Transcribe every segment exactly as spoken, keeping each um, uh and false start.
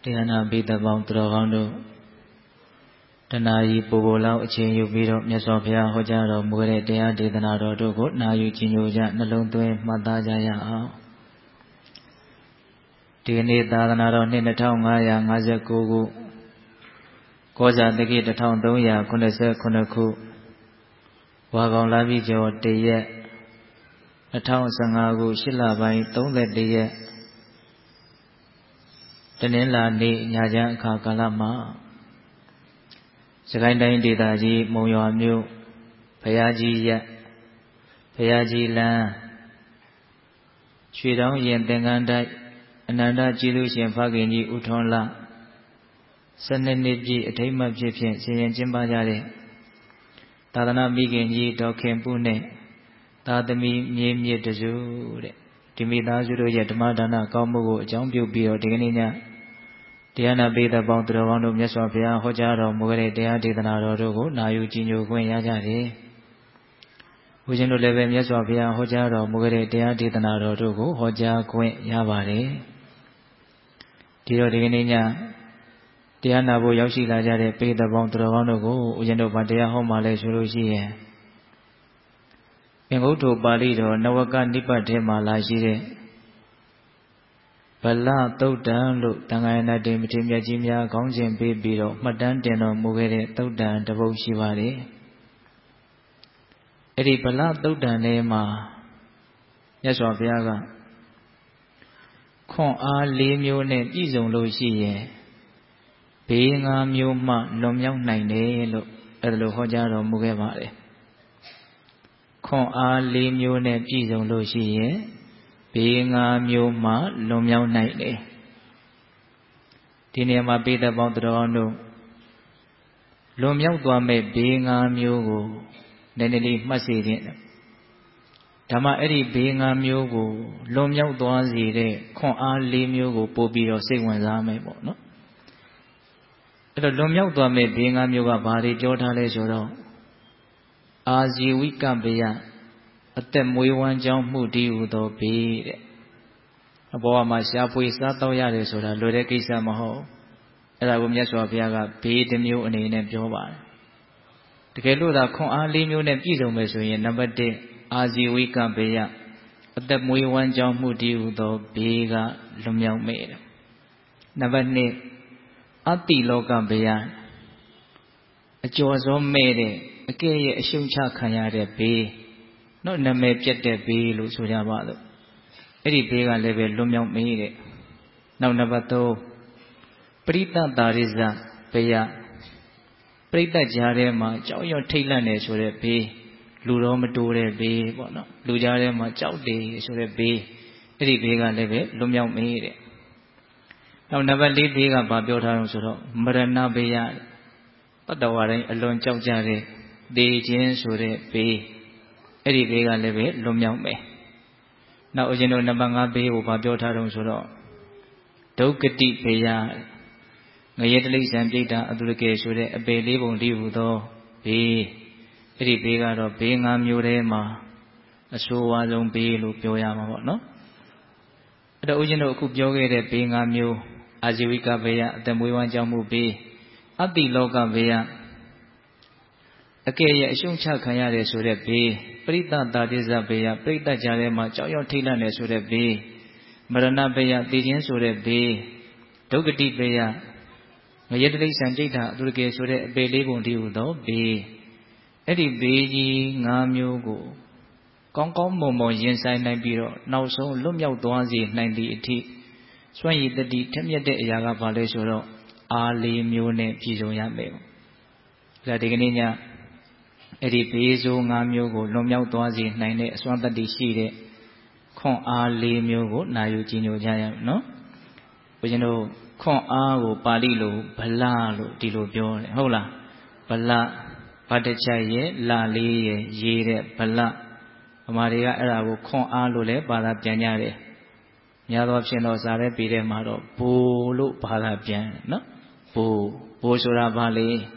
Tiana Bita Bang Trogando Tanayi Pogola, a chain you beat up Nesopia, Hojaro, Mure, Dea, Dedanado, Dogo, Nayu Chinuja, Naluntu, Madajaya. Tiani Dadanado, Ninatanga, Nazakugu, Koza, the gate, the town, Doya, Kundasa, Kunaku, Wagon Lavijo, Dea, a town Sangagu, Shilla by, don't let Dea. Tenela ni Naja Kakalama Sakandain Didaji, Moyo Amu, Payaji Ya, Payaji La Shidong Yen Tenganda, Ananda Jilusian Pagini Utonla Saneniji, a time of Gypsian, Sayan Jimbajare Tadana Miginji, Dokem Pune, Tadami, Mim Yetazu. Timida Zuru Yetmadana, Kamu, Jambu Bio, Diganina, Diana Beta Bang Trogando, Yesopia, Hojaro, Mugre, Dea Didanado, Nayu Jinu, Guayajari. Ujino Levem Yesopia, Hojaro, Mugre, Dea Didanado, Hoja, Guen Yavare. Tiro Diganina, Diana Boyoshi Lajare, Beta Bang Trogando, Ujino Padea Homale Sulusi. In Utu Balido, Nawaka Nipa Tema Lajire Bala Todan, look, Tangana Dimitimia Jimia, Gonjin Bibido, Madan Deno, Mugere, Todan, Davo Shivari Edi Bala Todan Nema Yaswabiaga Con A Limio name Izon Lucy Being a Muma, Lomyang Nine, look, Elo Hojaro Mugevare. Con A Limio name Izon Lucy, being a Muma, Lomyang Night. Tinema Beta Bondrono Lomyang Guame, being a Mugo, Nenili Masidin. Tama Eri being a Mugo, Lomyang Duanzi, Con A Limio, Pobi or Sigwazame, no? The Lomyang Duame being a Muga body, Jotale Soro. As you we can be at them we want jump moody with the be a boy myself we start to Yaris or a Lodeki Samaho, and I will just of Yaga be the new and in Jova. The Keluda con only new name Iso Messoy number day as you we can be at them we want jump moody with the bigger Lumyang maid. Number name Ati Logan Bayan. A Jozo made a gay Shuncha Kayade be, not Name Jette be, Lusujabado. Eddie Bega level Lumyang made it. Now never though. Prita Dariza, Paya Prita Jarema, Chow your tailor should it be, Ludomature be, Lujarema, Chow day should it be. Eddie Bega level Lumyang made it. Now never leave Bega Babiotan Suro, Marana Baya. But the warring alone chow jare, the gin should be Eddie Vega leve, Lumyang me. Now, you know, Nabanga be over Biotarum Suro. Dokati Paya Nayetali Sandita Adulke should a bay label divudo be Eddie Vega or being a murema, a so was on be Lupioyama, no? The original cook yoga being a mu, as you wika Baya, then we want Jamu be. Ati Loga Vea Akaya Shuncha Kayare should be Prita Dadiza Bea, Prita Jarema, Choyo Tilane should be Marana Bea, Dijin should be Dogati Bea Mayetri Sanjita, Durke should be labeled Diudo be Eddie Beji Namugo Kongkong Momo Yensai Nabiro, now so Lumya Duanzi ninety eighty Swayi the D Temia de Yaga Valesoro. Ali Mune Piso Yameo. La Diganina Edi Piso Namugo, Lomyao Doazi, Nine, Swanta di Side, Con Ali Mugo, Nayu Gino Jaya, no? But you know, Con Ago, Palilo, Palalo, Dilo Bion, Hola, Pala, Patechaye, La Lee, Yere, Pala, Maria Arago, Con Alule, Bala Pianare. Yado Chino Sare Pide Maro, Pulu Palapian, no? Po, Posura Valley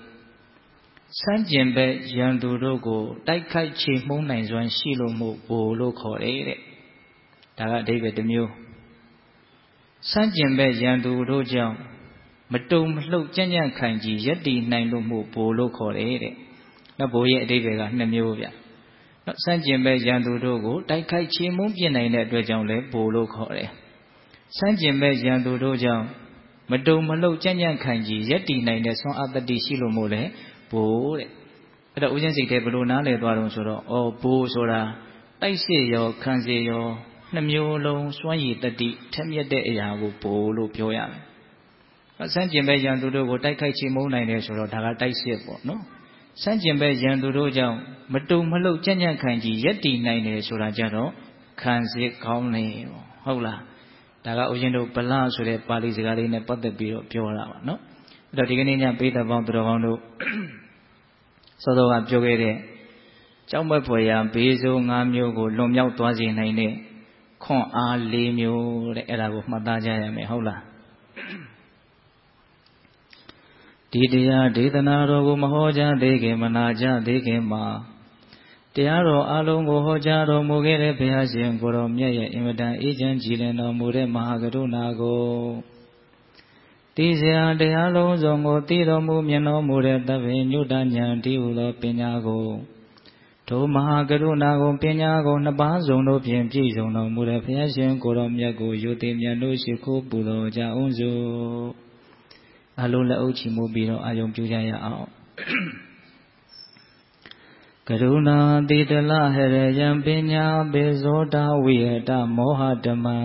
Sanjimbe Yandurogo, Daikai Chief Moon Nines one Shilo Mo, Polo Corre. Daga David the Mew Sanjimbe Yanduro Jam, မတုံမလှုပ်ကြံ့ကြံ့ခိုင်ကြီးယက်တီနိုင်လို့မှုဘိုလ်လို့ခေါ်တယ်တဲ့နော်ဘိုလ်ရဲ့အဓိပ္ပာယ်ကနှစ်မျိုးဗျနော်စန့်ကျင်ဘက်ရန်သူတို့ကိုတိုက်ခိုက်ချေမှုန်းပြစ်နိုင်တဲ့အတွက်ကြောင့်လဲဘိုလ်လို့ခေါ်တယ်စန့်ကျင်ဘက်ရန်သူတို့ကြောင့်မတုံမလှုပ်ကြံ့ကြံ့ခိုင်ကြီးယက်တီနိုင်တဲ့ဆွမ်းအားတတိရှိလို့မို့လဲဘိုလ်တဲ့အဲ့တော့ဦးဇင်းစိတ်ထဲဘယ်လိုနားလည်သွားတော့ဆိုတော့ဩဘိုလ်ဆိုတာတိုက်စစ်ရောခံစေရောနှမျိုးလုံးစွမ်းရည်တတိထက်မြက်တဲ့အရာကိုဘိုလ်လို့ပြောရမယ်။ဆန့်ကျင်ဘက်ရန်သူတို့ကိုတိုက်ခိုက်ချေမှုန်းနိုင်တယ်ဆိုတော့ဒါကတိုက်စစ်ပေါ့နော်။ဆန့်ကျင်ဘက်ရန်သူတို့ကြောင့်မတုံမလှုပ်ကြံ့ကြံ့ခိုင်ကြီးယက်တည်နိုင်တယ်ဆိုတာကြတော့ခံစစ်ကောင်းနေပေါ့ဟုတ်လား။ဒါကဦးဇင်းတို့ဗလဆိုတဲ့ပါဠိစကားလေးနဲ့ပတ်သက်ပြီးတော့ပြောတာပါနော်။အဲ့တော့ဒီကနေ့ညပိဋကပေါင်းသူတော်ကောင်းတို့စောစောကပြောခဲ့တဲ့ကြောက်မက်ဖွယ်ရာဘေးဆိုး၅မျိုးကိုလွန်မြောက်သွားစေနိုင်တဲ့ခွန်အား၄မျိုးတဲ့အဲ့ဒါကိုမှတ်သားကြရမယ်ဟုတ်လားဒီတရားဒေသနာတော်ကိုမဟောကြားသေးခင်မနာကြားသေးခင်မှာတရားတော်အလုံးကိုဟောကြားတော်မူခဲ့တဲ့ဘုရားရှင်ကိုတော်မြတ်ရဲ့အင်မတန်အေးချမ်းကြည်လင်တော်မူတဲ့မဟာကရုဏာကိုတည်စရာတရားလုံးစုံကိုတည်တော်မူမြင်တော်မူတဲ့သဗ္ဗညုတဉာဏ်တည်ဟူသောပညာကိုထိုမဟာကရုဏာကိုပညာကိုနှစ်ပါးစုံတို့ဖြင့်ပြည့်စုံတော်မူတဲ့ဘုရားရှင်ကိုတော်မြတ်ကိုယုတိမြတ်တို့ရှိခိုးပူဇော်ကြအောင်စို့အလုံးလက်အုပ်ချီမှုပြီးတော့အာယုံပြုကြရအောင်ကရုဏာတိတလဟရယံပညာပေဇောတာဝိဟတမောဟဓမ္မံ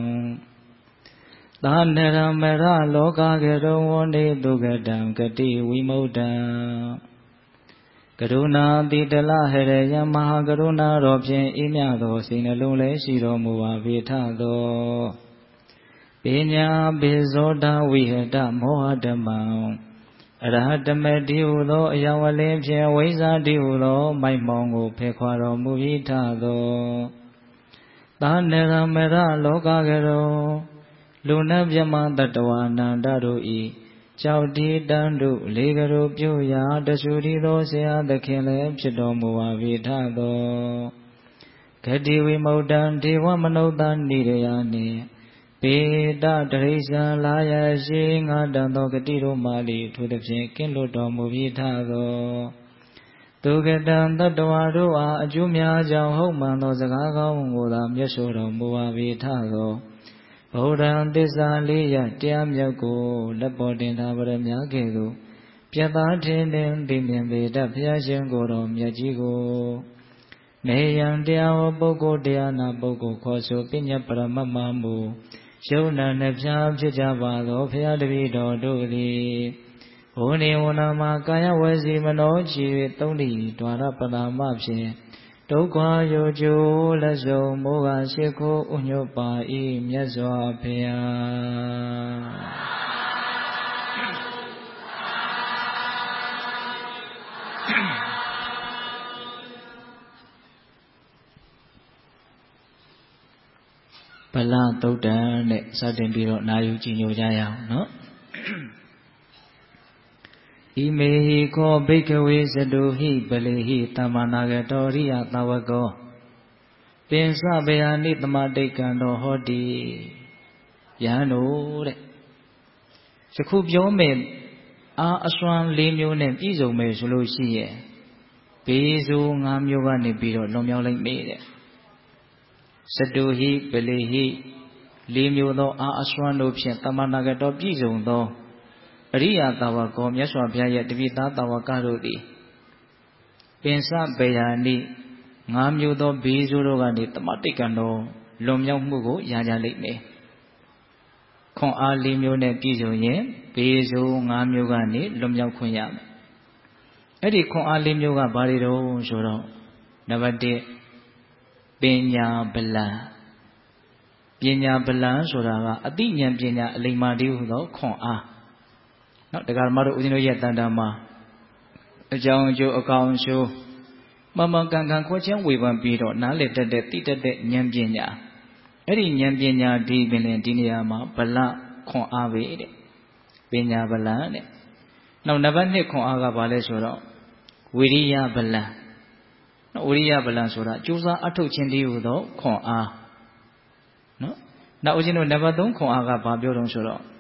သာနရမရလောကကရုံဝနေတုကတံဂတိဝိမု ddံကရုဏာတိတလဟရယံမဟာကရုဏာတော်ဖြင့်အေးမြသောစိတ်နှလုံးလည်းရှိတော်မူပါပေထသောပညာပေဇောတာဝိဟတမောဟဓမ္မံအရဟတမတိဟုသောအယောင်အလင်းဖြင့်ဝိဇ္ဇာတိဟုသောမိုက်မောင်ကိုဖယ်ခွာတော်မူ၏ထသောသာနရမရလောကကရောလူနတ်မြမတတဝအနန္တတို့ဤကြောက်တီတန်တို့လေကရိုပြုရာတဆူရီသောဆရာသခင်လည်းဖြစ်တော်မူပါ၏ထသောဂတိဝိမု ddံဒေဝမနုဿနိရယနှင့်ပေတတရိစ္ဆာလာယရှိငါတန်သောဂတိတို့မာလီထိုသဖြင့်ကင်းလွတ်တော်မူပြီးထသောဒုက္ကတံတတ္တဝါတို့အားအကျိုးများကြောင့်ဟုတ်မှန်သောစကားကောင်းကိုသာမျက်ဆိုတော်မူပါပြီးထသောဗုဒ္ဓံသစ္စာလေးရတရားမြတ်ကိုလက်ပေါ်တင်ထားပါရမကဲ့သို့ပြတ်သားထင်တင်သိမြင်ပေတတ်ဘုရားရှင်ကိုယ်တော်မြတ်ကြီးကိုနေယံတရားဟောပုဂ္ဂိုလ်တရားနာပုဂ္ဂိုလ်ခေါ်ဆိုပညာပရမတ်မမူယုံနာနှပြဖြစ်ကြပါသောဘုရားတပည့်တော်တို့သည်ဝိနေဝနာမှာကာယဝစီမနောချီ၍သုံးတိဒွါရပဒမဖြင့်ဒုက္ခယောကျိုးလက်စုံမောဟရှိခိုးဥညွတ်ပါ၏မြတ်စွာဘုရားဗလသုတ်တံနဲ့စတင်ပြီးတော့နာယူကြည်ညိုကြရအောင်နော်ဣမေဟိခောဘိက္ခဝေသတုဟိပလေဟိသမ္မာနာဂတောရိယသဝကောပင်စဗေယနိတမတိတ်ကံတော်ဟောတိယဟန်တို့တဲ့ယခုပြောမယ်အာအစွမ်း၄မျိုးနဲ့ပြည့်စုံမယ်ဆိုလို့ရှိရဲ့ဘေးဆိုး၅မျိုးကနေပြီးတော့လွန်မြောက်လိုက်မေးတဲ့သတုဟိပလေဟိ၄မျိုးသောအာအစွမ်းတို့ဖြင့်သမ္မာနာဂတောပြည့်စုံသောအရိယသာဝကောမြတ်စွာဘုရားရဲ့တပိသားသာဝကတို့သည်ပင်စဗေယနိငါးမျိုးသောဘေးဆိုးတို့ကနေတမတိတ်ကံတော်လွန်မြောက်မှုကိုရကြလိမ့်မယ်ခွန်အား၄မျိုးနဲ့ပြည့်စုံရင်ဘေးဆိုး၅မျိုးကနေလွန်မြောက်ခွင့်ရမယ်အဲ့ဒီခွန်အား၄မျိုးကဘာတွေတုံးဆိုတော့နံပါတ်၁ပညာဗလံပညာဗလံဆိုတာကအသိဉာဏ်ပညာအလိမ္မာတည်းဟူသောခွန်အားနော်တရားဓမ္မတို့ဦးဇင်းတို့ရဲ့တန်တာမှာအကြောင်းအကျိုးအကောင်အကျိုးမမကန်ကန်ခွဲချင်းဝေဖန်ပြီးတော့နားလည်တတ်တဲ့သိတတ်တဲ့ဉာဏ်ပညာအဲ့ဒီဉာဏ်ပညာဒီပင်လည်းဒီနေရာမှာဗလခွန်အားပဲတဲ့ပညာဗလတဲ့နောက်နံပါတ်၂ခွန်အားကဘာလဲဆိုတော့ဝိရိယဗလနော်ဝိရိယဗလဆိုတာကြိုးစားအထုတ်ခြင်းတည်းဟူသောခွန်အားနော်နောက်ဦးဇင်းတို့နံပါတ်၃ခွန်အားကဘာပြောတုံးဆိုတော့အ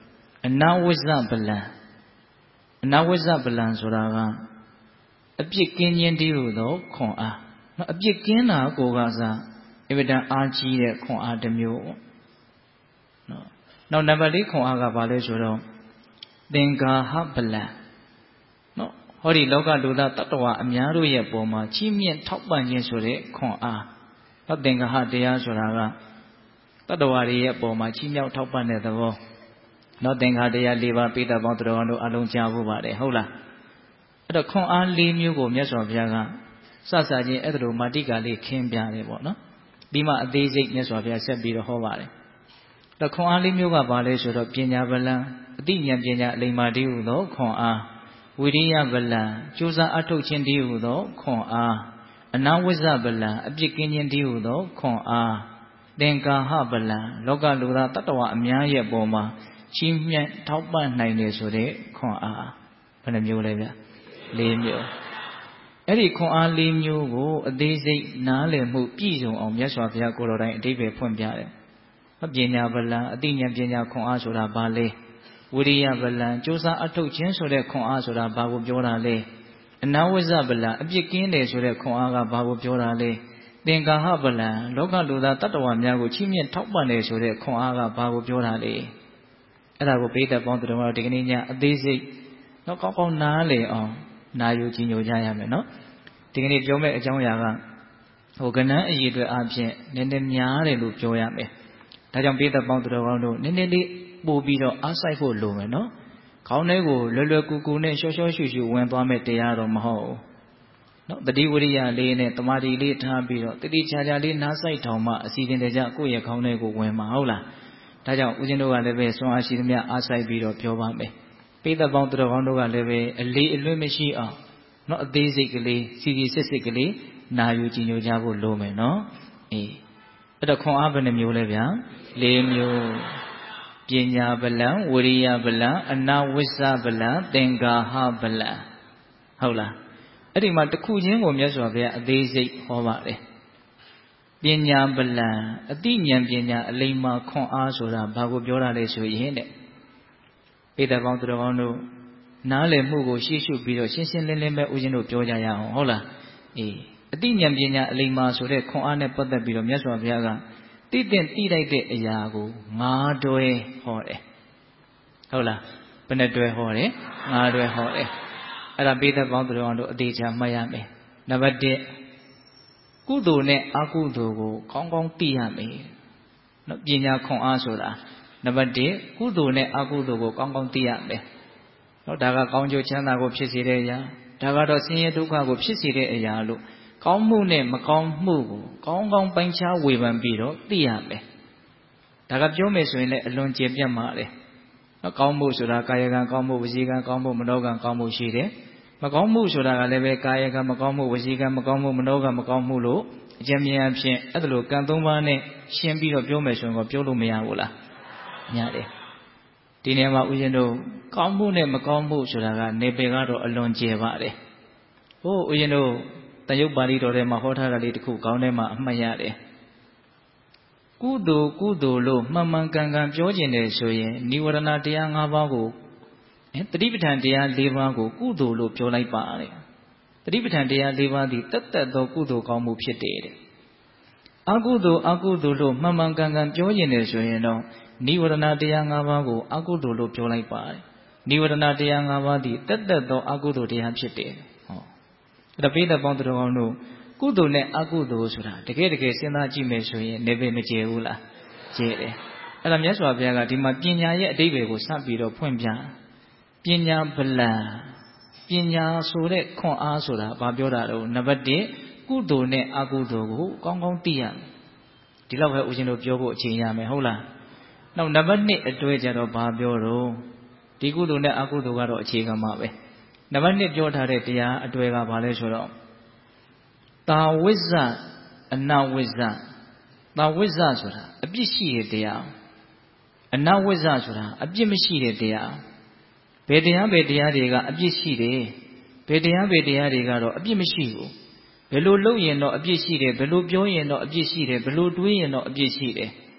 အနာဝိဇ္ဇဗလံအနာဝိဇ္ဇဗလံဆိုတာကအပြစ်ကင်းခြင်းတည်းဟူသောခွန်အားနော်အပြစ်ကင်းတာကိုကစားအင်မတန်အားကြီးတဲ့ခွန်အားတစ်မျိုးပေါ့နော်နောက်နံပါတ်လေးခွန်အားကဘာလဲဆိုတော့သင်္ကာဟဗလံနော်ဟောဒီလောကလူသားတတ္တဝါအများတို့ရဲ့ပုံမှာချီးမြှင့်ထောက်ပံ့ခြင်းဆိုတဲ့ခွန်အားနော်သင်္ကာဟတရားဆိုတာကတတ္တဝါတွေရဲ့ပုံမှာချီးမြှောက်ထောက်ပံ့တဲ့သဘောနော်သင်္ခါတရား၄ပါးပိဋကပေါင်းတော်တော်တို့အလုံးကြားဖို့ပါတယ်ဟုတ်လားအဲ့တော့ခွန်အား၄မျိုးကိုမြတ်စွာဘုရားကစစချင်းအဲ့ဒါလိုမာတိကာလေးခင်းပြတယ်ပေါ့နော်ပြီးမှအသေးစိတ်မြတ်စွာဘုရားဆက်ပြီးတော့ဟောပါတယ်အဲ့တော့ခွန်အား၄မျိုးကဘာလဲဆိုတော့ပညာဗလံအတိဉာဏ်ပညာအလိမ္မာတည်းဟူသောခွန်အားဝိရိယဗလံကြိုးစားအထုတ်ခြင်းတည်းဟူသောခွန်အားအနာဝိဇ္ဇဗလံအပြစ်ကင်းခြင်းတည်းဟူသောခွန်အားသင်္ကာဟဗလံလောကလူသားတတ္တဝါအများရဲ့ပုံမှာချီးမြှင့်ထောက်ပံ့နိုင်တယ်ဆိုတဲ့ခွန်အားဘယ်နှမျိုးလဲဗျ၄မျိုးအဲ့ဒီခွန်အား၄မျိုးကိုအသေးစိတ်နားလည်မှုပြည့်စုံအောင်မြတ်စွာဘုရားကိုယ်တော်တိုင်အဓိပ္ပာယ်ဖွင့်ပြတယ်ပညာဗလံအတိညာပညာခွန်အားဆိုတာဘာလဲဝိရိယဗလံကြိုးစားအထုတ်ခြင်းဆိုတဲ့ခွန်အားဆိုတာဘာကိုပြောတာလဲအနာဝိဇ္ဇဗလံအပြစ်ကင်းတယ်ဆိုတဲ့ခွန်အားကဘာကိုပြောတာလဲသင်္ကာဟဗလံလောကလူသားတတ္တဝါများကိုချီးမြှင့်ထောက်ပံ့တယ်ဆိုတဲ့ခွန်အားကဘာကိုပြောတာလဲအဲ့ဒါကိုပိဋကပေါင်းတော်တော်ဒီကနေ့ညအသေးစိတ်တော့ကောင်းကောင်းနားလည်အောင်နာယူကြည်ညိုကြရမယ်နော်ဒီကနေ့ပြောမယ့်အကြောင်းအရာကဟိုကဏ္ဍအရေးအတွက်အပြင်နည်းနည်းများတယ်လို့ပြောရမယ်ဒါကြောင့်ပိဋကပေါင်းတော်တော်တို့နည်းနည်းလေးပို့ပြီးတော့အားစိုက်ဖို့လိုမယ်နော်ခေါင်းထဲကိုလွယ်လွယ်ကူကူနဲ့ရှော့ရှော့ရှုရှုဝင်သွားမယ့်တရားတော့မဟုတ်ဘူးနော်တတိဝရိယလေးနဲ့တမာတိလေးထားပြီးတော့တတိချာချာလေးနားစိုက်ထောင်မှအစီအစဉ်တကျကိုယ့်ရဲ့ခေါင်းထဲကိုဝင်မှာဟုတ်လားဒါကြောင့်ဦးဇင်းတို့ကလည်းပဲဆွမ်းအားရှိသမျှအားစိုက်ပြီးတော့ပြောပါမယ်ပိဋကပေါင်းတော်ကောင်းတို့ကလည်းပဲအလေးအလွတ်မရှိအောင်နော်အသေးစိတ်ကလေးစီစီစစ်စစ်ကလေးနာယူကြည်ညိုကြဖို့လိုမယ်နော်အေးအဲ့တော့ခွန်အားဘယ်နှမျိုးလဲဗျာ၄မျိုးပညာဗလံဝိရိယဗလံအနာဝိဇ္ဇဗလံသင်္ကာဟဗလံဟုတ်လားအဲ့ဒီမှာတစ်ခုချင်းကိုမြတ်စွာဘုရားအသေးစိတ်ဟောပါတယ်ပညာဗလံအတိဉာဏ်ပညာအလိမ္မာခွန်အားဆိုတာဘာကိုပြောတာလဲဆိုရင်တဲ့ပိဋကပေါင်းသူတော်ကောင်းတို့နားလည်မှုကိုရှေ့ရှုပြီးတော့ရှင်းရှင်းလင်းလင်းပဲဦးဇင်းတို့ပြောကြရအောင်ဟုတ်လားအေးအတိဉာဏ်ပညာအလိမ္မာဆိုတဲ့ခွန်အားနဲ့ပတ်သက်ပြီးတော့မြတ်စွာဘုရားကတိတဲ့တိလိုက်တဲ့အရာကိုငါးတွဲဟောတယ်ဟုတ်လားဘယ်နဲ့တွဲဟောတယ်ငါးတွဲဟောတယ်အဲ့ဒါပိဋကပေါင်းသူတော်ကောင်းတို့အသေးချာမှတ်ရမယ်နံပါတ်၁ကုသိုလ်နဲ့အကုသိုလ်ကိုကောင်းကောင်းသိရမယ်နော်ပညာခွန်အားဆိုတာနံပါတ်၁ကုသိုလ်နဲ့အကုသိုလ်ကိုကောင်းကောင်းသိရမယ်နော်ဒါကကောင်းကျိုးချမ်းသာကိုဖြစ်စေတဲ့အရာဒါကတော့ဆင်းရဲဒုက္ခကိုဖြစ်စေတဲ့အရာလို့ကောင်းမှုနဲ့မကောင်းမှုကိုကောင်းကောင်းပိုင်းခြားဝေဖန်ပြီးတော့သိရမယ်ဒါကပြောမယ်ဆိုရင်လည်းအလွန်ကျေပြတ်ပါတယ်နော်ကောင်းမှုဆိုတာကာယကံကောင်းမှုဝစီကံကောင်းမှုမနောကံကောင်းမှုရှိတယ်မကောင်းမှုဆိုတာကလည်းပဲကာယကံမကောင်းမှုဝစီကံမကောင်းမှုမနောကံမကောင်းမှုလို့အကျဉ်းများဖြင့်အဲ့ဒါလိုကံသုံးပါးနဲ့ရှင်းပြီးတော့ပြောမယ်ဆိုရင်တော့ပြောလို့မရဘူးလားရတယ်ဒီနေရာမှာဦးဇင်းတို့ကောင်းမှုနဲ့မကောင်းမှုဆိုတာကနေပယ်ကတော့အလွန်ကျယ်ပါတယ်ဟိုဦးဇင်းတို့တန်ရုပ်ပါဠိတော်ထဲမှာဟောထားတာလေးတစ်ခုခေါင်းထဲမှာအမှတ်ရတယ်ကုသိုလ်ကုသိုလ်လို့မှန်မှန်ကန်ကန်ပြောကျင်တယ်ဆိုရင်និဝရဏတရား၅ပါးကိုတတိပဋ္ဌာန်တရား၄ပါးကိုကုသိုလ်လို့ပြောလိုက်ပါတဲ့တတိပဋ္ဌာန်တရား၄ပါးသည်တက်တက်သောကုသိုလ်ကောင်းမှုဖြစ်တယ်တဲ့အကုသိုလ်အကုသိုလ်လို့မှန်မှန်ကန်ကန်ပြောကျင်တယ်ဆိုရင်တော့និဝရဏတရား၅ပါးကိုအကုသိုလ်လို့ပြောလိုက်ပါတယ်និဝရဏတရား၅ပါးသည်တက်တက်သောအကုသိုလ်တရားဖြစ်တယ်ဟောအဲ့ဒါပိဋကပေါင်းတော်ကောင်းတို့ကုသိုလ်နဲ့အကုသိုလ်ဆိုတာတကယ်တကယ်စဉ်းစားကြည့်မယ်ဆိုရင်နေပေမကျေဘူးလားကျေတယ်အဲ့ဒါမြတ်စွာဘုရားကဒီမှာပညာရဲ့အဓိပ္ပာယ်ကိုစပြီးတော့ဖွင့်ပြပညာဗလံပညာဆိုတဲ့ခွန်အားဆိုတာဘာပြောတာတော့နံပါတ်၁ကုသိုလ်နဲ့အကုသိုလ်ကိုကောင်းကောင်းသိရမယ်ဒီလောက်ပဲဦးဇင်းတို့ပြောဖို့အချိန်ရမယ်ဟုတ်လားနောက်နံပါတ်၂အတွဲကြတော့ဘာပြောတော့ဒီကုသိုလ်နဲ့အကုသိုလ်ကတော့အခြေခံပါပဲနံပါတ်၂ပြောထားတဲ့တရားအတွဲကဘာလဲဆိုတော့တာဝိဇ္ဇအနဝိဇ္ဇတာဝိဇ္ဇဆိုတာအပြစ်ရှိတဲ့တရားအနဝိဇ္ဇဆိုတာအပြစ်မရှိတဲ့တရားဘယ်တရားဘယ်တရားတွေကအပြစ်ရှိတယ်ဘယ်တရားဘယ်တရားတွေကတော့အပြစ်မရှိဘူးဘယ်လိုလုပ်ရင်တော့အပြစ်ရှိတယ်ဘယ်လိုပြောရင်တော့အပြစ်ရှိတယ်ဘယ်လိုတွေးရင်တော့အပြစ်ရှိတယ်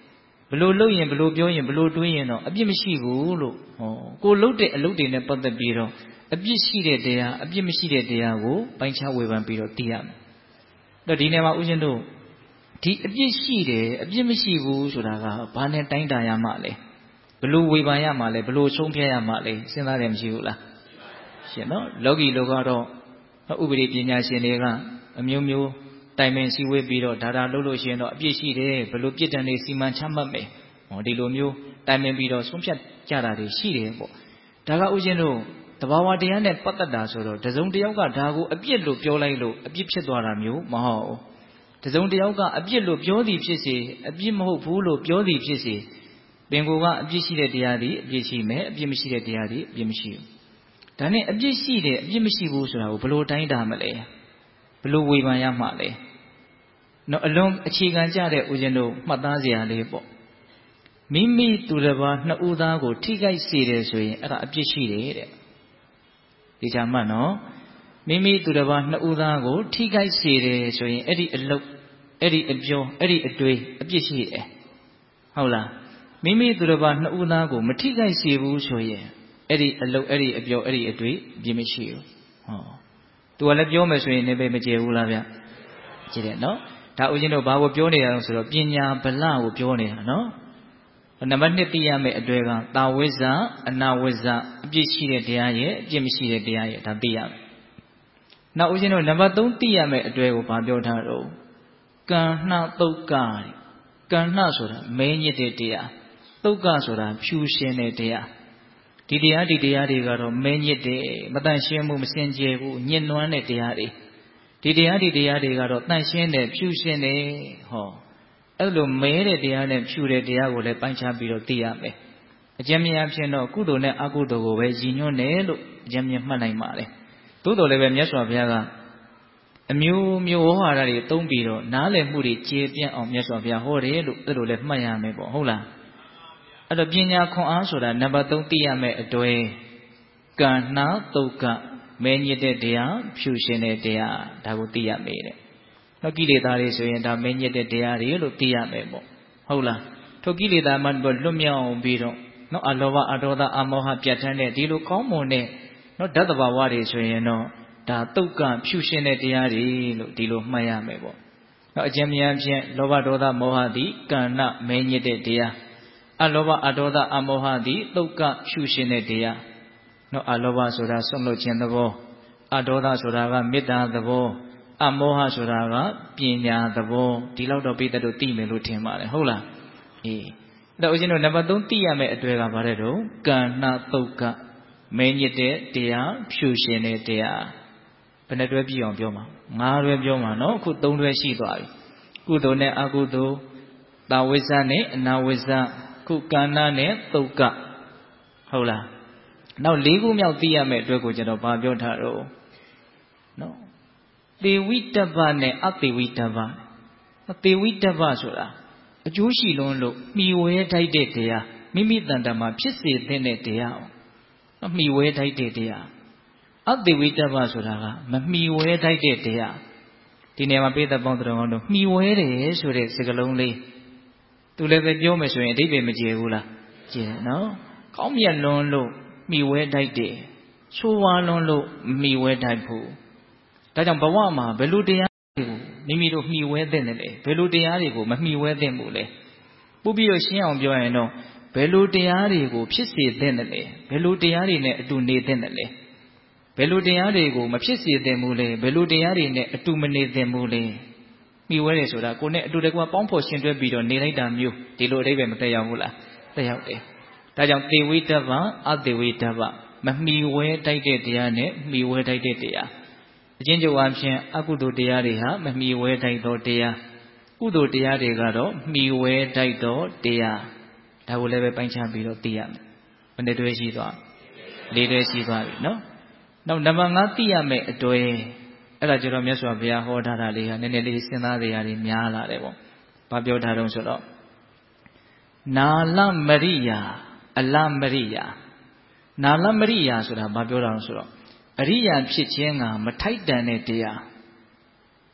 ဘလို့လုပ်ရင်ဘလို့ပြောရင်ဘလို့တွေးရင်တော့အပြစ်မရှိဘူးလို့ဟောကိုလှုပ်တဲ့အလုပ်တွေနဲ့ပတ်သက်ပြီးတော့အပြစ်ရှိတဲ့တရားအပြစ်မရှိတဲ့တရားကိုပိုင်းခြားဝေဖန်ပြီးတော့သိရမယ်အဲ့တော့ဒီနေရာမှာဦးဇင်းတို့ဒီအပြစ်ရှိတယ်အပြစ်မရှိဘူးဆိုတာကဘာနဲ့တိုင်းတာရမှာလဲဘလို့ဝေဖန်ရမှာလဲဘလို့ဆုံးဖြတ်ရမှာလဲစဉ်းစားတယ်မရှိဘူးလားရှင်နော်လောကီလောကတော့ဥပဒေပညာရှင်တွေကအမျိုးမျိုးတိုင်ပင်စည်းဝေးပြီးတော့ဒါဒါလုပ်လို့ရှိရင်တော့အပြစ်ရှိတယ်ဘယ်လိုပြစ်ဒဏ်တွေစီမံချမှတ်မယ်ဟောဒီလိုမျိုးတိုင်ပင်ပြီးတော့ဆုံးဖြတ်ကြတာတွေရှိတယ်ပေါ့ဒါကဥစဉ်တို့တဘာဝတရားနဲ့ပတ်သက်တာဆိုတော့တစုံတစ်ယောက်ကဒါကိုအပြစ်လို့ပြောလိုက်လို့အပြစ်ဖြစ်သွားတာမျိုးမဟုတ်ဘူးတစုံတစ်ယောက်ကအပြစ်လို့ပြောသည်ဖြစ်စေအပြစ်မဟုတ်ဘူးလို့ပြောသည်ဖြစ်စေပင်ကိုကအပြစ်ရှိတဲ့တရားသည်အပြစ်ရှိမယ်အပြစ်မရှိတဲ့တရားသည်အပြစ်မရှိဘူးဒါနဲ့အပြစ်ရှိတယ်အပြစ်မရှိဘူးဆိုတာကိုဘယ်လိုတိုင်းတာမလဲဘယ်လိုဝေဖန်ရမှာလဲနော်အလုံးအခြေခံကြတဲ့ဦးဇင်းတို့မှတ်သားစရာလေးပေါ့မိမိသူတစ်ပါးနှစ်ဦးသားကိုထိခိုက်စေတယ်ဆိုရင်အဲ့ဒါအပြစ်ရှိတယ်တဲ့ဒီကြမှတ်နော်မိမိသူတစ်ပါးနှစ်ဦးသားကိုထိခိုက်စေတယ်ဆိုရင်အဲ့ဒီအလုပ်အဲ့ဒီအပြောအဲ့ဒီအတွေးအပြစ်ရှိတယ်ဟုတ်လားမိမိသူတစ်ပါးနှစ်ဦးသားကိုမထိခိုက်စေဘူးဆိုရင်အဲ့ဒီအလုပ်အဲ့ဒီအပြောအဲ့ဒီအတွေးအပြစ်မရှိဘူးဟောသူကလည်းပြောမယ်ဆိုရင်နေပဲမကျေဘူးလားဗျကျေတယ်နော်ဒါဦးဇင်းတို့ဘာကိုပြောနေတာလဲဆိုတော့ပညာဗလကိုပြောနေတာနော်နံပါတ်နှစ်သိရမယ့်အတွေ့ကတာဝိဇ္ဇအနာဝိဇ္ဇအပြစ်ရှိတဲ့တရားရဲ့အပြစ်မရှိတဲ့တရားရဲ့ဒါသိရမယ်နောက်ဦးဇင်းတို့နံပါတ်သုံးသိရမယ့်အတွေ့ကိုဘာပြောထားတော့ကံနှသုတ်ကကံနှဆိုတာမဲညစ်တဲ့တရားသုတ်ကဆိုတာဖြူရှင်တဲ့တရားဒီတရားဒီတရားတွေကတော့မဲညစ်တဲ့မတန့်ရှင်းမှုမစင်ကြယ်ဘူးညှဉ်းနှွမ်းတဲ့တရားတွေဒီတရားဒီတရားတွေကတော့တန့်ရှင်းတယ်ဖြူရှင်တယ်ဟောအဲ့လိုမဲတဲ့တရားနဲ့ဖြူတဲ့တရားကိုလည်းပိုင်းခြားပြီးတော့သိရမယ်အကျဉ်းများဖြင့်တော့ကုသိုလ်နဲ့အကုသိုလ်ကိုပဲရည်ညွှန်းတယ်လို့အကျဉ်းများမှတ်နိုင်ပါတယ်သို့တော်လည်းပဲမြတ်စွာဘုရားကအမျိုးမျိုးဝါဒတွေသုံးပြီးတော့နားလည်မှုတွေကျေပြန့်အောင်မြတ်စွာဘုရားဟောတယ်လို့အဲ့လိုလည်းမှတ်ရမယ်ပေါ့ဟုတ်လားအဲ့တော့ပညာခွန်အားဆိုတာနံပါတ်သုံးသိရမယ်အတွေ့ကံနှသုတ်ကမဲညစ်တဲ့တရားဖြူရှင်တဲ့တရားဒါကိုသိရမယ်တဲ့နောက်ကိလေသာတွေဆိုရင်ဒါမဲညစ်တဲ့တရားတွေလို့သိရမယ်ပေါ့ဟုတ်လားထိုကိလေသာမှလွတ်မြောက်ပြီးတော့နော်အလောဘအဒေါသအမောဟပြတ်ထန်းတဲ့ဒီလိုကောင်းမွန်တဲ့နော်ဓာတ်တဘာဝတွေဆိုရင်တော့ဒါတုတ်ကဖြူရှင်တဲ့တရားတွေလို့ဒီလိုမှတ်ရမယ်ပေါ့နော်အကျဉ်းများဖြင့်လောဘဒေါသမောဟသည်ကဏ္ဍမဲညစ်တဲ့တရားအလောဘအဒေါသအမောဟသည်တုတ်ကဖြူရှင်တဲ့တရားနော်အလောဘဆိုတာဆွန့်လွတ်ခြင်းသဘောအဒေါသဆိုတာကမေတ္တာသဘောအမောဟဆိုတာကပညာသဘောဒီလောက်တော့ပိဿတို့သိမယ်လို့ထင်ပါတယ်ဟုတ်လားအေးအဲ့တော့ဦးဇင်းတို့နံပါတ်သုံးသိရမယ့်အတွေ့ကဘာလဲတော့ကဏ္ဍတုတ်ကမဲညစ်တဲ့တရားဖြူရှင်တဲ့တရားဘယ်နှတွဲပြည့်အောင်ပြောမှာငါးတွဲပြောမှာနော်အခုသုံးတွဲရှိသွားပြီကုသိုလ်နဲ့အကုသိုလ်တာဝိဇ္ဇနဲ့အနာဝိဇ္ဇခုကဏ္ဍနဲ့တုတ်ကဟုတ်လားနောက်လေးခုမြောက်သိရမယ့်အတွက်ကိုကျွန်တော်ဗာပြောထားတော့နော်သေဝိတ္တပနဲ့အသေဝိတ္တပသေဝိတ္တပဆိုတာအကျိုးရှိလွန်းလို့မှီဝဲထိုက်တဲ့တရားမိမိတန်တမှာဖြစ်စေတဲ့တရားနော်မှီဝဲထိုက်တဲ့တရားအသေဝိတ္တပဆိုတာကမမှီဝဲထိုက်တဲ့တရားဒီနေရာမှာပိဿပေါင်းတော်တို့မှီဝဲတယ်ဆိုတဲ့စကားလုံးလေးသူလည်းပဲပြောမယ်ဆိုရင်အဓိပ္ပာယ်မကျယ်ဘူးလားကျယ်နော်ကောင်းမြတ်လွန်းလို့မှီဝဲထိုက်တယ်ဆိုးဝါးလွန်းလို့မှီဝဲထိုက်ဖို့ဒါကြောင့်ဘဝမှာဘယ်လိုတရားတွေကိုမိမိတို့မှီဝဲသင့်တယ်လဲဘယ်လိုတရားတွေကိုမမှီဝဲသင့်ဘူးလဲပို့ပြီးတော့ရှင်းအောင်ပြောရင်တော့ဘယ်လိုတရားတွေကိုဖြစ်စေသင့်တယ်လဲဘယ်လိုတရားတွေနဲ့အတူနေသင့်တယ်လဲဘယ်လိုတရားတွေကိုမဖြစ်စေသင့်ဘူးလဲဘယ်လိုတရားတွေနဲ့အတူမနေသင့်ဘူးလဲမှီဝဲတယ်ဆိုတာကိုယ်နဲ့အတူတကွပေါင်းဖော်ရှင်တွဲပြီးတော့နေလိုက်တာမျိုးဒီလိုအဓိပ္ပာယ်မသက်ရောက်ဘူးလားသက်ရောက်တယ်ဒါကြောင့်သေဝိတ္တပအသေဝိတ္တပမမှီဝဲတိုက်တဲ့တရားနဲ့မှီဝဲတိုက်တဲ့တရားအချင်းချုပ်အဖြစ်အကုသိုလ်တရားတွေဟာမမှီဝဲတိုက်သောတရားကုသိုလ်တရားတွေကတော့မှီဝဲတိုက်သောတရားဒါကိုလည်းပဲပိုင်းခြားပြီးတော့သိရမယ်ဘယ်နှတွဲရှိသွားလေးတွဲရှိသွားပြီနော်နောက်နံပါတ်ငါးသိရမယ့်အတွေ့အဲ့ဒါကျတော့မြတ်စွာဘုရားဟောထားတာလေးဟာနည်းနည်းလေးစဉ်းစားနေရတယ်များလာတယ်ပေါ့ဘာပြောထားတော့ဆိုတော့နာလမရိယာအလမရိယာနာလမရိယာဆိုတာဘာပြောတာလဲဆိုတော့အရိယာဖြစ်ခြင်းကမထိုက်တန်တဲ့တရား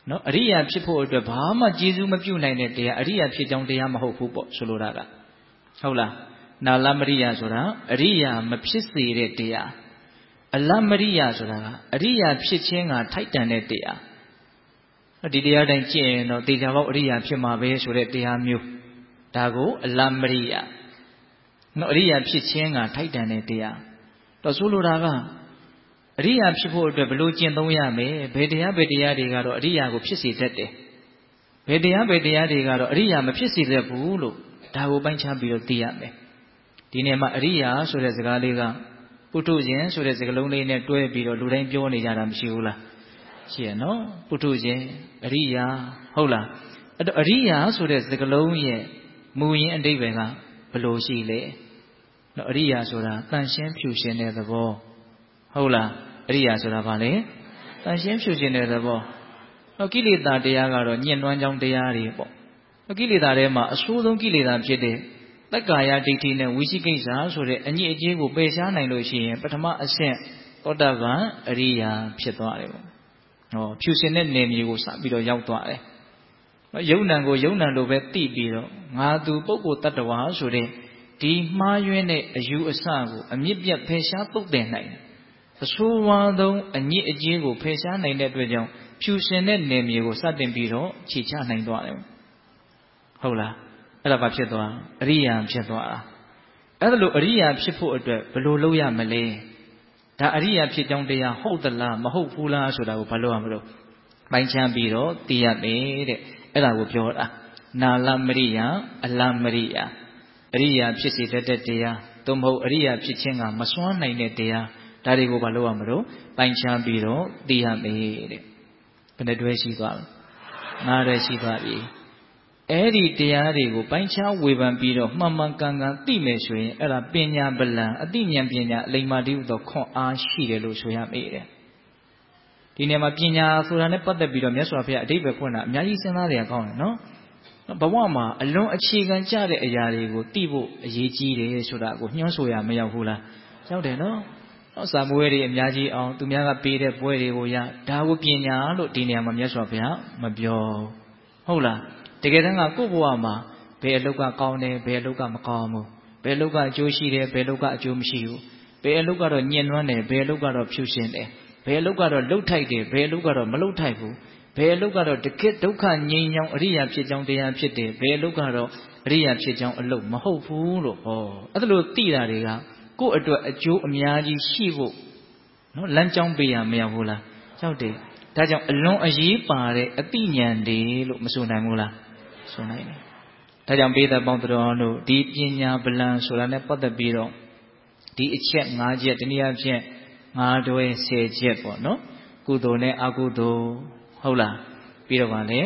နော်အရိယာဖြစ်ဖို့အတွက်ဘာမှကျေးဇူးမပြုနိုင်တဲ့တရားအရိယာဖြစ်ကြောင်းတရားမဟုတ်ဘူးပေါ့ဆိုလိုတာကဟုတ်လားနာလမရိယာဆိုတာအရိယာမဖြစ်စေတဲ့တရားအလမရိယာဆိုတာကအရိယာဖြစ်ခြင်းကထိုက်တန်တဲ့တရားဒီတရားတိုင်းကျင့်ရင်တော့တေချာပေါက်အရိယာဖြစ်မှာပဲဆိုတဲ့တရားမျိုးဒါကိုအလမရိယာနော်အရိယာဖြစ်ခြင်းကထိုက်တန်တဲ့တရားတော့ဆိုလိုတာကအရိယာဖြစ်ဖို့အတွက်ဘယ်လိုကျင့်သုံးရမလဲဘယ်တရားဘယ်တရားတွေကတော့အရိယာကိုဖြစ်စေတတ်တယ်ဘယ်တရားဘယ်တရားတွေကတော့အရိယာမဖြစ်စေတတ်ဘူးလို့ဒါကိုပိုင်းခြားပြီးတော့သိရမယ်ဒီနေ့မှာအရိယာဆိုတဲ့စကားလေးကပုထုဇဉ်ဆိုတဲ့စကားလုံးလေးနဲ့တွဲပြီးတော့လူတိုင်းပြောနေကြတာမရှိဘူးလားရှိရနော်ပုထုဇဉ်အရိယာဟုတ်လားအဲ့တော့အရိယာဆိုတဲ့စကားလုံးရဲ့မူရင်းအဓိပ္ပာယ်ကဘယ်လိုရှိလဲနော်အရိယာဆိုတာတန်ရှင်းဖြူရှင်တဲ့သဘောဟုတ်လားအရိယာဆိုတာဘာလဲတန်ရှင်းဖြူရှင်တဲ့သဘောနော်ကိလေသာတရားကတော့ညှဉ်းနှွမ်းကြောင်းတရားတွေပေါ့ကိလေသာထဲမှာအဆိုးဆုံးကိလေသာဖြစ်တဲ့တက္ကာယဒိဋ္ဌိနဲ့ဝိသိကိစ္စဆိုတဲ့အညစ်အကြေးကိုပယ်ရှားနိုင်လို့ရှိရင်ပထမအဆင့်သောတပန်အရိယာဖြစ်သွားတယ်ပေါ့ဟောဖြူရှင်တဲ့နယ်မြေကိုစပြီးတော့ရောက်သွားတယ်ယုံ nant ကိုယုံ nant လို့ပဲသိပြီးတော့ငါသူပုဂ္ဂိုလ်တ attva ဆိုတဲ့ဒီမှားယွင်းတဲ့အယူအဆကိုအမြင့်ပြတ်ဖယ်ရှားပုတ်တင်နိုင်တယ်အဆိုးဝါးဆုံးအညစ်အကြေးကိုဖယ်ရှားနိုင်တဲ့အတွက်ကြောင့်ဖြူရှင်တဲ့နယ်မြေကိုစတင်ပြီးတော့ခြေချနိုင်သွားတယ်ဟုတ်လားအဲ့ဒါဘာဖြစ်သွားအရိယာဖြစ်သွားတာအဲ့ဒါလို့အရိယာဖြစ်ဖို့အတွက်ဘယ်လိုလုပ်ရမလဲဒါအရိယာဖြစ်ကြောင်းတရားဟုတ်သလားမဟုတ်ဘူးလားဆိုတာကိုဘာလို့ရမလို့ပိုင်းခြားပြီးတော့သိရမယ်တဲ့အဲ့ဒါကိုပြောတာနာလမရိယာအလမရိယာအရိယာဖြစ်စေတတ်တဲ့တရားသို့မဟုတ်အရိယာဖြစ်ခြင်းကမစွမ်းနိုင်တဲ့တရားဒါတွေကိုဘာလို့ရမလို့ပိုင်းခြားပြီးတော့သိရမယ်တဲ့ဘယ်နဲ့တွဲရှိသွားလဲငါးတွဲရှိသွားပြီအဲ့ဒီတရားတွေကိုပိုင်းခြားဝေဖန်ပြီးတော့မှန်မှန်ကန်ကန်သိမယ်ဆိုရင်အဲ့ဒါပညာဗလံအသိဉာဏ်ပညာအလိမ္မာတိဟုသောခွန်အားရှိတယ်လို့ဆိုရမယ်တဲ့ဒီနေရာမှာပညာဆိုတာနဲ့ပတ်သက်ပြီးတော့မြတ်စွာဘုရားအဓိပ္ပာယ်ဖွင့်တာအများကြီးစဉ်းစားရကောင်းတယ်နော်ဘဝမှာအလွန်အခြေခံကြတဲ့အရာတွေကိုသိဖို့အရေးကြီးတယ်ဆိုတာကိုညွှန်းဆိုရမရောက်ဘူးလားရောက်တယ်နော်စာမွေးတွေအများကြီးအောင်သူများကပေးတဲ့ပွဲတွေကိုရဒါကိုပညာလို့ဒီနေရာမှာမြတ်စွာဘုရားမပြောဟုတ်လားတကယ်တမ်းကကိုယ့်ဘဝမှာဘယ်အလုပ်ကကောင်းတယ်ဘယ်အလုပ်ကမကောင်းဘူးဘယ်အလုပ်ကအကျိုးရှိတယ်ဘယ်အလုပ်ကအကျိုးမရှိဘူးဘယ်အလုပ်ကတော့ညှဉ်းနှွမ်းတယ်ဘယ်အလုပ်ကတော့ဖြူရှင်တယ်ဘယ်အလုပ်ကတော့လှုပ်ထိုက်တယ်ဘယ်အလုပ်ကတော့မလှုပ်ထိုက်ဘူးဘယ်အလုပ်ကတော့တကိဒုက္ခငြိမ်းချောင်းအရိယာဖြစ်ကြောင်းတရားဖြစ်တယ်ဘယ်အလုပ်ကတော့အရိယာဖြစ်ကြောင်းအလုပ်မဟုတ်ဘူးလို့ဟောအဲ့ဒါလို့သိတာတွေကကိုယ့်အတွက်အကျိုးအများကြီးရှိဖို့နော်လမ်းကြောင်းပေးရမရဘူးလားရောက်တယ်ဒါကြောင့်အလွန်အရေးပါတဲ့အသိဉာဏ်တွေလို့မဆိုနိုင်ဘူးလားဆိုနိုင်တယ်ဒါကြောင့်ပိဋကပေါင်းတော်တို့ဒီပညာဗလံဆိုတာနဲ့ပတ်သက်ပြီးတော့ဒီအချက်၅ချက်တနည်းအားဖြင့်၅တွဲ၁၀ချက်ပေါ့နော်ကုသိုလ်နဲ့အကုသိုလ်ဟုတ်လားပြီးတော့ဗာလေ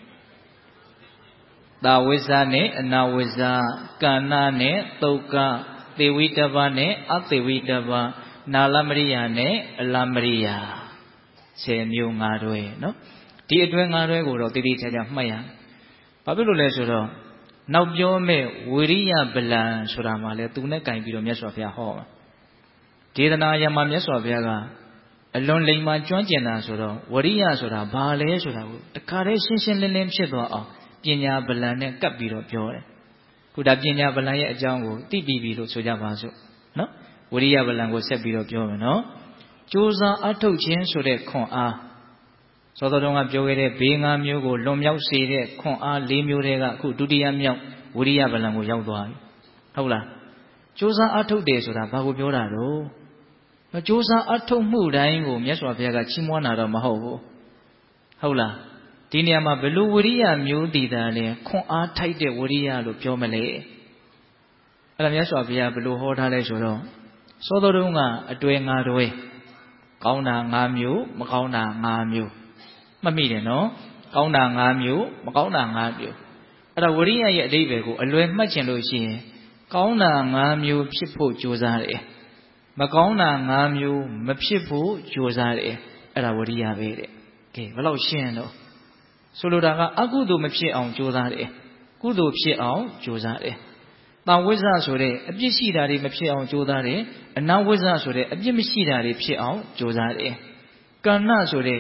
သာဝိဇ္ဇနဲ့အနာဝိဇ္ဇကဏ္ဍနဲ့သုတ်ကသေဝိတ္တပနဲ့အသေဝိတ္တပနာလမရိယာနဲ့အလမရိယာဆယ်မျိုး၅တွဲနော်ဒီအတွဲ၅တွဲကိုတော့တိတိကျကျမှတ်ရဘာဖြစ်လို့လဲဆိုတော့နောက်ပြောမဲ့ဝိရိယဗလံဆိုတာမှလည်းသူနဲ့ကင်ပြီးတော့မြတ်စွာဘုရားဟောမှာဒေသနာယမှာမြတ်စွာဘုရားကအလွန်လိမ္မာကျွမ်းကျင်တာဆိုတော့ဝရိယဆိုတာဘာလဲဆိုတာကိုတခါတည်းရှင်းရှင်းလင်းလင်းဖြစ်သွားအောင်ပညာဗလံနဲ့ကပ်ပြီးတော့ပြောတယ်ခုဒါပညာဗလံရဲ့အကြောင်းကိုသိပြီးပြီလို့ဆိုကြပါစို့နော်ဝိရိယဗလံကိုဆက်ပြီးတော့ပြောမယ်နော်ကြိုးစားအထုတ်ခြင်းဆိုတဲ့ခွန်အားစောစောတုန်းကပြောခဲ့တဲ့ဘေးငါးမျိုးကိုလွန်မြောက်စေတဲ့ခွန်အား၄မျိုးတည်းကအခုဒုတိယမြောက်ဝိရိယဗလံကိုရောက်သွားပြီဟုတ်လားကြိုးစားအထုတ်တယ်ဆိုတာဘာကိုပြောတာတော့ကြိုးစားအထုတ်မှုတိုင်းကိုမြတ်စွာဘုရားကချီးမွမ်းတာတော့မဟုတ်ဘူးဟုတ်လားဒီနေရာမှာဘယ်လိုဝိရိယမျိုးတည်တာလဲခွန်အားထိုက်တဲ့ဝိရိယလို့ပြောမလဲအဲ့ဒါမြတ်စွာဘုရားဘယ်လိုဟောထားလဲဆိုတော့စောစောတုန်းကအတွေ့ငါတွဲကောင်းတာ၅မျိုးမကောင်းတာ၅မျိုးမှတ်မိတယ်နော်ကောင်းတာ၅မျိုးမကောင်းတာ၅မျိုးအဲ့ဒါဝိရိယရဲ့အဓိပ္ပာယ်ကိုအလွယ်မှတ်ချင်လို့ရှိရင်ကောင်းတာ၅မျိုးဖြစ်ဖို့ကြိုးစားတယ်မကောင်းတာ၅မျိုးမဖြစ်ဖို့ကြိုးစားတယ်အဲ့ဒါဝိရိယပဲတဲ့ကဲဘယ်လောက်ရှင်းတော့ဆိုလိုတာကအကုသိုလ်မဖြစ်အောင်ကြိုးစားတယ်ကုသိုလ်ဖြစ်အောင်ကြိုးစားတယ်တာဝိဇ္ဇဆိုတဲ့အပြစ်ရှိတာတွေမဖြစ်အောင်ကြိုးစားတယ်အနာဝိဇ္ဇဆိုတဲ့အပြစ်မရှိတာတွေဖြစ်အောင်ကြိုးစားတယ်ကဏ္ဍဆိုတဲ့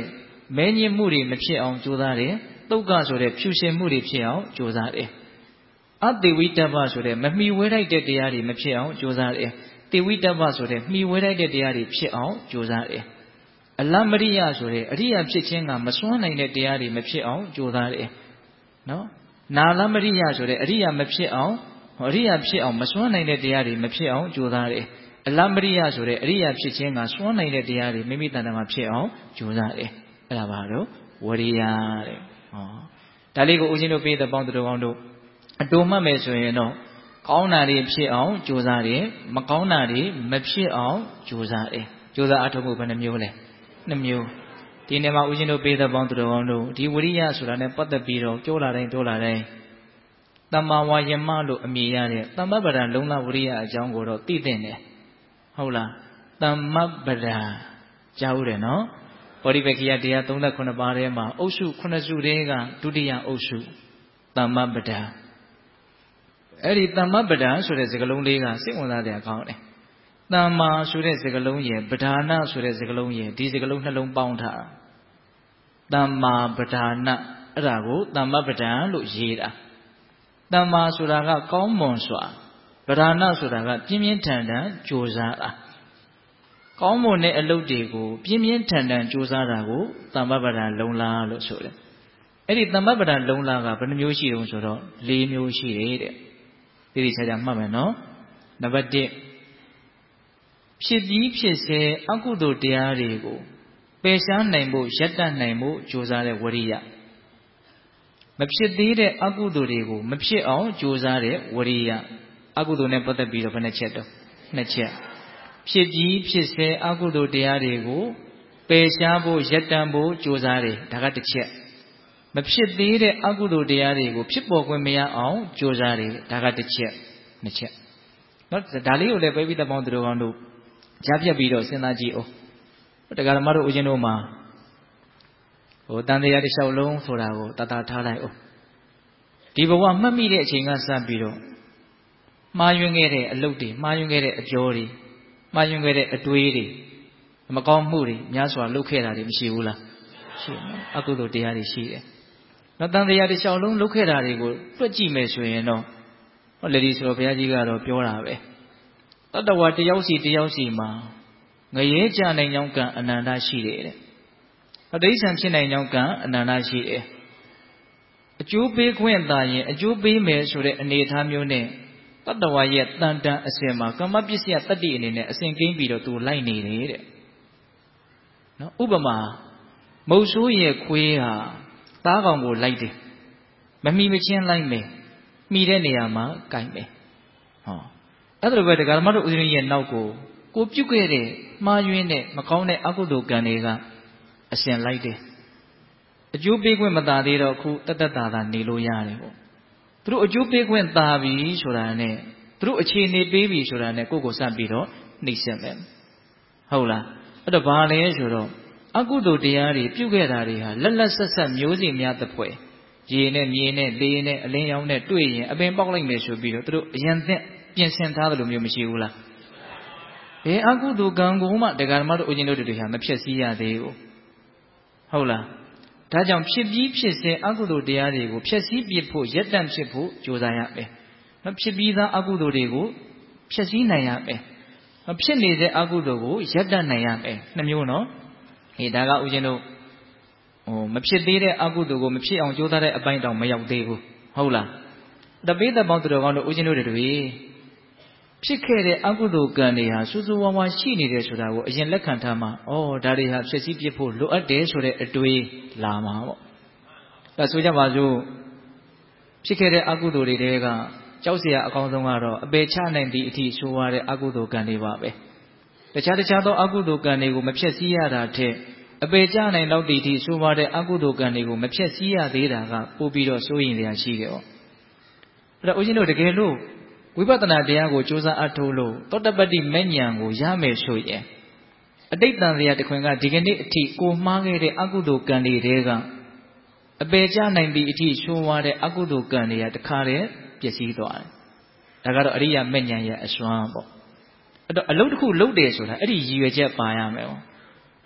မဲညစ်မှုတွေမဖြစ်အောင်ကြိုးစားတယ်သုတ်ကဆိုတဲ့ဖြူရှင်မှုတွေဖြစ်အောင်ကြိုးစားတယ်အတေဝိတ္တပဆိုတဲ့မမှီဝဲလိုက်တဲ့တရားတွေမဖြစ်အောင်ကြိုးစားတယ်တေဝိတ္တပဆိုတဲ့မှီဝဲလိုက်တဲ့တရားတွေဖြစ်အောင်ကြိုးစားတယ်အလမရိယဆိုတဲ့အရိယာဖြစ်ခြင်းကမစွမ်းနိုင်တဲ့တရားတွေမဖြစ်အောင်ကြိုးစားတယ်နော်နာလမရိယဆိုတဲ့အရိယာမဖြစ်အောင်အရိယာဖြစ်အောင်မစွမ်းနိုင်တဲ့တရားတွေမဖြစ်အောင်ကြိုးစားတယ်အလမရိယဆိုတဲ့အရိယာဖြစ်ခြင်းကစွမ်းနိုင်တဲ့တရားတွေမိမိတဏ္ဍာမှာဖြစ်အောင်ကြိုးစားတယ်အဲ့ဒါပါတော့ဝရိယတဲ့ဟောဒါလေးကိုဦးဇင်းတို့ပြေးတဲ့ပေါင်းသူတော်ကောင်းတို့အတူမှတ်မယ်ဆိုရင်တော့ကောင်းတာတွေဖြစ်အောင်ကြိုးစားတယ်မကောင်းတာတွေမဖြစ်အောင်ကြိုးစားတယ်ကြိုးစားအထောက်မှုဘယ်နှမျိုးလဲနှစ်မျိုးဒီနေ့မှာဦးဇင်းတို့ပြေးတဲ့ပေါင်းသူတော်ကောင်းတို့ဒီဝရိယဆိုတာနဲ့ပတ်သက်ပြီးတော့ပြောလာတိုင်းပြောလာတိုင်းသမ္မာဝါယမလို့အမည်ရတဲ့သမ္မပဒံလုံလဝရိယအကြောင်းကိုတော့သိသင့်တယ်ဟုတ်လားသမ္မပဒံကြားဦးတယ်နော်ဗောဓိပက္ခိယတရားသုံးဆယ်ခုနှစ်ပါးထဲမှာအုပ်စုခုနှစ်စုတည်းကဒုတိယအုပ်စုသမ္မပဒံအဲ့ဒီသမ္မပဒံဆိုတဲ့စကားလုံးလေးကစိတ်ဝင်စားတဲ့အကောင်းတယ်သမ္မာဆိုတဲ့စကားလုံးရယ်ပဓာနဆိုတဲ့စကားလုံးရယ်ဒီစကားလုံးနှလုံးပေါင်းထားသမ္မာပဓာနအဲ့ဒါကိုသမ္မပဒံလို့ရေးတာသမ္မာဆိုတာကကောင်းမွန်စွာပဓာနဆိုတာကပြင်းပြင်းထန်ထန်ကြိုးစားတာကောင်းမွန်တဲ့အလုပ်တွေကိုပြင်းပြင်းထန်ထန်ကြိုးစားတာကိုသမ္မပဒံလုံလာလို့ဆိုတယ်အဲ့ဒီသမ္မပဒံလုံလာကဘယ်နှမျိုးရှိတုံးဆိုတော့၄မျိုးရှိတယ်တဲ့ဒီဒီခြားခြားမှတ်မယ်နော်နံပါတ်တစ်ဖြစ်ပြီးဖြစ်စေအကုသိုလ်တရားတွေကိုပယ်ရှားနိုင်ဖို့ရပ်တန့်နိုင်ဖို့ကြိုးစားတဲ့ဝရိယမဖြစ်သေးတဲ့အကုသိုလ်တွေကိုမဖြစ်အောင်ကြိုးစားတဲ့ဝရိယအကုသိုလ်နဲ့ပတ်သက်ပြီးတော့ဘယ်နှချက်တော့နှစ်ချက်ဖြစ်ပြီးဖြစ်စေအကုသိုလ်တရားတွေကိုပယ်ရှားဖို့ရပ်တန့်ဖို့ကြိုးစားတယ်ဒါကတစ်ချက်မဖြစ်သေးတဲ့အကုသိုလ်တရားတွေကိုဖြစ်ပေါ်ခွင့်မရအောင်ကြိုးစားတယ်ဒါကတစ်ချက်နှစ်ချက်နော်ဒါလေးကိုလည်းပဲပြီးတဲ့ပေါင်းသူတော်ကောင်းတို့ကြားပြတ်ပြီးတော့စဉ်းစားကြည့်အောင်တရားဓမ္မတို့ဦးဇင်းတို့မှာဟိုတန်တရားတစ်လျှောက်လုံးဆိုတာကိုတတ်တာထားလိုက်အောင်ဒီဘဝမှတ်မိတဲ့အချိန်ကစပြီးတော့မှားယွင်းခဲ့တဲ့အလုပ်တွေမှားယွင်းခဲ့တဲ့အပြောတွေမှားယွင်းခဲ့တဲ့အတွေးတွေမကောင်းမှုတွေများစွာလုပ်ခဲ့တာတွေမရှိဘူးလားရှိတယ်အကုသိုလ်တရားတွေရှိတယ်နော်တန်တရားတစ်လျှောက်လုံးလုပ်ခဲ့တာတွေကိုတွက်ကြည့်မယ်ဆိုရင်တော့ဟောလေဒီဆိုတော့ဘုရားကြီးကတော့ပြောတာပဲတတ္တဝါတယောက်စီတယောက်စီမှာငရဲကြနိုင်ကြောင်းကံအနန္တရှိတယ်တဲ့အတိဋ္ဌံဖြစ်နိုင်ကြောင်းကံအနန္တရှိတယ်အကျိုးပေးခွင့်သာရင်အကျိုးပေးမယ်ဆိုတဲ့အနေအထားမျိုးနဲ့တတ္တဝါရဲ့တန်တန်အစဉ်မှာကမ္မပစ္စယတတ္တိအနေနဲ့အစဉ်ကိန်းပြီးတော့သူလိုက်နေတယ်တဲ့နော်ဥပမာမုတ်ဆိုးရဲ့ခွေးဟာသားကောင်ကိုလိုက်တယ်မမီမချင်းလိုက်မယ်မိတဲ့နေရာမှာကြိုက်မယ်ဟောအဲ့ဒါလိုပဲဒကာဓမ္မတို့ဦးဇင်းရဲ့နောက်ကိုကိုပြုတ်ခဲ့တဲ့မှားယွင်းတဲ့မကောင်းတဲ့အကုသိုလ်ကံတွေကအရှင်လိုက်တယ်အကျိုးပေးခွင့်မသာသေးတော့အခုတတ်တတ်တာသာနေလို့ရတယ်ပေါ့သူတို့အကျိုးပေးခွင့်သာပြီဆိုတာနဲ့သူတို့အခြေအနေပေးပြီဆိုတာနဲ့ကိုယ့်ကိုစပ်ပြီးတော့နှိမ့်ဆက်မယ်ဟုတ်လားအဲ့တော့ဘာလဲဆိုတော့အကုသိုလ်တရားတွေပြုခဲ့တာတွေဟာလက်လက်ဆက်ဆက်မျိုးစီများတစ်ဖွဲ့ရေနဲ့မြေနဲ့လေနဲ့အလင်းရောင်နဲ့တွေ့ရင်အပင်ပေါက်လိုက်မယ်ဆိုပြီးတော့သူတို့အရင်သင့်ပြင်ဆင်ထားတယ်လို့မျိုးမရှိဘူးလားဘယ်အကုသိုလ်ကံကိုမှဒကာဓမ္မတို့ဦးဇင်းတို့တွေဟာမဖြစ်စည်းရသေးဘူးဟုတ်လားဒါကြောင့်ဖြစ်ပြီးဖြစ်စေအကုသိုလ်တရားတွေကိုဖျက်ဆီးပစ်ဖို့ရပ်တန့်ဖြစ်ဖို့ကြိုးစားရမယ်နော်ဖြစ်ပြီးသားအကုသိုလ်တွေကိုဖျက်ဆီးနိုင်ရမယ်နော်ဖြစ်နေတဲ့အကုသိုလ်ကိုရပ်တန့်နိုင်ရမယ်နှမျိုးနော်ဟေးဒါကဦးဇင်းတို့ဟိုမဖြစ်သေးတဲ့အကုသိုလ်ကိုမဖြစ်အောင်ကြိုးစားတဲ့အပိုင်းတောင်မရောက်သေးဘူးဟုတ်လားတပိသက်ပေါင်းသူတော်ကောင်းတို့ဦးဇင်းတို့တွေဖြစ်ခဲ့တဲ့အကုသိုလ်ကံတွေဟာစူးစူးဝါးဝါရှိနေတယ်ဆိုတာကိုအရင်လက်ခံထားမှဩဒါတွေဟာဖြစ်စည်းပြစ်ဖို့လိုအပ်တယ်ဆိုတဲ့အတွေးလာမှာပေါ့အဲဆိုကြပါစို့ဖြစ်ခဲ့တဲ့အကုသိုလ်တွေတဲကကြောက်เสียအကောင်းဆုံးကတော့အပေချနိုင်သည့်အထိဆိုးရတဲ့အကုသိုလ်ကံတွေပါပဲတခြားတခြားသောအကုသိုလ်ကံတွေကိုမဖြစ်စည်းရတာထက်အပေချနိုင်တော့သည့်အထိဆိုးရတဲ့အကုသိုလ်ကံတွေကိုမဖြစ်စည်းရသေးတာကပို့ပြီးတော့စိုးရင်လျာရှိတယ်ပေါ့အဲ့တော့ဦးဇင်းတို့တကယ်လို့ဝိပဿနာတရားကိုကြိုးစားအထောက်လို့သောတပတ္တိမဉ္ဇဉ်ကိုရမယ်ဆိုရင်အတိတ်တန်တရားတခွင်ကဒီကနေ့အထိကိုမှားခဲ့တဲ့အကုသိုလ်ကံတွေတဲကအပေချနိုင်ပြီးအထိဆိုးွားတဲ့အကုသိုလ်ကံတွေကတခါတည်းပျက်စီးသွားတယ်ဒါကတော့အရိယာမဉ္ဇဉ်ရဲ့အစွမ်းပေါ့အဲ့တော့အလုပ်တစ်ခုလုပ်တယ်ဆိုတာအဲ့ဒီရည်ရွယ်ချက်ပါရမယ်ပေါ့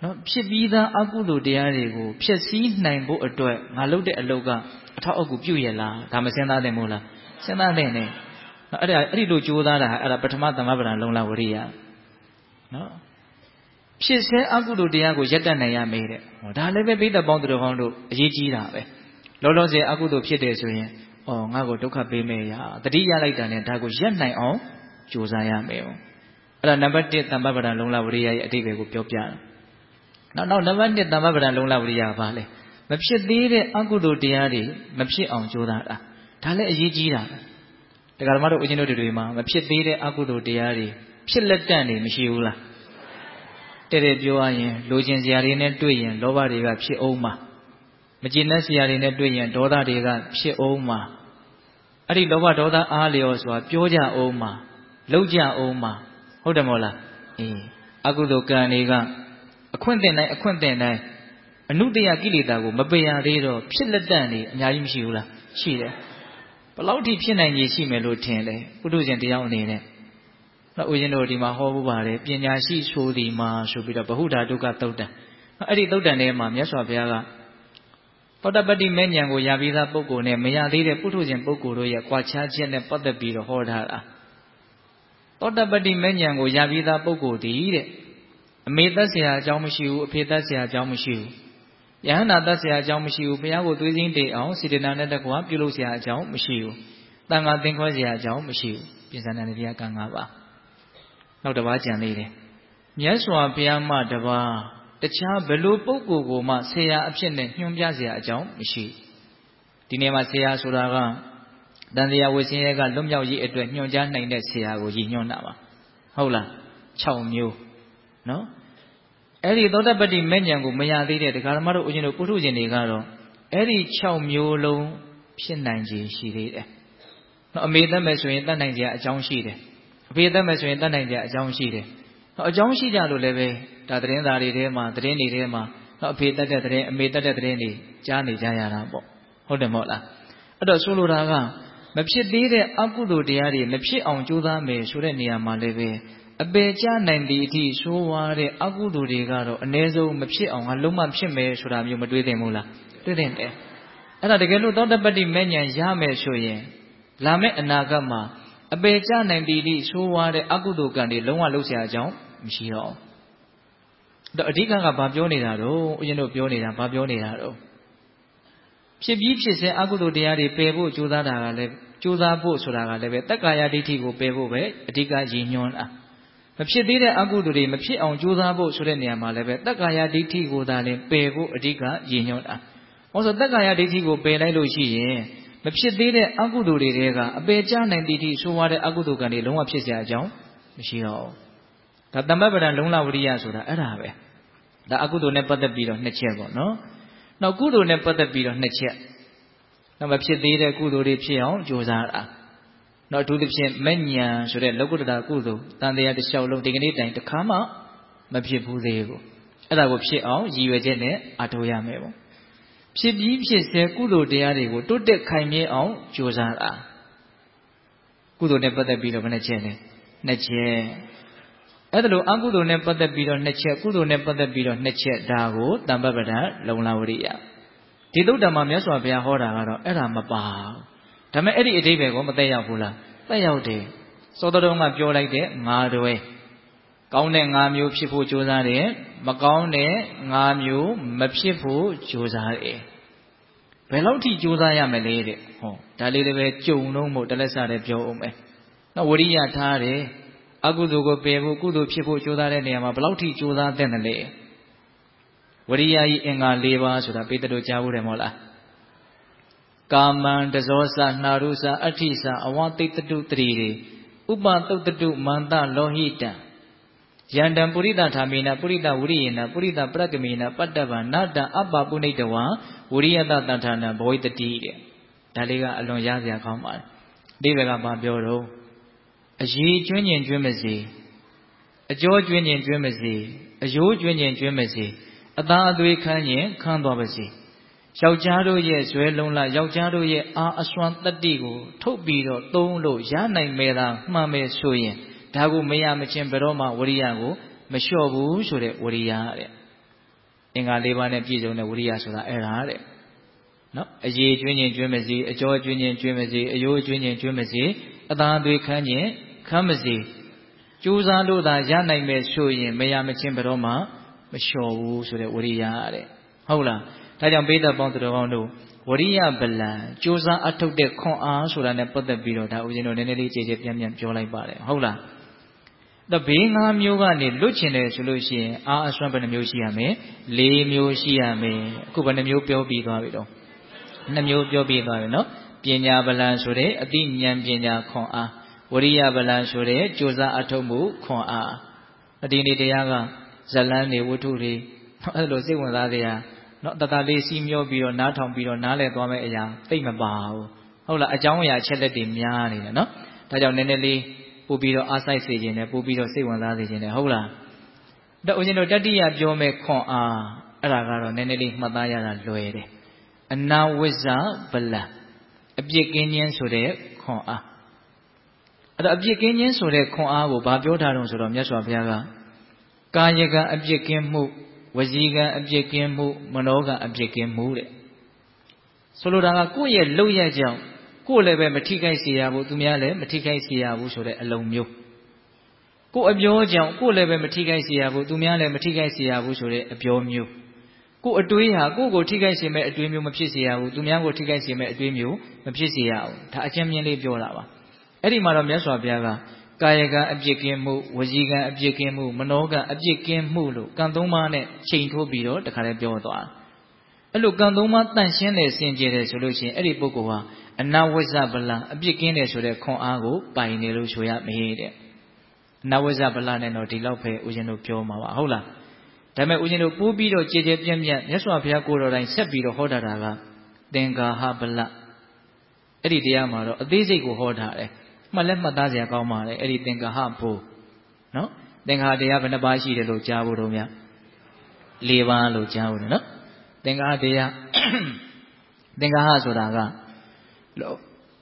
နော်ဖြစ်ပြီးသားအကုသိုလ်တရားတွေကိုဖျက်ဆီးနိုင်ဖို့အတွက်ငါလုပ်တဲ့အလုပ်ကအထောက်အကူပြုရလားဒါမစဉ်းစားသင့်ဘူးလားစဉ်းစားသင့်တယ်နော်အဲ့ဒါအဲ့ဒီလိုကြိုးစားတာအဲ့ဒါပထမသမဗ္ဗဒံလုံလဝရိယနော်ဖြစ်စေအကုသိုလ်တရားကိုရပ်တန့်နိုင်ရမယ်တဲ့ဟောဒါလည်းပဲပိဋကပေါင်းသူတော်ကောင်းတို့အရေးကြီးတာပဲလောလောဆယ်အကုသိုလ်ဖြစ်တယ်ဆိုရင်အော်ငါ့ကိုဒုက္ခပေးမယ်ရာတတိယလိုက်တာနဲ့ဒါကိုရပ်နိုင်အောင်ကြိုးစားရမယ်အဲ့ဒါနံပါတ်တစ်သမဗ္ဗဒံလုံလဝရိယရဲ့အဓိပ္ပာယ်ကိုပြောပြတာနောက်နောက်နံပါတ်နှစ်သမဗ္ဗဒံလုံလဝရိယကဘာလဲမဖြစ်သေးတဲ့အကုသိုလ်တရားတွေမဖြစ်အောင်ကြိုးစားတာဒါလည်းအရေးကြီးတာတရားဓမ္မတို့ဦးဇင်းတို့တွေမှာမဖြစ်သေးတဲ့အကုသိုလ်တရားတွေဖြစ်လက်တန့်နေမရှိဘူးလားတဲ့တဲ့ပြောရရင်လိုချင်စရာတွေနဲ့တွေ့ရင်လောဘတွေကဖြစ်အောင်မှာမကျေနပ်စရာတွေနဲ့တွေ့ရင်ဒေါသတွေကဖြစ်အောင်မှာအဲ့ဒီလောဘဒေါသအားလျော်စွာပြောကြအောင်မှာလုပ်ကြအောင်မှာဟုတ်တယ်မို့လားအေးအကုသိုလ်ကံတွေကအခွင့်တင်တိုင်းအခွင့်တင်တိုင်းအနုတ္တယကိလေသာကိုမပယ်ရသေးတော့ဖြစ်လက်တန့်နေအများကြီးမရှိဘူးလားရှိတယ်ဘယ်လောက်ထိဖြစ်နိုင်ကြီးရှိမယ်လို့ထင်လဲပုထုဇဉ်တရားအနေနဲ့နောက်ဦးဇင်းတို့ဒီမှာဟောဖို့ပါတယ်ပညာရှိဆိုသည်မှာဆိုပြီးတော့ဗဟုဓာတုကသုတ်တံအဲ့ဒီသုတ်တံထဲမှာမြတ်စွာဘုရားကသောတပတ္တိမဲ့ဉာဏ်ကိုရပြီးသားပုဂ္ဂိုလ်နဲ့မရသေးတဲ့ပုထုဇဉ်ပုဂ္ဂိုလ်တို့ရဲ့ကွာခြားချက်နဲ့ပတ်သက်ပြီးတော့ဟောထားတာသောတပတ္တိမဲ့ဉာဏ်ကိုရပြီးသားပုဂ္ဂိုလ်တည်တဲ့အမေသက်เสียအကြောင်းမရှိဘူးအဖေသက်เสียအကြောင်းမရှိဘူးယဟန္တာသက်เสียအကြောင်းမရှိဘူးဘုရားကိုသွေးစင်းတေအောင်စေတနာနဲ့တကွာပြုလုပ်เสียအကြောင်းမရှိဘူးတန်ခါသင်္ခွဲเสียအကြောင်းမရှိဘူးပြင်စံတဲ့တရားကံ၅ပါးနောက်တစ်ပါးကြံသေးတယ်မြတ်စွာဘုရားမှတပါးတခြားဘယ်လိုပုဂ္ဂိုလ်ကိုမှဆရာအဖြစ်နဲ့ညွှန်ပြเสียအကြောင်းမရှိဒီနေ့မှာဆရာဆိုတာကတန်တရားဝိဆင်းရဲကလွတ်မြောက်ရေးအတွက်ညွှန်ကြားနိုင်တဲ့ဆရာကိုရည်ညွှန်းတာပါဟုတ်လား၆မျိုးနော်အဲ့ဒီသောတပတ္တိမဲ့ဉာဏ်ကိုမရသေးတဲ့ဒကာဓမ္မတို့ဦးဇင်းတို့ပုထုဇဉ်တွေကတော့အဲ့ဒီ၆မျိုးလုံးဖြစ်နိုင်ခြေရှိသေးတယ်နော်အမေသက်မဲ့ဆိုရင်တတ်နိုင်ကြအကြောင်းရှိတယ်အဖေသက်မဲ့ဆိုရင်တတ်နိုင်ကြအကြောင်းရှိတယ်နော်အကြောင်းရှိကြလို့လည်းပဲဒါသတင်းသားတွေထဲမှာသတင်းတွေထဲမှာနော်အဖေတတ်တဲ့သတင်းအမေတတ်တဲ့သတင်းတွေကြားနေကြရတာပေါ့ဟုတ်တယ်မဟုတ်လားအဲ့တော့ဆိုလိုတာကမဖြစ်သေးတဲ့အကုသိုလ်တရားတွေမဖြစ်အောင်ကြိုးစားမယ်ဆိုတဲ့နေရာမှာလည်းပဲအပေကျနိုင်သည့်အထိဆိုးဝါးတဲ့အကုသိုလ်တွေကတော့အ ਨੇ ဆုံးမဖြစ်အောင်ငါလုံးမဖြစ်မယ်ဆိုတာမျိုးမတွေးသင့်ဘူးလားတွေးသင့်တယ်အဲ့ဒါတကယ်လို့သောတပတ္တိမဲ့ဉာဏ်ရမယ်ဆိုရင်လာမယ့်အနာဂတ်မှာအပေကျနိုင်သည့်အထိဆိုးဝါးတဲ့အကုသိုလ်ကံတွေလုံးဝလုပ်เสียအကြောင်းမရှိတော့ဘူးတော့အဓိကကဘာပြောနေတာတော့ဦးဇင်းတို့ပြောနေတာဘာပြောနေတာတော့ဖြစ်ပြီးဖြစ်စဉ်အကုသိုလ်တရားတွေပယ်ဖို့ကြိုးစားတာကလည်းကြိုးစားဖို့ဆိုတာကလည်းပဲတက္ကာယဒိဋ္ဌိကိုပယ်ဖို့ပဲအဓိကရည်ညွှန်းတာမဖြစ်သေးတဲ့အကုသိုလ်တွေမဖြစ်အောင်ကြိုးစားဖို့ဆိုတဲ့နေရာမှာလည်းပဲတက္ကာယဒိဋ္ဌိကိုသာလျှင်ပယ်ဖို့အဓိကရည်ညွှန်းတာ။ဟောဆိုတက္ကာယဒိဋ္ဌိကိုပယ်လိုက်လို့ရှိရင်မဖြစ်သေးတဲ့အကုသိုလ်တွေတဲကအပယ်ကျနိုင်သည့်အထိဆိုးဝါးတဲ့အကုသိုလ်ကံတွေလုံးဝဖြစ်เสียအကြောင်းမရှိတော့ဘူး။ဒါသမဗ္ဗဒံလုံလဝရိယဆိုတာအဲ့ဒါပဲ။ဒါအကုသိုလ်နဲ့ပတ်သက်ပြီးတော့နှစ်ချက်ပေါ့နော်။နောက်ကုသိုလ်နဲ့ပတ်သက်ပြီးတော့နှစ်ချက်။နောက်မဖြစ်သေးတဲ့ကုသိုလ်တွေဖြစ်အောင်ကြိုးစားတာ။နောက်အထူးသဖြင့်မဉ္ဇဉ်ဆိုတဲ့လောကုတ္တရာကုသိုလ်တန်တရားတစ်လျှောက်လုံးဒီကနေ့တိုင်တစ်ခါမှမဖြစ်ဘူးသေးဘူးအဲ့ဒါကိုဖြစ်အောင်ရည်ရွယ်ချက်နဲ့အထောက်ရမယ်ပေါ့ဖြစ်ပြီးဖြစ်စေကုသိုလ်တရားတွေကိုတိုးတက်ခိုင်မြဲအောင်ကြိုးစားတာကုသိုလ်နဲ့ပတ်သက်ပြီးတော့ဘယ်နှချက်လဲနှစ်ချက်အဲ့ဒါလိုအကုသိုလ်နဲ့ပတ်သက်ပြီးတော့နှစ်ချက်ကုသိုလ်နဲ့ပတ်သက်ပြီးတော့နှစ်ချက်ဒါကိုတမ္ပပဒလုံလဝရိယဒီသုတ္တမှာမြတ်စွာဘုရားဟောတာကတော့အဲ့ဒါမပါဘူးဒါပေမဲ့အဲ့ဒီအဓိပ္ပာယ်ကိုမသက်ရောက်ဘူးလားသက်ရောက်တယ်စောတော်ကပြောလိုက်တဲ့ငါးတွဲကောင်းတဲ့ငါးမျိုးဖြစ်ဖို့ကြိုးစားတယ်မကောင်းတဲ့ငါးမျိုးမဖြစ်ဖို့ကြိုးစားတယ်ဘယ်လောက်ထိကြိုးစားရမလဲတဲ့ဟောဒါလေးလည်းပဲကြုံလုံးမို့တလက်စတဲ့ပြောအောင်မယ်နော်ဝရိယထားတယ်အကုသိုလ်ကိုပယ်ဖို့ကုသိုလ်ဖြစ်ဖို့ကြိုးစားတဲ့နေရာမှာဘယ်လောက်ထိကြိုးစားသင့်တယ်လဲဝရိယဤအင်္ဂါ၄ပါးဆိုတာပိဋကတို့ကြားဘူးတယ်မဟုတ်လားကာမံတဇောစနှာရုစအဋ္ဌိစအဝတိတ္တုတရီတွေဥပသုတ်တုမန္တလောဟိတံယန္တံပုရိသထာမေနပုရိသဝရိယေနပုရိသပရကမေနပတ္တဗာနာတံအပ္ပပုဏိတဝံဝရိယတတထာနံဘောဝိတတိတဲ့ဒါလေးကအလွန်ရစရာကောင်းပါတယ်ဒီဘက်ကဘာပြောတော့အရေးကျွင်းကျင်ကျွင်းမစေအကျော်ကျွင်းကျင်ကျွင်းမစေအယိုးကျွင်းကျင်ကျွင်းမစေအသားအသွေးခမ်းကျင်ခမ်းသွားပါစေယောက်ျားတို့ရဲ့ဇွဲလုံးလားယောက်ျားတို့ရဲ့အာအစွမ်းတတ္တိကိုထုတ်ပြီးတော့သုံးလို့ရနိုင်မယ်သာမှန်မယ်ဆိုရင်ဒါကိုမရမချင်းဘယ်တော့မှဝရိယကိုမလျှော့ဘူးဆိုတဲ့ဝရိယတဲ့အင်္ဂါလေးပါးနဲ့ပြည့်စုံတဲ့ဝိရိယဆိုတာအဲ့ဒါတဲ့နော်အရေးကျွင်းခြင်းကျွင်းမစီအကျော်ကျွင်းခြင်းကျွင်းမစီအယိုးကျွင်းခြင်းကျွင်းမစီအသားသွေးခမ်းခြင်းခမ်းမစီကြိုးစားလို့သာရနိုင်မယ်ဆိုရင်မရမချင်းဘယ်တော့မှမလျှော်ဘူးဆိုတဲ့ဝိရိယတဲ့ဟုတ်လားဒါကြောင့်ပိဋကပေါင်းသူတော်ကောင်းတို့ဝရိယဗလံကြိုးစားအထုတ်တဲ့ခွန်အားဆိုတာနဲ့ပတ်သက်ပြီးတော့ဒါဦးဇင်းတို့နည်းနည်းလေးကြည်ကြည်ပြန့်ပြန့်ပြောလိုက်ပါတယ်ဟုတ်လားဒါဘေးငါးမျိုးကနေလွတ်ချင်တယ်ဆိုလို့ရှိရင်အားအစွမ်းဘယ်နှမျိုးရှိရမလဲလေးမျိုးရှိရမယ်အခုဘယ်နှမျိုးပြောပြီးသွားပြီတော့နှစ်မျိုးပြောပြီးသွားပြီနော်ပညာဗလံဆိုတဲ့အသိဉာဏ်ပညာခွန်အားဝရိယဗလံဆိုတဲ့ကြိုးစားအထုတ်မှုခွန်အားအဒီနေ့တရားကဇလန်းတွေဝတ္ထုတွေအဲ့လိုစိတ်ဝင်စားစရာနော်တတလေးစီးမျောပြီးတော့နားထောင်ပြီးတော့နားလည်သွားမယ့်အရာသိမပါဘူးဟုတ်လားအကြောင်းအရာအချက်လက်တွေများနေတယ်နော်ဒါကြောင့်နည်းနည်းလေးပို့ပြီးတော့အားစိုက်စေခြင်းနဲ့ပို့ပြီးတော့စိတ်ဝင်စားစေခြင်းနဲ့ဟုတ်လားဒါဦးဇင်းတို့တတိယပြောမဲ့ခွန်အားအဲ့ဒါကတော့နည်းနည်းလေးမှတ်သားရတာလွယ်တယ်အနာဝိဇ္ဇဗလံအပြစ်ကင်းခြင်းဆိုတဲ့ခွန်အားအဲ့တော့အပြစ်ကင်းခြင်းဆိုတဲ့ခွန်အားကိုဘာပြောထားတုံးဆိုတော့မြတ်စွာဘုရားကကာယကံအပြစ်ကင်းမှုဝစီကံအပြစ်ကင်းမှုမနောကံအပြစ်ကင်းမှုတဲ့ဆိုလိုတာကကိုယ့်ရဲ့လုပ်ရကြောင်းကိုယ်လည်းပဲမထိခိုက်စေရဘူးသူများလည်းမထိခိုက်စေရဘူးဆိုတဲ့အလုံးမျိုးကိုယ်အပြောကြောင့်ကိုယ်လည်းပဲမထိခိုက်စေရဘူးသူများလည်းမထိခိုက်စေရဘူးဆိုတဲ့အပြောမျိုးကိုယ်အတွေးဟာကိုယ့်ကိုထိခိုက်စေမဲ့အတွေးမျိုးမဖြစ်စေရဘူးသူများကိုထိခိုက်စေမဲ့အတွေးမျိုးမဖြစ်စေရဘူးဒါအကျဉ်းမြင်လေးပြောတာပါအဲ့ဒီမှာတော့မြတ်စွာဘုရားကကာယကံအပြစ်ကင်းမှုဝစီကံအပြစ်ကင်းမှုမနောကံအပြစ်ကင်းမှုလို့ကံသုံးပါးနဲ့ချိန်ထိုးပြီးတော့တခါတည်းပြောသွားတယ်အဲ့လိုကံသုံးပါးတန့်ရှင်းတယ်စင်ကြယ်တယ်ဆိုလို့ရှိရင်အဲ့ဒီပုဂ္ဂိုလ်ဟာအနဝိဇ္ဇဗလံအပြစ်ကင်းတယ်ဆိုတဲ့ခွန်အားကိုပိုင်တယ်လို့ဆိုရမေးတဲ့အနဝိဇ္ဇဗလံနဲ့တော့ဒီလောက်ပဲဦးဇင်းတို့ပြောမှာပါဟုတ်လားဒါပေမဲ့ဦးဇင်းတို့ပိုးပြီးတော့ကြည်ကြည်ပြန့်ပြန့်မြတ်စွာဘုရားကိုယ်တော်တိုင်ဆက်ပြီးတော့ဟောတာကသင်္ကာဟဗလအဲ့ဒီတရားမှာတော့အသေးစိတ်ကိုဟောထားတယ်မှတ်လဲမှတ်သားစရာကောင်းပါတယ်အဲ့ဒီသင်္ကာဟဘုနော်သင်္ကာဟတရားဘယ်နှပါးရှိတယ်လို့ကြားဖို့တော့များ၄ပါးလို့ကြားဖို့နော်သင်္ကာဟတရားသင်္ကာဟဆိုတာကလို့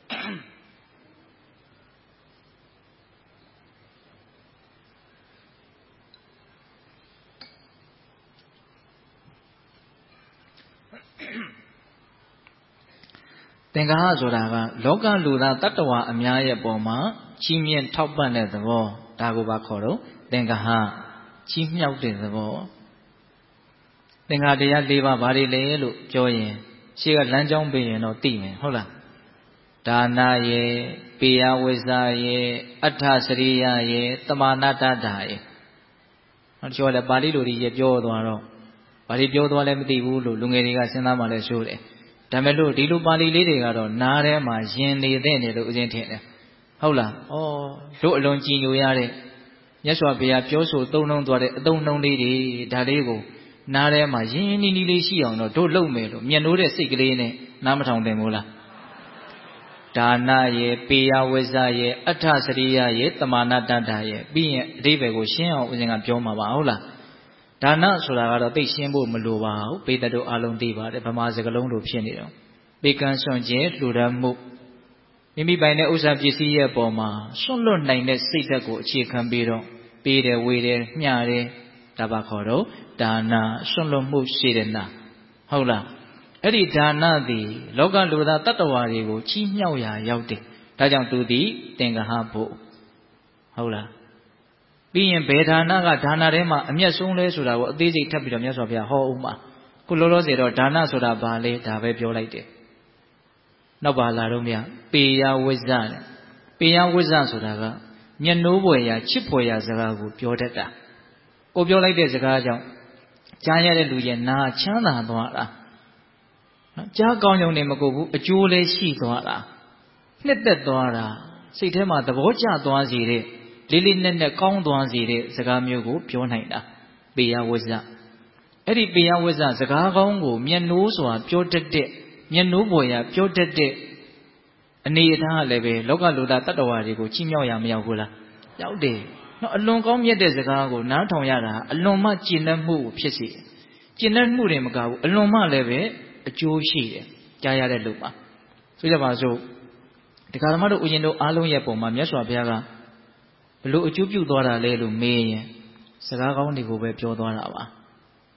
သင်္ကာဟဆိုတာကလောကလူသားတတ္တဝါအများရဲ့ပုံမှာချီးမြှင့်ထောက်ပံ့တဲ့သဘောဒါကိုပါခေါ်တော့သင်္ကာဟချီးမြှောက်တဲ့သဘောသင်္ကာတရား၄ပါးဘာတွေလဲလို့ပြောရင်ရှေ့ကလမ်းကြောင်းပေးရင်တော့သိမယ်ဟုတ်လားဒါနယေပေယဝိဇ္ဇယေအဋ္ဌစရိယယေတမာနတ္တယေဟောကျော်လည်းပါဠိလိုကြီးပြောသွားတော့ဘာတွေပြောသွားလဲမသိဘူးလို့လူငယ်တွေကစဉ်းစားမှလည်းရှိုးတယ်ဒါမဲ့လို့ဒီလိုပါဠိလေးတွေကတော့နားထဲမှာရင်နေတဲ့နေလို့ဦးဇင်းထင်တယ်ဟုတ်လားဩတို့အလွန်ကြည်ညိုရတဲ့မြတ်စွာဘုရားပြောဆိုသုံးနှုံးသွားတဲ့အသုံးနှုံးလေးတွေဒါလေးကိုနားထဲမှာရင်းရင်းနှီးနှီးလေးရှိအောင်တော့တို့လုပ်မယ်လို့မျက်နှိုးတဲ့စိတ်ကလေးနဲ့နားမထောင်သင့်ဘူးလားဒါနယေပေယဝိဇ္ဇယေအဋ္ဌစရိယယေတမာနတ္တယေပြီးရင်အဓိပ္ပာယ်ကိုရှင်းအောင်ဦးဇင်းကပြောမှာပါဟုတ်လားဒါနဆိုတာကတော့သိရှင်းဖို့မလိုပါဘူးပေတတို့အလုံးသိပါတယ်ဗမာစကားလုံးလိုဖြစ်နေတော့ပေကံစွန့်ခြင်းလှူဒါန်းမှုမိမိပိုင်တဲ့ဥစ္စာပစ္စည်းရဲ့အပေါ်မှာစွန့်လွတ်နိုင်တဲ့စိတ်ဓာတ်ကိုအခြေခံပြီးတော့ပေးတယ်ဝေတယ်မျှတယ်ဒါပါခေါ်တော့ဒါနစွန့်လွတ်မှုစေတနာဟုတ်လားအဲ့ဒီဒါနသည်လောကလူသားတတ္တဝါတွေကိုချီးမြှောက်ရာရောက်တယ်ဒါကြောင့်သူသည်သင်္ကဟဘုဟုတ်လားပြီးရင်ဘယ်ဒါနကဒါနထဲမှာအမျက်ဆုံးလဲဆိုတာကိုအသေးစိတ်ထပ်ပြီးတော့မြတ်စွာဘုရားဟောဦးမှာခုလောလောဆယ်တော့ဒါနဆိုတာဘာလဲဒါပဲပြောလိုက်တယ်နောက်ပါလာတော့မြပေယဝိဇ္ဇနဲ့ပေယဝိဇ္ဇဆိုတာကမျက်နှိုးပွေရာချစ်ဖွယ်ရာစကားကိုပြောတတ်တာကိုပြောလိုက်တဲ့စကားကြောင့်ကြားရတဲ့လူရဲ့နာချမ်းသာသွားတာနော်ကြားကောင်းကြောင်နေမကိုဘူးအကျိုးလည်းရှိသွားတာနှစ်သက်သွားတာစိတ်ထဲမှာသဘောကျသွားစေတဲ့လေးလေးနက်နက်ကောင်းသွားစေတဲ့စကားမျိုးကိုပြောနိုင်တာပေယဝိဇ္ဇအဲ့ဒီပေယဝိဇ္ဇစကားကောင်းကိုမျက်နှိုးစွာပြောတတ်တဲ့မျက်နှိုးပေါ်ရာပြောတတ်တဲ့အနေအထားလည်းပဲလောကလူသားတတ္တဝါတွေကိုချီးမြှောက်ရမရောက်ဘူးလားရောက်တယ်နော်အလွန်ကောင်းမြတ်တဲ့စကားကိုနားထောင်ရတာအလွန်မှကျင့်တတ်မှုကိုဖြစ်စေကျင့်တတ်မှုတွေမကဘူးအလွန်မှလည်းပဲအကျိုးရှိတယ်ကြားရတဲ့လူမှာဆိုကြပါစို့ဒီဃာရမတို့ဦးရင်တို့အားလုံးရဲ့ပုံမှာမြတ်စွာဘုရားကဘလို့အကျိုးပြုသွားတာလဲလို့မေးရင်စကားကောင်းတွေကိုပဲပြောသွားတာပါ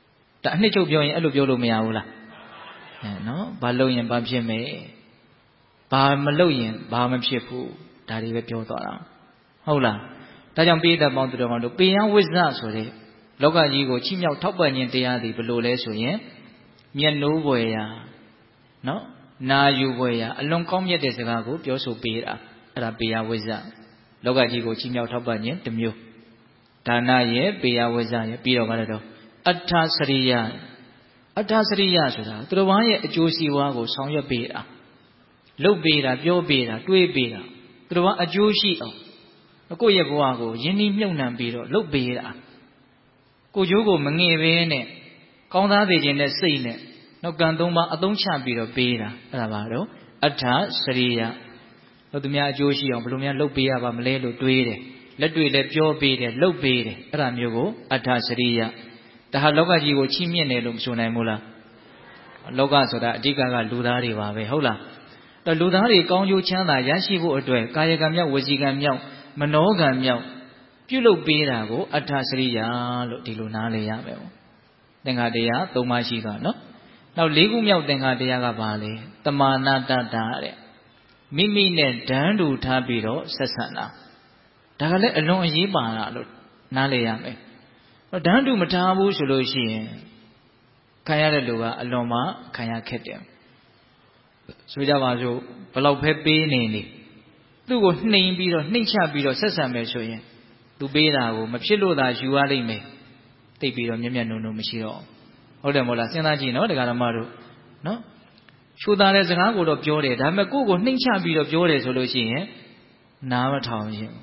ဒါအနှစ်ချုပ်ပြောရင်အဲ့လိုပြောလို့မရဘူးလားအဲနော်ဘာလုပ်ရင်ဘာဖြစ်မယ်ဘာမလုပ်ရင်ဘာမဖြစ်ဘူးဒါတွေပဲပြောသွားတာဟုတ်လားဒါကြောင့်ပိဋကပေါင်းသူတော်ကောင်းတို့ပေယဝိဇ္ဇဆိုတဲ့လောကကြီးကိုချီးမြှောက်ထောက်ပံ့ခြင်းတရားသည်ဘယ်လိုလဲဆိုရင်မျက်နှိုးပွေရာနော်နာယူပွေရာအလွန်ကောင်းမြတ်တဲ့စကားကိုပြောဆိုပေးတာအဲ့ဒါပေယဝိဇ္ဇလောကကြီးကိုချီးမြှောက်ထောက်ပံ့ခြင်းတစ်မျိုးဒါနရဲ့ပေယဝိဇ္ဇရဲ့ပြီးတော့ဗါတော့အဋ္ဌစရိယအဋ္ဌစရိယဆိုတာသူတော်ဘာရဲ့အကျိုးစီးပွားကိုဆောင်ရွက်ပေးတာလုပ်ပေးတာပြောပေးတာတွေးပေးတာသူတော်ဘာအကျိုးရှိအောင်ကိုယ့်ရဲ့ဘဝကိုယဉ်နှီးမြှုပ်နှံပြီးတော့လုပ်ပေးတာကိုကျိုးကိုမငဲ့ဘဲနဲ့ကောင်းသားသေးခြင်းနဲ့စိတ်နဲ့နောက်ကံသုံးပါအသုံးချပြီးတော့ပေးတာအဲ့ဒါပါတော့အဋ္ဌစရိယတို့သူများအကျိုးရှိအောင်ဘယ်လိုများလုပ်ပေးရပါမလဲလို့တွေးတယ်လက်တွေ့လည်းပြောပေးတယ်လုပ်ပေးတယ်အဲ့ဒါမျိုးကိုအဋ္ဌစရိယဒါဟာလောကကြီးကိုချီးမြှင့်တယ်လို့မဆိုနိုင်ဘူးလားလောကဆိုတာအဓိကကလူသားတွေပါပဲဟုတ်လားအဲ့လူသားတွေကောင်းကျိုးချမ်းသာရရှိဖို့အတွက်ကာယကံမြောက်ဝစီကံမြောက်မနောကံမြောက်ပြုလုပ်ပေးတာကိုအဋ္ဌစရိယလို့ဒီလိုနားလည်ရမယ်ပေါ့သင်္ခါတရားသုံးပါးရှိသွားနော်နောက်လေးခုမြောက်သင်္ခါတရားကဘာလဲတမာနတတ္တတဲ့မိမိနဲ့ဓာန်တူထားပြီးတော့ဆက်ဆံတာဒါကလည်းအလွန်အရေးပါတာလို့နားလည်ရမယ်ဓာန်တူမထားဘူးဆိုလို့ရှိရင်ခံရတဲ့လူကအလွန်မှခံရခက်တယ်ဆိုကြပါစို့ဘလောက်ပဲပေးနေနေသူ့ကိုနှိမ်ပြီးတော့နှိမ့်ချပြီးတော့ဆက်ဆံမယ်ဆိုရင်သူပေးတာကိုမဖြစ်လို့သာယူရလိမ့်မယ်သိပြီးတော့မျက်မျက်နှုံနှုံမရှိတော့ဟုတ်တယ်မို့လားစဉ်းစားကြည့်နော်တရားဓမ္မတို့နော်ချိုးသားတဲ့စကားကိုတော့ပြောတယ်ဒါပေမဲ့ကိုယ့်ကိုနှိမ့်ချပြီးတော့ပြောတယ်ဆိုလို့ရှိရင်နားမထောင်ရင်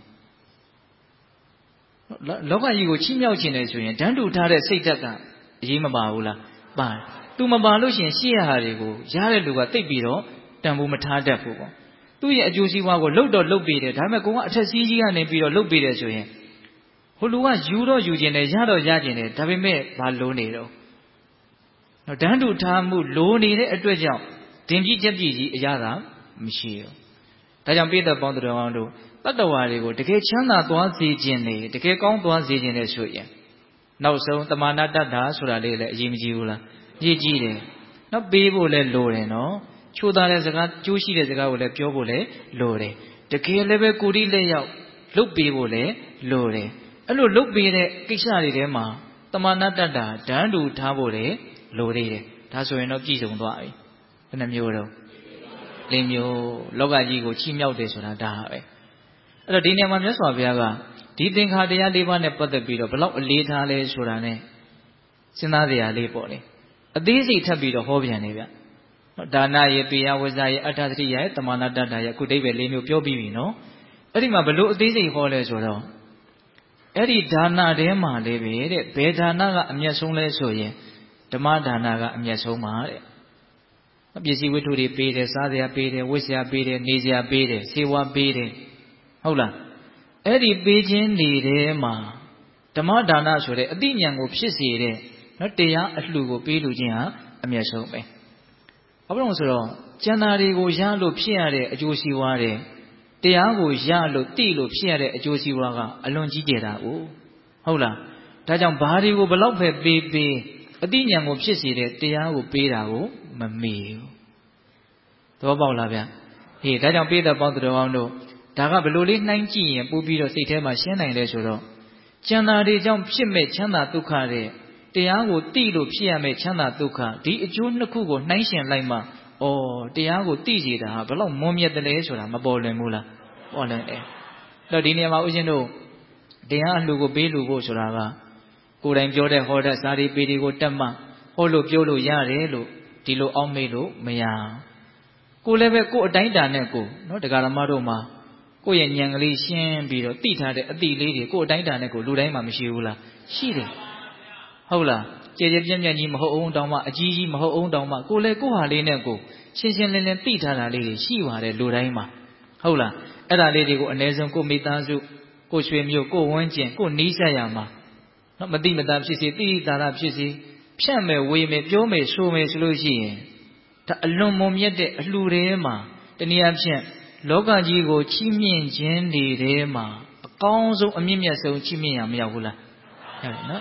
လောကကြီးကိုချီးမြှောက်ခြင်းတယ်ဆိုရင်ဓာန်တူထားတဲ့စိတ်ဓာတ်ကအရေးမပါဘူးလားပါတယ်သူမပါလို့ရှိရင်ရှေ့ရဟာတွေကိုရတဲ့လူကသိပ်ပြီးတော့တန်ဖိုးမထားတတ်ဘူးပေါ့သူ့ရဲ့အကျိုးစီးပွားကိုလှုပ်တော့လှုပ်ပေးတယ်ဒါပေမဲ့ကိုကအထက်စီးကြီးကနေပြီးတော့လှုပ်ပေးတယ်ဆိုရင်ဟိုလူကယူတော့ယူခြင်းတယ်ရတော့ရခြင်းတယ်ဒါပေမဲ့ဘာလိုနေတော့ဓာန်တူထားမှုလိုနေတဲ့အတွက်ကြောင့်ဒင်ပြည့်ချက်ပြည့်ကြီးအရသာမရှိဘူးဒါကြောင့်ပိဋကပေါင်းသူတော်ကောင်းတို့တတ္တဝါတွေကိုတကယ်ချမ်းသာသွားစေခြင်းနဲ့တကယ်ကောင်းသွားစေခြင်းနဲ့ဆိုရင်နောက်ဆုံးတမာနတတ္တာဆိုတာလေးလည်းအရေးမကြီးဘူးလားအရေးကြီးတယ်နောက်ပေးဖို့လည်းလိုတယ်နော်ချိုးသားတဲ့စကားကျိုးရှိတဲ့စကားကိုလည်းပြောဖို့လည်းလိုတယ်တကယ်လည်းပဲကိုယ်တိလက်ရောက်လုတ်ပေးဖို့လည်းလိုတယ်အဲ့လိုလုတ်ပေးတဲ့ကိစ္စတွေထဲမှာတမာနတတ္တာဓာန်တူထားဖို့လည်းလိုသေးတယ်ဒါဆိုရင်တော့ပြည့်စုံသွားပြီဘယ်နှမျိုးတော့လေးမျိုးလောကကြီးကိုချီးမြှောက်တယ်ဆိုတာဒါပဲအဲ့တော့ဒီနေရာမှာမြတ်စွာဘုရားကဒီသင်္ခါတရားလေးပါးနဲ့ပတ်သက်ပြီးတော့ဘလောက်အလေးထားလဲဆိုတာ ਨੇ စဉ်းစားစရာလေးပေါ့လေအသေးစိတ်ထပ်ပြီးတော့ဟောပြန်နေဗျဒါနရေပေယဝဇ္ဇရေအဋ္ဌစရိယရေတမာနတတ္တရေအခုဒိဗ္ဗေလေးမျိုးပြောပြီးပြီနော်အဲ့ဒီမှာဘလို့အသေးစိတ်ဟောလဲဆိုတော့အဲ့ဒီဒါနထဲမှာလေးပဲတဲ့ဘယ်ဒါနကအမျက်ဆုံးလဲဆိုရင်ဓမ္မဒါနကအမျက်ဆုံးပါတဲ့ပစ္စည်းဝတ္ထုတွေပေးတယ်စားစရာပေးတယ်ဝတ်စရာပေးတယ်နေစရာပေးတယ်ဆေးဝါးပေးတယ်ဟုတ်လားအဲ့ဒီပေးခြင်းတွေထဲမှာဓမ္မဒါနဆိုတဲ့အတိညာဉ်ကိုဖြစ်စေတဲ့နော်တရားအလှူကိုပေးလူခြင်းဟာအမျက်ဆုံးပဲဘာဖြစ်လို့ဆိုတော့ကျန်တာတွေကိုရလို့ဖြစ်ရတဲ့အကျိုးစီးပွားတဲ့တရားကိုရလို့တိလို့ဖြစ်ရတဲ့အကျိုးစီးပွားကအလွန်ကြီးကျယ်တာကိုဟုတ်လားဒါကြောင့်ဘာတွေကိုဘလောက်ပဲပေးပေးအတိညာဉ်ကိုဖြစ်စေတဲ့တရားကိုပေးတာကိုမမေ့ဘူးသဘောပေါက်လားဗျဟေးဒါကြောင့်ပိဋကပေါင်းသူတော်ကောင်းတို့ဒါကဘယ်လိုလေးနှိုင်းကြည့်ရင်ပို့ပြီးတော့စိတ်ထဲမှာရှင်းနိုင်လဲဆိုတော့ကျန်တာတွေကြောင့်ဖြစ်မဲ့ချမ်းသာဒုက္ခတဲ့တရားကိုတိလို့ဖြစ်ရမဲ့ချမ်းသာဒုက္ခဒီအကျိုးနှစ်ခုကိုနှိုင်းရှင်လိုက်မှဩတရားကိုတိစေတာဟာဘလောက်မွန်မြတ်တယ်လဲဆိုတာမပေါ်လွင်ဘူးလားပေါ်လွင်တယ်အဲ့တော့ဒီနေရာမှာဦးဇင်းတို့တရားအလှူကိုပေးလူဖို့ဆိုတာကကိုယ်တိုင်ပြောတဲ့ဟောတဲ့စာရီပေတွေကိုတက်မှဟောလို့ပြောလို့ရတယ်လို့ဒီလိုအောက်မေ့လို့မရကိုလည်းပဲကိုယ်အတိုင်းတာနဲ့ကိုနော်တရားဓမ္မတို့မှာကိုယ့်ရဲ့ဉာဏ်ကလေးရှင်းပြီးတော့သိထားတဲ့အတိလေးတွေကိုယ်အတိုင်းတာနဲ့ကိုလူတိုင်းမှာမရှိဘူးလားရှိတယ်ဟုတ်လားကြည်ကြည်ပြည့်ပြည့်ကြီးမဟုတ်အောင်တောင်မှအကြီးကြီးမဟုတ်အောင်တောင်မှကိုလည်းကိုယ့်ဟာလေးနဲ့ကိုရှင်းရှင်းလင်းလင်းသိထားတာလေးတွေရှိပါတယ်လူတိုင်းမှာဟုတ်လားအဲ့ဒါလေးတွေကိုအ ਨੇ ဆုံးကိုမိသားစုကိုရွှေမျိုးကိုဝန်းကျင်ကိုနီးစပ်ရမှာနော်မတိမတာဖြစ်စေတိတိတာတာဖြစ်စေဖြန့်မယ်ဝေမယ်ပြောမယ်ဆိုမယ်ဆိုလို့ရှိရင်ဒါအလွန်မုံမြတ်တဲ့အလှူတွေမှာတနည်းအားဖြင့်လောကကြီးကိုချီးမြှင့်ခြင်းတွေထဲမှာအကောင်းဆုံးအမြင့်မြတ်ဆုံးချီးမြှင့်ရမရောက်ဘူးလားဟုတ်တယ်နော်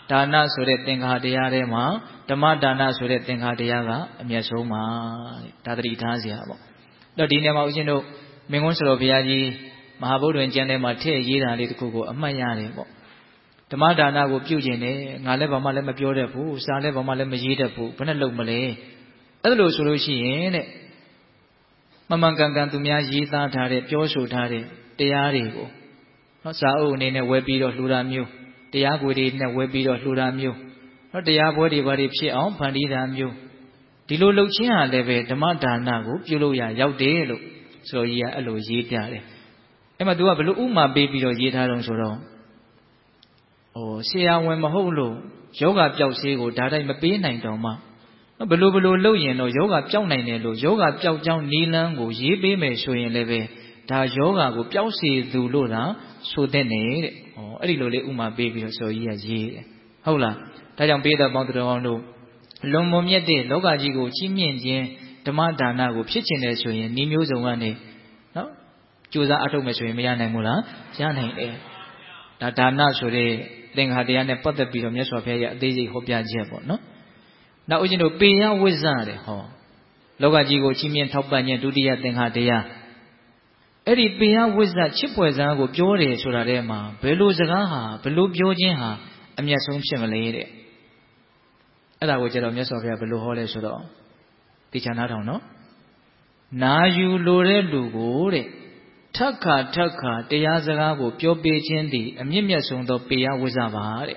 ဒါနဆိုတဲ့သင်္ခါတရားထဲမှာဓမ္မဒါနဆိုတဲ့သင်္ခါတရားကအမြတ်ဆုံးပါတဲ့ဒါသတိထားစရာပေါ့တော့ဒီနေရာမှာဦးဇင်းတို့မင်းကုန်းဆရာတော်ဘုရားကြီးမဟာဗုဒ္ဓဝင်ကျမ်းထဲမှာထည့်ရေးတာလေးတစ်ခုကိုအမှတ်ရတယ်ပေါ့ဓမ္မဒါနကိုပြုကျင်တယ်ငါလည်းဘာမှလည်းမပြောတတ်ဘူးစာလည်းဘာမှလည်းမရေးတတ်ဘူးဘယ်နဲ့လုပ်မလဲအဲ့လိုဆိုလို့ရှိရင်တဲ့မမှန်ကန်ကန်သူများရေးသားထားတဲ့ပြောဆိုထားတဲ့တရားတွေကိုနော်စာအုပ်အနေနဲ့ဝယ်ပြီးတော့လှူတာမျိုးတရားကိုယ်တွေနဲ့ဝယ်ပြီးတော့လှူတာမျိုးနော်တရားပွဲတွေဘာတွေဖြစ်အောင်ဖန်တီးတာမျိုးဒီလိုလုပ်ခြင်းဟာလည်းပဲဓမ္မဒါနကိုပြုလုပ်ရရောက်တယ်လို့ဆိုတော့ကြီးကအဲ့လိုရေးပြတယ်အဲ့မှာသူကဘယ်လိုဥမာပေးပြီးတော့ရေးထားတော့ဆိုတော့ဟိုဆရာဝန်မဟုတ်လို့ယောဂပျောက်ဆေးကိုဒါတိုင်းမပေးနိုင်တော့မှဘယ်လိုဘယ်လိုလုပ်ရင်တော့ယောဂပျောက်နိုင်တယ်လို့ယောဂပျောက်ကြောင်းနီလန်းကိုရေးပေးမယ်ဆိုရင်လည်းပဲဒါယောဂကိုပျောက်စေသူလို့သာဆိုတဲ့နေတဲ့ဟောအဲ့ဒီလိုလေးဥမာပေးပြီးတော့ဆိုကြီးကရေးတယ်ဟုတ်လားဒါကြောင့်ပေးတဲ့ပေါင်းတော်ကောင်းတို့လွန်မွန်မြတ်တဲ့လောကကြီးကိုကြီးမြင့်ခြင်းဓမ္မဒါနကိုဖြစ်ခြင်းတယ်ဆိုရင်ဤမျိုးစုံကနေနော်ကြိုးစားအထောက်မယ်ဆိုရင်မရနိုင်ဘူးလားရနိုင်တယ်ဒါဒါနဆိုတဲ့သင်္ခါတရားနဲ့ပတ်သက်ပြီးတော့မြတ်စွာဘုရားရဲ့အသေးစိတ်ဟောပြချက်ပေါ့နော်နောက်ဦးဇင်းတို့ပေယဝိဇ္ဇတဲ့ဟောလောကကြီးကိုကြီးမြင့်ထောက်ပံ့ခြင်းဒုတိယသင်္ခါတရားအဲ့ဒီပေယဝိဇ္ဇချစ်ဖွယ်စားကိုပြောတယ်ဆိုတာထဲမှာဘယ်လိုစကားဟာဘယ်လိုပြောခြင်းဟာအမျက်ဆုံးဖြစ်မလဲတဲ့အဲ့ဒါကိုကျတော့မြတ်စွာဘုရားဘယ်လိုဟောလဲဆိုတော့သိချာနားထောင်နော်နာယူလိုတဲ့လူကိုတဲ့ထက်ခါထက်ခါတရားစကားကိုပြောပေးခြင်းသည်အမြင့်မြတ်ဆုံးသောပေယဝိဇ္ဇပါတဲ့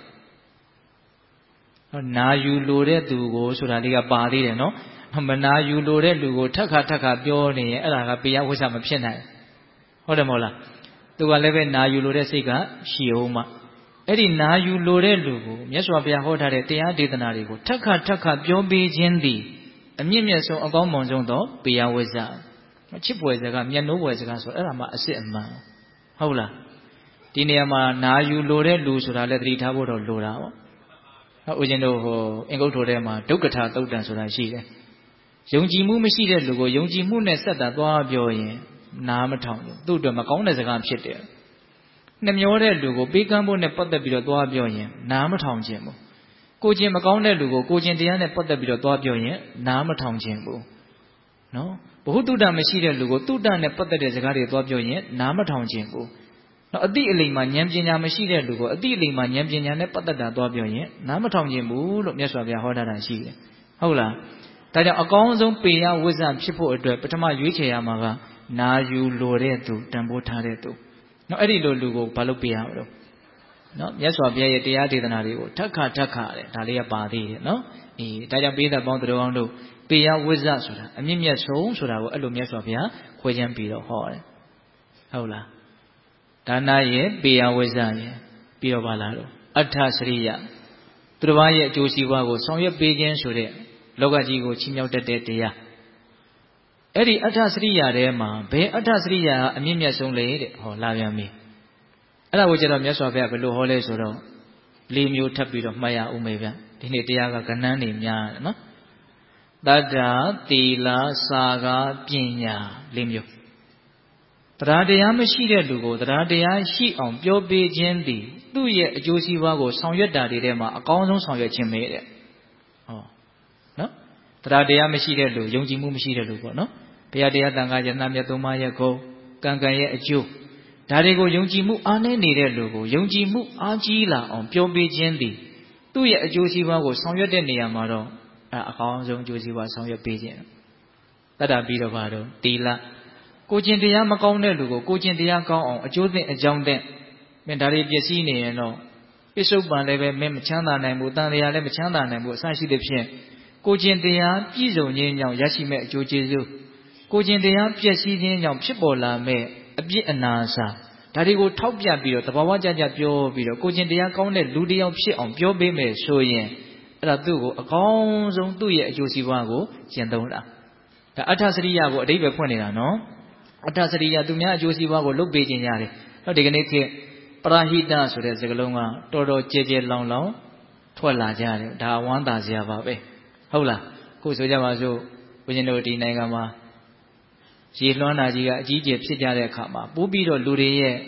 နာယူလိုတဲ့သူကိုဆိုတာလေးကပါသေးတယ်နော်မနာယူလိုတဲ့လူကိုထက်ခါထက်ခါပြောနေရင်အဲ့ဒါကပေယဝိဇ္ဇမဖြစ်နိုင်ဟုတ်တယ်မဟုတ်လားသူကလည်းပဲနာယူလိုတဲ့စိတ်ကရှိအောင်မှအဲ့ဒီနာယူလိုတဲ့လူကိုမြတ်စွာဘုရားဟောထားတဲ့တရားဒေသနာတွေကိုထက်ခါထက်ခါပြောပေးခြင်းသည်အမြင့်မြတ်ဆုံးအကောင်းမွန်ဆုံးသောပေယဝိဇ္ဇချစ်ပွယ်စကားမျက်နှိုးပွယ်စကားဆိုအဲ့ဒါမှအစစ်အမှန်ဟုတ်လားဒီနေရာမှာနာယူလိုတဲ့လူဆိုတာလည်းသတိထားဖို့တော့လိုတာပေါ့ဟုတ်ဦးဇင်းတို့ဟိုအင်္ဂုတ္တထဲမှာဒုက္ခထာသုတ်တံဆိုတာရှိတယ်ယုံကြည်မှုမရှိတဲ့လူကိုယုံကြည်မှုနဲ့ဆက်တာသွားပြောရင်နားမထောင်ဘူးသူ့အတွက်မကောင်းတဲ့စကားဖြစ်တယ်နှမျောတဲ့လူကိုပေးကမ်းဖို့နဲ့ပတ်သက်ပြီးတော့သွားပြောရင်နားမထောင်ခြင်းဘူးကိုချင်းမကောင်းတဲ့လူကိုကိုချင်းတရားနဲ့ပတ်သက်ပြီးတော့သွားပြောရင်နားမထောင်ခြင်းဘူးနော်ဘ ഹു တုတ္တမရှိတဲ့လူကိုတုတ္တနဲ့ပတ်သက်တဲ့စကားတွေသွားပြောရင်နားမထောင်ခြင်းဘူးနော်အတိအလိမ်မှာဉာဏ်ပညာမရှိတဲ့လူကိုအတိအလိမ်မှာဉာဏ်ပညာနဲ့ပတ်သက်တာသွားပြောရင်နားမထောင်ခြင်းဘူးလို့မြတ်စွာဘုရားဟောထားတာရှိတယ်ဟုတ်လားဒါကြောင့်အကောင်းဆုံးပေယဝိဇ္ဇဖြစ်ဖို့အတွက်ပထမရွေးချယ်ရမှာကနာယူလိုတဲ့သူတန်ဖိုးထားတဲ့သူနော်အဲ့ဒီလိုလူကိုဘာလို့ပေးရမလို့နော်မြတ်စွာဘုရားရဲ့တရားဒေသနာတွေကိုထက်ခါထက်ခါတဲ့ဒါလေးကပါသေးတယ်နော်အေးဒါကြောင့်ပေးသက်ပေါင်းတော်ကောင်းတို့ပေယဝိဇ္ဇဆိုတာအမြင့်မြတ်ဆုံးဆိုတာကိုအဲ့လိုမြတ်စွာဘုရားခွဲခြမ်းပြီးတော့ဟောတယ်ဟုတ်လားဒါနရဲ့ပေယဝိဇ္ဇရဲ့ပြီးတော့ပါလားတော့အဋ္ဌစရိယသူတစ်ပါးရဲ့အကျိုးစီးပွားကိုဆောင်ရွက်ပေးခြင်းဆိုတဲ့လောကကြီးကိုချီးမြှောက်တတ်တဲ့တရားအဲ့ဒီအဋ္ဌစရိယထဲမှာဘယ်အဋ္ဌစရိယအမြင့်မြတ်ဆုံးလဲတဲ့ဟောလာပြန်ပြီအဲ့ဒါကိုကျတော့မြတ်စွာဘုရားဘယ်လိုဟောလဲဆိုတော့လေးမျိုးထပ်ပြီးတော့မှတ်ရဦးမယ်ဗျဒီနေ့တရားကကဏ္ဍနေများတယ်နော်တတ္တာသီလစာကားပညာလေးမျိုးတရားတရားမရှိတဲ့လူကိုတရားတရားရှိအောင်ပြောပေးခြင်းသည်သူ့ရဲ့အကျိုးစီးပွားကိုဆောင်ရွက်တာတွေထဲမှာအကောင်းဆုံးဆောင်ရွက်ခြင်းပဲတဲ့ဟောနော်တရားတရားမရှိတဲ့လူယုံကြည်မှုမရှိတဲ့လူပေါ့နော်ဘုရားတရားတန်ခါးယန္တာမြတ်သုံးပါးရဲ့ဂုဏ်ကံကံရဲ့အကျိုးဒါတွေကိုယုံကြည်မှုအားနည်းနေတဲ့လူကိုယုံကြည်မှုအားကြီးလာအောင်ပြောပေးခြင်းသည်သူ့ရဲ့အကျိုးစီးပွားကိုဆောင်ရွက်တဲ့နေရာမှာတော့အဲအကောင်းဆုံးအကျိုးစီးပွားဆောင်ရွက်ပေးခြင်းတတ္တပြီးတော့ပါတော့သီလကိုကျင့်တရားမကောင်းတဲ့လူကိုကိုကျင့်တရားကောင်းအောင်အကျိုးသင့်အကြောင်းသင့်မင်းဒါတွေပျက်စီးနေရင်တော့ပိဿုပန်လည်းပဲမင်းမချမ်းသာနိုင်ဘူးတန်တရားလည်းမချမ်းသာနိုင်ဘူးအစရှိသဖြင့်ကိုကျင့်တရားပြည့်စုံခြင်းကြောင့်ရရှိမဲ့အကျိုးကျေးဇူးကိုကျင့်တရားပျက်စီးခြင်းကြောင့်ဖြစ်ပေါ်လာမဲ့အပြစ်အနာစာဒါတွေကိုထောက်ပြပြီးတော့သဘာဝကြကြပြောပြီးတော့ကိုကျင့်တရားကောင်းတဲ့လူတစ်ယောက်ဖြစ်အောင်ပြောပေးမယ်ဆိုရင်အဲ့ဒါသူ့ကိုအကောင်းဆုံးသူ့ရဲ့အကျိုးစီးပွားကိုကျင့်သုံးတာဒါအဋ္ဌစရိယကိုအဓိပ္ပာယ်ဖွင့်နေတာနော်အဋ္ဌစရိယသူများအကျိုးစီးပွားကိုလုပ်ပေးခြင်းရတယ်ဟောဒီကနေ့ခေတ်ပရဟိတဆိုတဲ့စကားလုံးကတော်တော်ကြဲကြဲလောင်လောင်ထွက်လာကြတယ်ဒါဝမ်းသာစရာပါပဲဟုတ်လားခုဆိုကြပါစို့ဘုရင်တို့ဒီနိုင်ငံမှာရေလွှမ်းတာကြီးကအကြီးကျယ်ဖြစ်ကြတဲ့အခါမှာပိုးပြီးတော့လူတွေရဲ့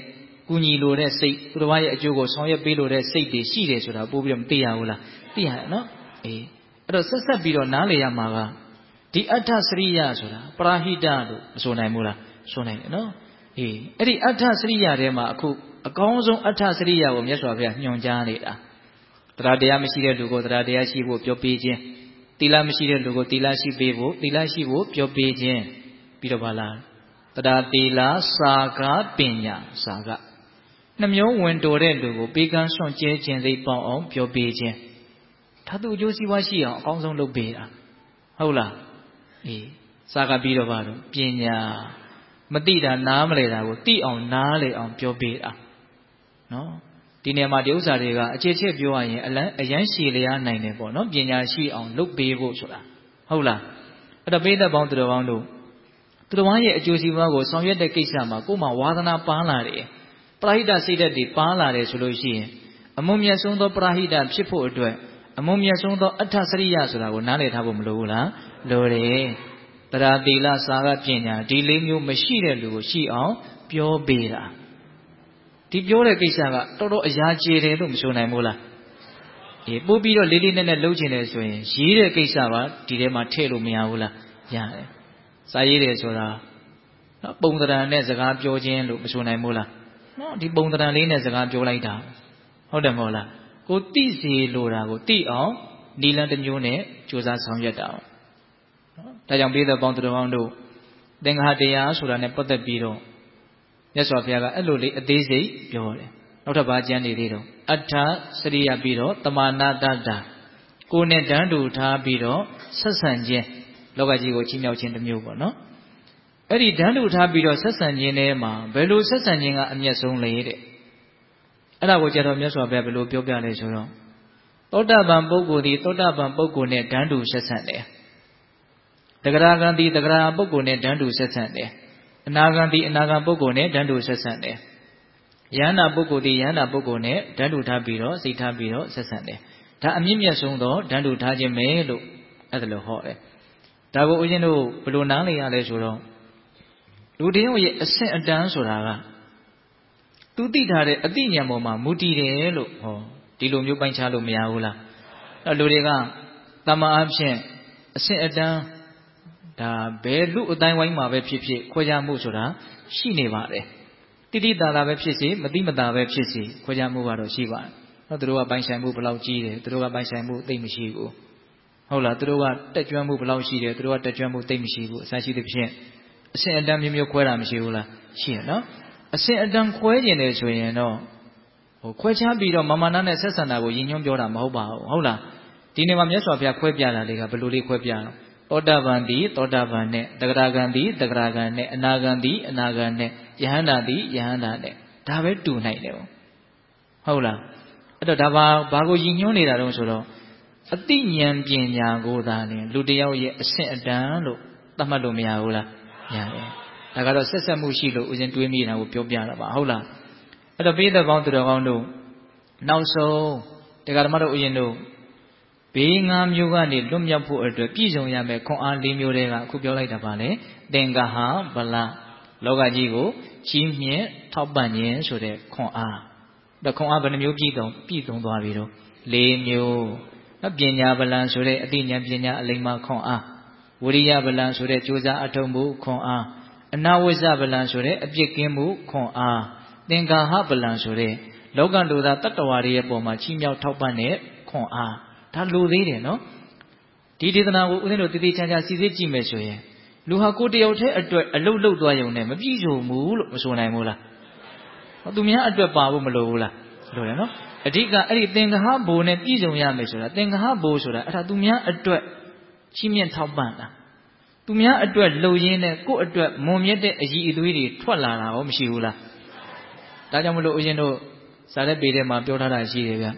ကူညီလိုတဲ့စိတ်သူတော်ဘာရဲ့အကျိုးကိုဆောင်ရွက်ပေးလိုတဲ့စိတ်တွေရှိတယ်ဆိုတာပို့ပြီးတော့မသိရဘူးလားသိရတယ်နော်အေးအဲ့တော့ဆက်ဆက်ပြီးတော့နားလေရမှာကဒီအဋ္ဌစရိယဆိုတာပရာဟိတလို့မဆိုနိုင်ဘူးလားဆိုနိုင်တယ်နော်အေးအဲ့ဒီအဋ္ဌစရိယထဲမှာအခုအကောင်းဆုံးအဋ္ဌစရိယကိုမြတ်စွာဘုရားညွှန်ကြားနေတာတရားတရားမရှိတဲ့လူကိုတရားတရားရှိဖို့ပြောပေးခြင်းသီလမရှိတဲ့လူကိုသီလရှိပေးဖို့သီလရှိဖို့ပြောပေးခြင်းပြီးတော့ဗလားတရားသီလစာကပညာစာကနှမျိုးဝင်တော်တဲ့လူကိုပေးကမ်းဆွန့်ကျဲခြင်းစိတ်ပေါအောင်ပြောပေးခြင်းဒါသူအကျိုးစီးပွားရှိအောင်အကောင်းဆုံးလုပ်ပေးတာဟုတ်လားအေးစာကပြီးတော့ဗတော့ပညာမသိတာနားမလဲတာကိုသိအောင်နားလေအောင်ပြောပေးတာနော်ဒီနေရာမှာဒီဥစ္စာတွေကအခြေချက်ပြောရရင်အလန်းအရန်ရှည်လျားနိုင်တယ်ပေါ့နော်ပညာရှိအောင်လုပ်ပေးဖို့ဆိုတာဟုတ်လားအဲ့တော့ပိဋကပေါင်းသူတော်ကောင်းတို့သူတော်ဘာရဲ့အကျိုးစီးပွားကိုဆောင်ရွက်တဲ့ကိစ္စမှာကိုယ်မှာဝါသနာပါလာတယ်ပရာဟိတစိတ်ဓာတ်တွေပါလာတယ်ဆိုလို့ရှိရင်အမုံမြတ်ဆုံးသောပရာဟိတဖြစ်ဖို့အတွက်အမုံမြတ်ဆုံးသောအဋ္ဌစရိယဆိုတာကိုနားလည်ထားဖို့မလိုဘူးလားလိုတယ်တရားသီလစာကပညာဒီလေးမျိုးမရှိတဲ့လူကိုရှိအောင်ပြောပေးတာဒီပြောတဲ့ကိစ္စကတော်တော်အရာကျေတယ်လို့မဆိုနိုင်ဘူးလားအေးပို့ပြီးတော့လေးလေးနက်နက်လှုပ်ချင်တယ်ဆိုရင်ရေးတဲ့ကိစ္စပါဒီထဲမှာထည့်လို့မရဘူးလားရတယ်စာရေးတယ်ဆိုတာနော်ပုံသဏ္ဍာန်နဲ့စကားပြောခြင်းလို့မဆိုနိုင်ဘူးလားနော်ဒီပုံသဏ္ဍာန်လေးနဲ့စကားပြောလိုက်တာဟုတ်တယ်မဟုတ်လားကိုသိစီလိုတာကိုသိအောင်နီလန်းတစ်မျိုးနဲ့ကြိုးစားဆောင်ရွက်တာနော်ဒါကြောင့်ပြည်သက်ပေါင်းသူတော်ကောင်းတို့သင်္ဃာတရားဆိုတာနဲ့ပတ်သက်ပြီးတော့မြတ်စွာဘုရားကအဲ့လိုလေးအသေးစိတ်ပြောတယ်နောက်ထပ်ဘာကျမ်းနေသေးတော့အဋ္ဌစရိယပြီးတော့တမာနာတတာကိုယ်နဲ့တန်းတူထားပြီးတော့ဆက်ဆံခြင်းလောကကြီးကိုချီးမြှောက်ခြင်းတစ်မျိုးပေါ့နော်အဲ့ဒီတန်းတူထားပြီးတော့ဆက်ဆံခြင်းထဲမှာဘယ်လိုဆက်ဆံခြင်းကအမြတ်ဆုံးလဲတဲ့အဲ့ဒါကိုကြတော့မြတ်စွာဘုရားဘယ်လိုပြောပြလဲဆိုတော့သောတာပန်ပုဂ္ဂိုလ်ဒီသောတာပန်ပုဂ္ဂိုလ်နဲ့တန်းတူဆက်ဆံတယ်တဂရဂံဒီတဂရပုဂ္ဂိုလ်နဲ့တန်းတူဆက်ဆံတယ်အနာဂံဒီအနာဂံပုဂ္ဂိုလ်နဲ့တန်းတူဆက်ဆံတယ်ယန္တာပုဂ္ဂိုလ်ဒီယန္တာပုဂ္ဂိုလ်နဲ့တန်းတူထားပြီးတော့စိတ်ထားပြီးတော့ဆက်ဆံတယ်ဒါအမြင့်မြတ်ဆုံးသောတန်းတူထားခြင်းပဲလို့အဲ့ဒါလိုဟောတယ်ဒါကိုဦးဇင်းတို့ဘယ်လိုနားလည်ရလဲဆိုတော့လူတယောက်ရဲ့အဆင့်အတန်းဆိုတာကသူသိထားတဲ့အသိဉာဏ်ပေါ်မှာမူတည်တယ်လို့ဟောဒီလိုမျိုးပိုင်းခြားလို့မရဘူးလားအဲ့လူတွေကတမန်အဖြစ်အဆင့်အတန်းဒါဘယ်လူအတိုင်းဝိုင်းမှာပဲဖြစ်ဖြစ်ခွဲခြားမှုဆိုတာရှိနေပါတယ်တိတိတာတာပဲဖြစ်စေမတိမတာပဲဖြစ်စေခွဲခြားမှုကတော့ရှိပါတယ်နော်သူတို့ကပိုင်ဆိုင်မှုဘယ်လောက်ကြီးတယ်သူတို့ကပိုင်ဆိုင်မှုသိမ့်မရှိဘူးဟုတ်လားသူတို့ကတက်ကြွမှုဘယ်လောက်ရှိတယ်သူတို့ကတက်ကြွမှုသိမ့်မရှိဘူးအစရှိသဖြင့်အဆင့်အတန်းမျိုးမျိုးခွဲတာမရှိဘူးလားရှိရနော်အဆင့်အတန်းခွဲကျင်တယ်ဆိုရင်တော့ဟိုခွဲခြားပြီးတော့မာမနာနဲ့ဆက်ဆံတာကိုယဉ်ညွှန်းပြောတာမဟုတ်ပါဘူးဟုတ်လားဒီနေ့မှာမြတ်စွာဘုရားခွဲပြတာလေးကဘယ်လိုလေးခွဲပြတော့သောတာပန်သည်သောတာပန်နဲ့တဂရဂံသည်တဂရဂံနဲ့အနာဂံသည်အနာဂံနဲ့ယဟန္တာသည်ယဟန္တာနဲ့ဒါပဲတူနိုင်တယ်ဟုတ်လားအဲ့တော့ဒါဘာဘာကိုယဉ်ညွှန်းနေတာတုံးဆိုတော့အတိဉာဏ်ပညာကိုသာလေလူတယောက်ရဲ့အဆင့်အတန်းလို့သတ်မှတ်လို့မရဘူးလားရတယ်ဒါကတော့ဆက်ဆက်မှုရှိလို့ဦးဇင်းတွေးမိတာကိုပြောပြတာပါဟုတ်လားအဲ့တော့ပိဋကပေါင်းသူတော်ကောင်းတို့နောက်ဆုံးတရားဓမ္မတို့ဦးဇင်းတို့ဘေးငါးမျိုးကနေလွတ်မြောက်ဖို့အတွက်ပြည့်စုံရမယ်ခွန်အား၄မျိုးတည်းကအခုပြောလိုက်တာပါလေသင်္ကဟဗလလောကကြီးကိုကြီးမြင့်ထောက်ပံ့ခြင်းဆိုတဲ့ခွန်အားဒါခွန်အားဘယ်နှမျိုးပြည့်စုံပြည့်စုံသွားပြီတော့၄မျိုးနော်ပညာဗလံဆိုတဲ့အသိဉာဏ်ပညာအလိမ္မာခွန်အားဝိရိယဗလံဆိုတဲ့ကြိုးစားအထောက်မှုခွန်အားအနာဝိဇ္ဇဗလံဆိုတဲ့အပြစ်ကင်းမှုခွန်အားသင်္ကာဟဗလံဆိုတဲ့လောကလူသားတတ္တဝါတွေရဲ့ပုံမှာချီးမြှောက်ထောက်ပံ့တဲ့ခွန်အားဒါလိုသေးတယ်နော်ဒီဒေသနာကိုဦးဇင်းတို့တည်တည်ချာချာစီစစ်ကြည့်မယ်ဆိုရင်လူဟာကိုယ်တယောက်တည်းအတွက်အလုတ်လုတ်သွားရုံနဲ့မပြည့်စုံဘူးလို့မဆိုနိုင်ဘူးလားသူများအတွက်ပါဖို့မလိုဘူးလားလိုတယ်နော်အဓိကအဲ့ဒီသင်္ကဟဘိုးနဲ့ပြည့်စုံရမယ်ဆိုတာသင်္ကဟဘိုးဆိုတာအဲ့ဒါသူများအတွက်ချီးမြှင့်ထောက်ပံ့တာသူများအတွက်လှုပ်ရင်းနဲ့ကိုယ့်အတွက်မွန်မြတ်တဲ့အည်အသွေးတွေထွက်လာတာရောမရှိဘူးလားဒါကြောင့်မလို့ဦးဇင်းတို့ဇာတ်ပေထဲမှာပြောထားတာရှိတယ်ဗျ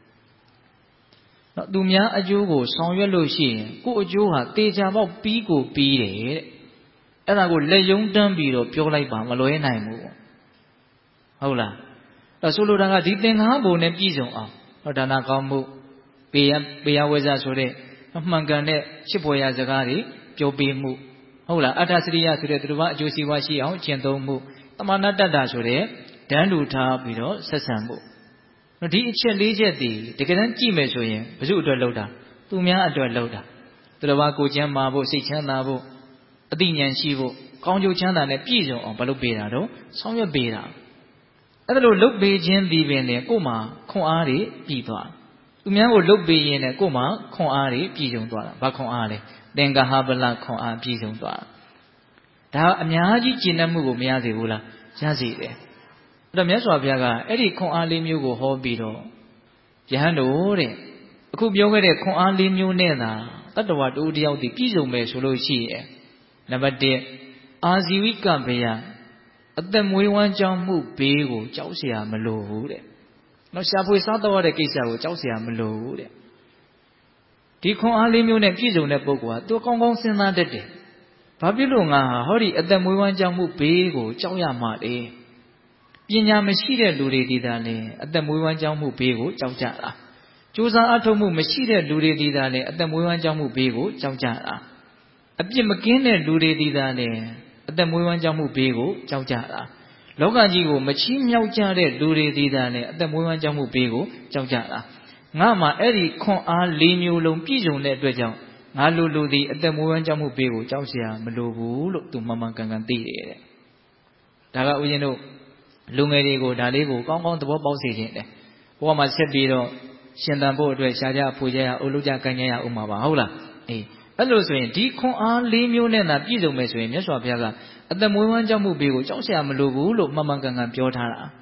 နော်သူများအကျိုးကိုဆောင်ရွက်လို့ရှိရင်ကိုယ့်အကျိုးဟာတေချာပေါက်ပြီးကိုပြီးတယ်တဲ့အဲ့ဒါကိုလက်ယုံတန်းပြီးတော့ပြောလိုက်ပါမလွဲနိုင်ဘူးဟုတ်လားအဲ့ဆိုလိုတာကဒီသင်္ဃာဘုံနဲ့ပြည့်စုံအောင်ဟောဒါနကောင်းမှုပေယပေယဝိဇ္ဇဆိုတဲ့အမှန်ကန်တဲ့ရှစ်ဖွယ်ရာစကားတွေပြောပေးမှုဟုတ်လားအဋ္ဌစရိယဆိုတဲ့သူတစ်ပါးအကျိုးစီးပွားရှိအောင်ကျင့်သုံးမှုတမာနတ္တတာဆိုတဲ့တန်းတူထားပြီးတော့ဆက်ဆံဖို့ဒီအချက်လေးချက်ဒီတကယ်တမ်းကြည့်မယ်ဆိုရင်ဘယ်သူအတွက်လုပ်တာသူများအတွက်လုပ်တာသူတော်ဘာကိုချမ်းမာဖို့စိတ်ချမ်းသာဖို့အသိဉာဏ်ရှိဖို့ကောင်းကျိုးချမ်းသာနဲ့ပြည့်စုံအောင်ဘာလို့ပေးတာတော့ဆောင်ရွက်ပေးတာအဲ့ဒါလို့လုပ်ပေးခြင်းဒီပင်လေကို့မှာခွန်အားတွေပြည်သွားသူများကိုလုပ်ပေးရင်လည်းကို့မှာခွန်အားတွေပြည်စုံသွားတာဘာခွန်အားလဲသင်္ကဟပလခွန်အားပြည်စုံသွားတာဒါအများကြီးကျင့်တတ်မှုကိုမရစေဘူးလားရစေတယ်အဲ့တော့မြတ်စွာဘုရားကအဲ့ဒီခွန်အားလေးမျိုးကိုဟောပြီးတော့ယဟန်တို့တဲ့အခုပြောခဲ့တဲ့ခွန်အားလေးမျိုးနဲ့သာတတ္တဝါတူတယောက်တည်ပြည်စုံမယ်ဆိုလို့ရှိရဲ့နံပါတ်တစ်အာဇီဝိကဘေယအသက်မွေးဝမ်းကြောင်းမှုဘေးကိုကြောက်เสียမလိုဘူးတဲ့နော်ရှာဖွေစားတော့တဲ့ကိစ္စကိုကြောက်เสียမလိုဘူးတဲ့ဒီခွန်အားလေးမျိုးနဲ့ပြည်စုံတဲ့ပုဂ္ဂိုလ်ကသူကောင်းကောင်းစဉ်းစားတတ်တယ်ဘာဖြစ်လို့ငါဟာဟောဒီအသက်မွေးဝမ်းကြောင်းမှုဘေးကိုကြောက်ရမှာလဲပညာမရှိတဲ့လူတွေဒီသာလဲအသက်မွေးဝမ်းကြောင်းမှုဘေးကိုကြောက်ကြတာကြိုးစားအထောက်မှုမရှိတဲ့လူတွေဒီသာလဲအသက်မွေးဝမ်းကြောင်းမှုဘေးကိုကြောက်ကြတာအပြစ်မကင်းတဲ့လူတွေဒီသာလဲအသက်မွေးဝမ်းကြောင်းမှုဘေးကိုကြောက်ကြတာလောကကြီးကိုမချီးမြှောက်ကြတဲ့လူတွေဒီသာလဲအသက်မွေးဝမ်းကြောင်းမှုဘေးကိုကြောက်ကြတာငါမှအဲ့ဒီခွန်အားလေးမျိုးလုံးပြည့်စုံတဲ့အတွက်ကြောင့်ငါလူလူဒီအသက်မွေးဝမ်းကြောင်းမှုဘေးကိုကြောက်เสียမလိုဘူးလို့သူမှန်မှန်ကန်ကန်သိတယ်တဲ့ဒါကဦးဇင်းတို့လူငယ်တွေကိုဒါလေးကိုကောင်းကောင်းသဘောပေါက်စေခြင်းတယ်ဘဝမှာဆက်ပြီးတော့ရှင်သန်ဖို့အတွက်ရှားကြဖွေကြရအုပ်လုပ်ကြကိုင်ကြရဥမှာပါဟုတ်လားအေးအဲ့လိုဆိုရင်ဒီခွန်အားလေးမျိုးနဲ့သာပြည့်စုံမယ်ဆိုရင်မြတ်စွာဘုရားကအသက်မွေးဝမ်းကြောင်းမှုဘေးကိုကြောက်เสียမလိုဘူးလို့မှန်မှန်ကန်ကန်ပြောထားတာ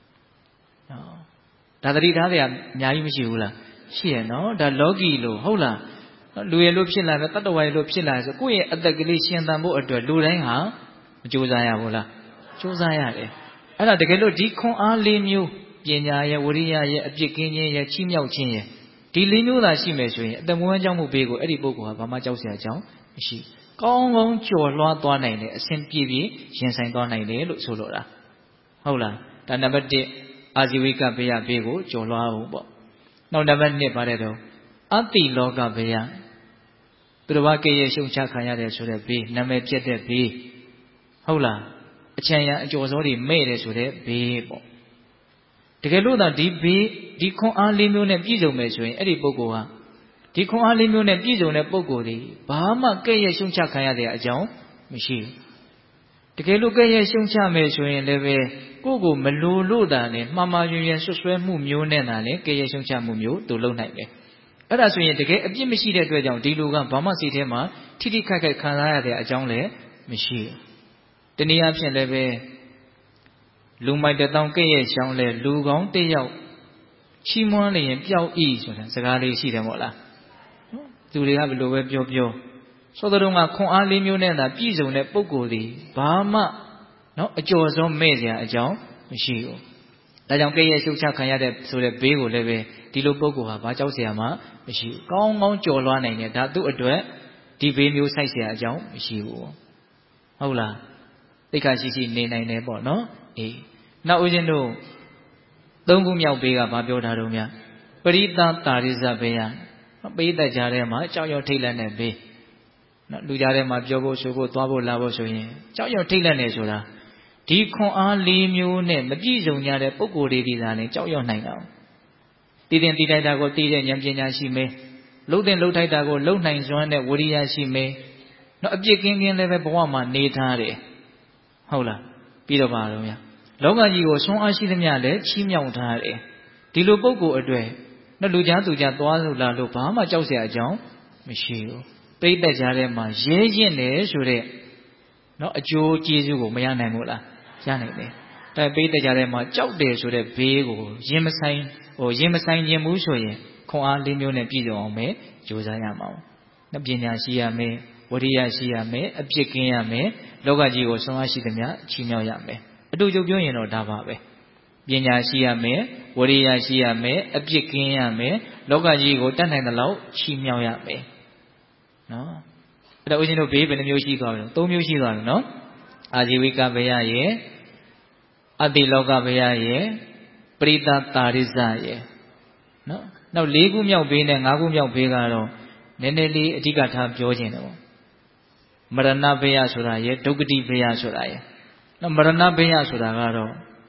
ဒါတတိထားဗျာအများကြီးမရှိဘူးလားရှိရနော်ဒါလောကီလို့ဟုတ်လားလူရည်လို့ဖြစ်လာတယ်တတ္တဝါရည်လို့ဖြစ်လာတယ်ဆိုကိုယ့်ရဲ့အသက်ကလေးရှင်သန်ဖို့အတွက်လူတိုင်းဟာမကြိုးစားရဘူးလားကြိုးစားရတယ်အဲ့ဒါတကယ်လို့ဒီခွန်အားလေးမျိုးပညာရဲ့ဝိရိယရဲ့အပြစ်ကင်းခြင်းရဲ့ချီးမြှောက်ခြင်းရဲ့ဒီလေးမျိုးသာရှိမယ်ဆိုရင်အသက်မွေးဝမ်းကြောင်းမှုဘေးကိုအဲ့ဒီပုဂ္ဂိုလ်ဟာဘာမှကြောက်စရာအကြောင်းမရှိကောင်းကောင်းကြော်လွှားသွားနိုင်တယ်အစဉ်ပြည့်ပြည့်ရင်ဆိုင်သွားနိုင်တယ်လို့ဆိုလိုတာဟုတ်လားဒါနံပါတ်တစ်အာဇီဝိကဘေယဘေးကိုကြော်လွှားဖို့ပေါ့နောက်နံပါတ်နှစ်ပါတယ်တော့အတ္တိလောကဘေယသူတော်ဘာကဲ့ရဲ့ရှုံချခံရတယ်ဆိုတဲ့ဘေးနာမည်ပြတ်တဲ့ဘေးဟုတ်လားအချမ်းရံအကျော်စောတွေမဲ့တယ်ဆိုတဲ့ဘေးပေါ့တကယ်လို့သာဒီဘေးဒီခွန်အားလေးမျိုးနဲ့ပြည့်စုံမယ်ဆိုရင်အဲ့ဒီပုဂ္ဂိုလ်ဟာဒီခွန်အားလေးမျိုးနဲ့ပြည့်စုံတဲ့ပုဂ္ဂိုလ်ဒီဘာမှကဲ့ရဲ့ရှုံချခံရတဲ့အကြောင်းမရှိဘူးတကယ်လို့ကဲ့ရဲ့ရှုံချမယ်ဆိုရင်လည်းပဲကိုယ့်ကိုမလိုလို့သာနဲ့မှားမှားယွင်းယွင်းဆွဆွဲမှုမျိုးနဲ့သာနဲ့ကဲ့ရဲ့ရှုံချမှုမျိုးသူလုပ်နိုင်တယ်အဲ့ဒါဆိုရင်တကယ်အပြစ်မရှိတဲ့အတွက်ကြောင့်ဒီလူကဘာမှစိတ်ထဲမှာထိထိခိုက်ခိုက်ခံစားရတဲ့အကြောင်းလည်းမရှိဘူးတနည်းအားဖြင့်လည်းပဲလူမိုက်တထောင်ကဲ့ရဲ့ရှောင်းလဲလူကောင်းတစ်ယောက်ချီးမွမ်းနေရင်ပျောက်ဤဆိုတာစကားလေးရှိတယ်မို့လားသူတွေကဘယ်လိုပဲပြောပြောသောတော်ကခွန်အားလေးမျိုးနဲ့သာပြည့်စုံတဲ့ပုဂ္ဂိုလ်ဒီဘာမှနော်အကျော်စောမဲ့စရာအကြောင်းမရှိဘူးဒါကြောင့်ကဲ့ရဲ့ရှုပ်ချခံရတဲ့ဆိုတဲ့ဘေးကိုလည်းပဲဒီလိုပုဂ္ဂိုလ်ဟာဘာကြောက်เสียမှမရှိဘူးကောင်းကောင်းကြော်လွှားနိုင်တယ်ဒါသူ့အတွက်ဒီဘေးမျိုးဆိုင်เสียအကြောင်းမရှိဘူးဟုတ်လားသိက္ခာရှိရှိနေနိုင်တယ်ပေါ့နော်အေးနောက်ဦးဇင်းတို့သုံးခုမြောက်ဘေးကဘာပြောထားတော့များပရိသတာရိဇဘေးရပရိသတ်ကြားထဲမှာကြောက်ရွံ့ထိတ်လန့်တဲ့ဘေးနော်လူကြားထဲမှာပြောဖို့ဆိုဖို့သွားဖို့လာဖို့ဆိုရင်ကြောက်ရွံ့ထိတ်လန့်နေဆိုတာဒီခွန်အားလေးမျိုးနဲ့မပြည့်စုံကြတဲ့ပုဂ္ဂိုလ်တွေဒီသာနဲ့ကြောက်ရွံ့နိုင်တာတည်တင်တည်ထိုက်တာကိုတည်တဲ့ဉာဏ်ပညာရှိမယ်လှုပ်တဲ့လှုပ်ထိုက်တာကိုလှုပ်နိုင်စွမ်းတဲ့ဝိရိယရှိမယ်နော်အပြစ်ကင်းကင်းလည်းပဲဘဝမှာနေထားတယ်ဟုတ်လားပြီးတော့ပါတော့ဗျာလောကကြီးကိုဆွမ်းအားရှိသမျှလည်းချီးမြှောက်ထားတယ်ဒီလိုပုဂ္ဂိုလ်အတွက်နော်လူကြားသူကြားသွားလို့လာလို့ဘာမှကြောက်စရာအကြောင်းမရှိဘူးပိဋကကြားထဲမှာရဲရင့်တယ်ဆိုတဲ့နော်အကျိုးကျေးဇူးကိုမရနိုင်ဘူးလားရနိုင်တယ်ဒါပိဋကကြားထဲမှာကြောက်တယ်ဆိုတဲ့ဘေးကိုရင်မဆိုင်ဟိုရင်မဆိုင်ခြင်းဘူးဆိုရင်ခွန်အားလေးမျိုးနဲ့ပြည့်စုံအောင်ပဲကြိုးစားရမှာနော်ပညာရှိရမယ်ဝိရိယရှိရမယ်အပြစ်ကင်းရမယ်လောကကြီးကိုဆွမ်းအားရှိသမျှချီးမြှောက်ရမယ်အတူတူပြောရင်တော့ဒါပါပဲပညာရှိရမယ်ဝိရိယရှိရမယ်အပြစ်ကင်းရမယ်လောကကြီးကိုတတ်နိုင်သလောက်ချီးမြှောက်ရမယ်နော်အဲ့တော့ဦးဇင်းတို့ဘေးဘယ်နှမျိုးရှိသွားပြီလဲသုံးမျိုးရှိသွားပြီနော်အာဇီဝိကဘေယရဲ့အတ္တိလောကဘေယရဲ့ပရိသတာရိဇရဲ့နော်နောက်လေးခုမြောက်ဘေးနဲ့ငါးခုမြောက်ဘေးကတော့နည်းနည်းလေးအဓိကထားပြောခြင်းတယ်ပေါ့မရဏဘေယဆိုတာရဲ့ဒုက္ခတိဘေယဆိုတာရဲ့နော်မရဏဘေယဆိုတာကတော့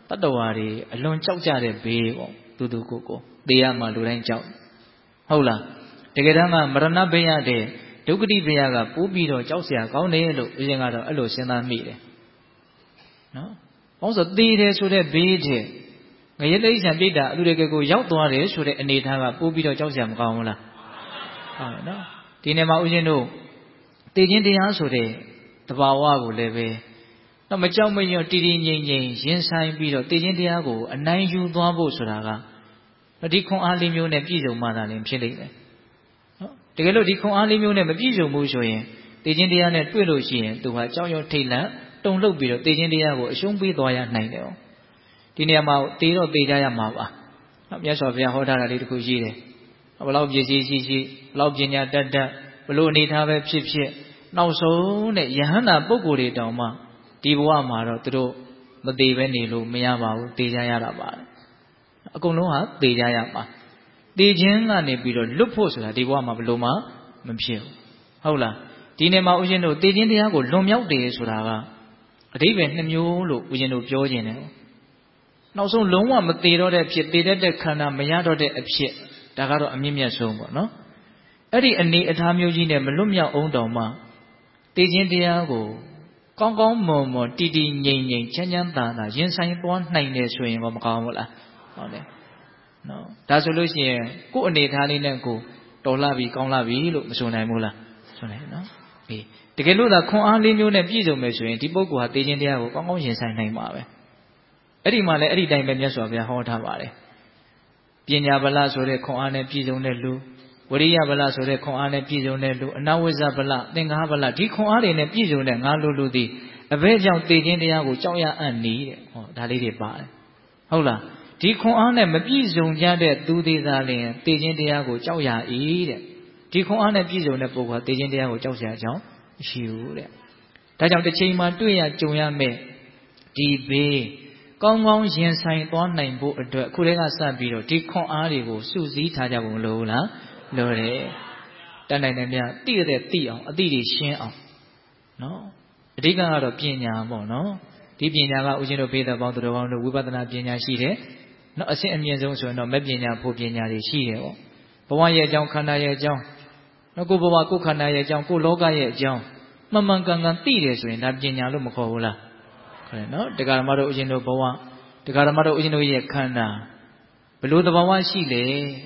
တတ္တဝါတွေအလွန်ကြောက်ကြတဲ့ဘေးပေါ့တူတူကိုကိုသေရမှာလူတိုင်းကြောက်ဟုတ်လားတကယ်တမ်းကမရဏဘေးရတဲ့ဒုက္ခတိဘေးကပိုးပြီးတော့ကြောက်စရာကောင်းတယ်လို့ဦးဇင်းကတော့အဲ့လိုစဉ်းစားမိတယ်နော်။ဘာလို့ဆိုသေတယ်ဆိုတဲ့ဘေးတဲ့ငရဲတိရစ္ဆာန်ပြိတ္တာအလူတကယ်ကိုရောက်သွားတယ်ဆိုတဲ့အနေထားကပိုးပြီးတော့ကြောက်စရာမကောင်းဘူးလားဟုတ်နော်ဒီနေ့မှာဦးဇင်းတို့သေခြင်းတရားဆိုတဲ့တဘာဝကိုလည်းပဲတော့မကြောက်မရွံ့တည်တည်ငြိမ်ငြိမ်ရင်ဆိုင်ပြီးတော့သေခြင်းတရားကိုအနိုင်ယူသွားဖို့ဆိုတာကဒီခွန်အားလေးမျိုးနဲ့ပြည့်စုံမှသာလင်ဖြစ်လိမ့်မယ်နော်တကယ်လို့ဒီခွန်အားလေးမျိုးနဲ့မပြည့်စုံဘူးဆိုရင်သေခြင်းတရားနဲ့တွေ့လို့ရှိရင်သူဟာကြောက်ရွံ့ထိတ်လန့်တုန်လှုပ်ပြီးတော့သေခြင်းတရားကိုအရှုံးပေးသွားရနိုင်တယ်။ဒီနေရာမှာသေတော့သေကြရမှာပါ။နော်မြတ်စွာဘုရားဟောထားတာလေးတစ်ခုရှိတယ်။ဘလောက်ပစ္စည်းရှိရှိဘလောက်ပညာတတ်တတ်ဘလို့အနေထားပဲဖြစ်ဖြစ်နောက်ဆုံးတဲ့ယဟန္တာပုဂ္ဂိုလ်တွေတောင်မှဒီဘဝမှာတော့သူတို့မသေးပဲနေလို့မရပါဘူးသေကြရတာပါ။အကုန်လုံးဟာသေကြရမှာ။သေခြင်းကနေပြီးတော့လွတ်ဖို့ဆိုတာဒီဘဝမှာဘလို့မှမဖြစ်ဘူး။ဟုတ်လား။ဒီနေ့မှာဦးဇင်းတို့သေခြင်းတရားကိုလွန်မြောက်တယ်ဆိုတာကအဓိပ္ပာယ်နှစ်မျိုးလို့ဦးဇင်းတို့ပြောခြင်းတယ်။နောက်ဆုံးလုံးဝမသေးတော့တဲ့အဖြစ်သေတတ်တဲ့ခန္ဓာမရတော့တဲ့အဖြစ်ဒါကတော့အမြင့်မြတ်ဆုံးပေါ့နော်။အဲ့ဒီအနေအထားမျိုးကြီးနဲ့မလွတ်မြောက်အောင်တောင်မှသေခြင်းတရားကိုကောင်းကောင်းမွန်မွန်တည်တည်ငြိမ်ငြိမ်ချမ်းချမ်းသာသာရင်ဆိုင်သွားနိုင်တယ်ဆိုရင်ဘာမကောင်းဘူးလားဟုတ်တယ်နော်ဒါဆိုလို့ရှိရင်ကိုယ့်အနေထားလေးနဲ့ကိုတော်လှပြီကောင်းလှပြီလို့မဆိုနိုင်ဘူးလားဆိုနိုင်နော်အေးတကယ်လို့သာခွန်အားလေးမျိုးနဲ့ပြည့်စုံမယ်ဆိုရင်ဒီပုဂ္ဂိုလ်ဟာသေခြင်းတရားကိုကောင်းကောင်းရင်ဆိုင်နိုင်မှာပဲအဲ့ဒီမှာလည်းအဲ့ဒီတိုင်းပဲမြတ်စွာဘုရားဟောထားပါတယ်ပညာဗလဆိုတဲ့ခွန်အားနဲ့ပြည့်စုံတဲ့လူဝရိယဗလဆိုတဲ့ခွန်အားနဲ့ပြည့်စုံတဲ့လူအနဝိဇ္ဇဗလသင်္ကားဗလဒီခွန်အားတွေနဲ့ပြည့်စုံတဲ့ငါလူလူသည်အဘဲကြောင့်သေခြင်းတရားကိုကြောက်ရအံ့နေတဲ့ဟောဒါလေးတွေပါတယ်ဟုတ်လားဒီခွန်အားနဲ့မပြည့်စုံကြတဲ့သူသေးသားလျင်သေခြင်းတရားကိုကြောက်ရ၏တဲ့ဒီခွန်အားနဲ့ပြည့်စုံတဲ့ပုဂ္ဂိုလ်ဟာသေခြင်းတရားကိုကြောက်စရာအကြောင်းမရှိဘူးတဲ့ဒါကြောင့်တစ်ချိန်မှာတွေ့ရကြုံရမယ်ဒီဘေးကောင်းကောင်းရင်ဆိုင်သွားနိုင်ဖို့အတွက်အခုတည်းကစပြီးတော့ဒီခွန်အားတွေကိုစုစည်းထားကြဖို့မလိုဘူးလားလိုတယ်တတ်နိုင်တယ်များသိရတဲ့သိအောင်အသိတွေရှင်းအောင်နော်အဓိကကတော့ပညာပေါ့နော်ဒီပညာကဦးဇင်းတို့ပေးတဲ့ပေါင်းသူတော်ကောင်းတို့ဝိပဿနာပညာရှိတယ်နော်အဆင့်အမြင့်ဆုံးဆိုရင်တော့မဲ့ပညာဖို့ပညာတွေရှိတယ်ပေါ့ဘဝရဲ့အကြောင်းခန္ဓာရဲ့အကြောင်းနော်ကိုယ်ဘဝကိုယ်ခန္ဓာရဲ့အကြောင်းကိုယ်လောကရဲ့အကြောင်းမှန်မှန်ကန်ကန်သိတယ်ဆိုရင်ဒါပညာလို့မခေါ်ဘူးလားခေါ်တယ်နော်တရားဓမ္မတို့ဦးဇင်းတို့ဘဝတရားဓမ္မတို့ဦးဇင်းတို့ရဲ့ခန္ဓာဘလို့သဘာဝရှိလေ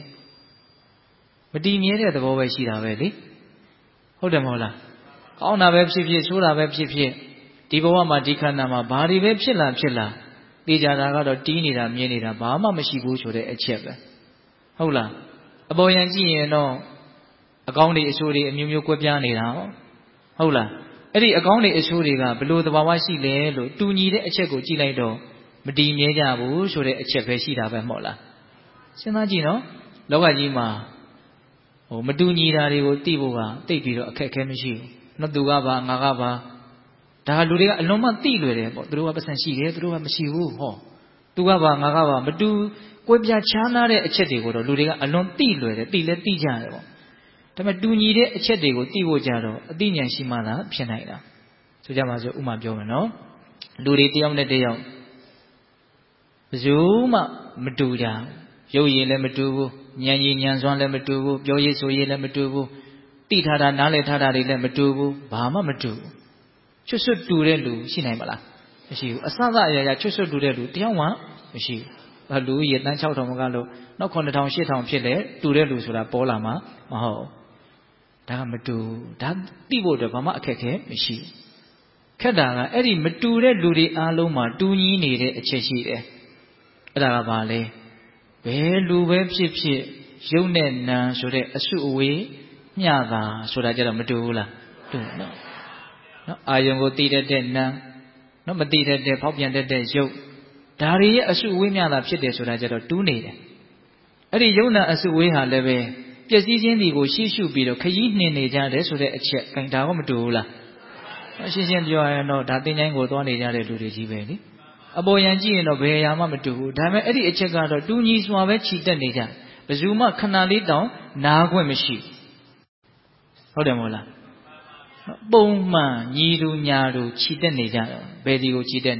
မတည်မြဲတဲ့သဘောပဲရှိတာပဲလေဟုတ်တယ်မဟုတ်လားကောင်းတာပဲဖြစ်ဖြစ်ဆိုးတာပဲဖြစ်ဖြစ်ဒီဘဝမှာဒီခန္ဓာမှာဘာတွေပဲဖြစ်လာဖြစ်လာသိကြတာကတော့တီးနေတာမြင်နေတာဘာမှမရှိဘူးဆိုတဲ့အချက်ပဲဟုတ်လားအပေါ်ယံကြည့်ရင်တော့အကောင်းတွေအဆိုးတွေအမျိုးမျိုးကွဲပြားနေတာဟုတ်လားအဲ့ဒီအကောင်းတွေအဆိုးတွေကဘလို့သဘာဝရှိလဲလို့တူညီတဲ့အချက်ကိုကြည့်လိုက်တော့မတည်မြဲကြဘူးဆိုတဲ့အချက်ပဲရှိတာပဲမဟုတ်လားစဉ်းစားကြည့်နော်လောကကြီးမှာဟိုမတူညီတာတွေကိုသိဖို့ကသိပြီးတော့အခက်အခဲမရှိဘူးနော်သူကပါငါကပါဒါလူတွေကအလွန်မှသိလွယ်တယ်ပေါ့သူတို့ကပတ်စံရှိတယ်သူတို့ကမရှိဘူးဟောသူကပါငါကပါမတူကွဲပြားခြားနားတဲ့အချက်တွေကိုတော့လူတွေကအလွန်သိလွယ်တယ်သိလဲသိကြတယ်ပေါ့ဒါပေမဲ့တူညီတဲ့အချက်တွေကိုသိဖို့ကြတော့အသိဉာဏ်ရှိမှသာဖြစ်နိုင်တာဆိုကြပါစို့ဥမာပြောမယ်နော်လူတွေတယောက်နဲ့တယောက်ဘယ်သူမှမတူကြရုပ်ရည်လည်းမတူဘူးဉာဏ်ရည်ဉာဏ်စွမ်းလည်းမတူဘူးပြောရေးဆိုရေးလည်းမတူဘူးသိထားတာနားလည်ထားတာတွေလည်းမတူဘူးဘာမှမတူဘူးချွတ်ချွတ်တူတဲ့လူရှိနိုင်မလားမရှိဘူးအစစအရာရာချွတ်ချွတ်တူတဲ့လူတယောက်မှမရှိဘူးလူရည်တန်း၆ထောင်မကလို့နောက်ခုနှစ်ထောင်ရှစ်ထောင်ဖြစ်လေတူတဲ့လူဆိုတာပေါ်လာမှာမဟုတ်ဒါကမတူဒါသိဖို့အတွက်ဘာမှအခက်ခဲမရှိဘူးခက်တာကအဲ့ဒီမတူတဲ့လူတွေအားလုံးမှာတူညီနေတဲ့အချက်ရှိတယ်အဲ့ဒါကဘာလဲဘယ်လူပဲဖြစ်ဖြစ်ရုပ်နဲ့နာဆိုတဲ့အစုအဝေးမျှတာဆိုတာကြတော့မတူဘူးလားတူနော်နော်အာယုံကိုသိတတ်တဲ့နာနော်မသိတတ်တဲ့ဖောက်ပြန်တတ်တဲ့ရုပ်ဒါတွေရဲ့အစုအဝေးမျှတာဖြစ်တယ်ဆိုတာကြတော့တူးနေတယ်အဲ့ဒီယုံနာအစုအဝေးဟာလည်းပဲပျက်စီးခြင်းတွေကိုရှေ့ရှုပြီးတော့ခရီးနှင်နေကြတယ်ဆိုတဲ့အချက်ခိုင်ဒါကမတူဘူးလားရှင်းရှင်းပြောရရင်တော့ဒါသင်္ချိုင်းကိုသွားနေကြတဲ့လူတွေကြီးပဲလေအပေါ်ယံကြည့်ရင်တော့ဘယ်အရာမှမတူဘူးဒါပေမဲ့အဲ့ဒီအချက်ကတော့တူညီစွာပဲခြိတက်နေကြဘယ်သူမှခဏလေးတောင်နားခွင့်မရှိဟုတ်တယ်မဟုတ်လားပုံမှန်ညီတူညာတူခြိတက်နေကြတယ်ဘယ်ဒီကိုခြိတက်နေ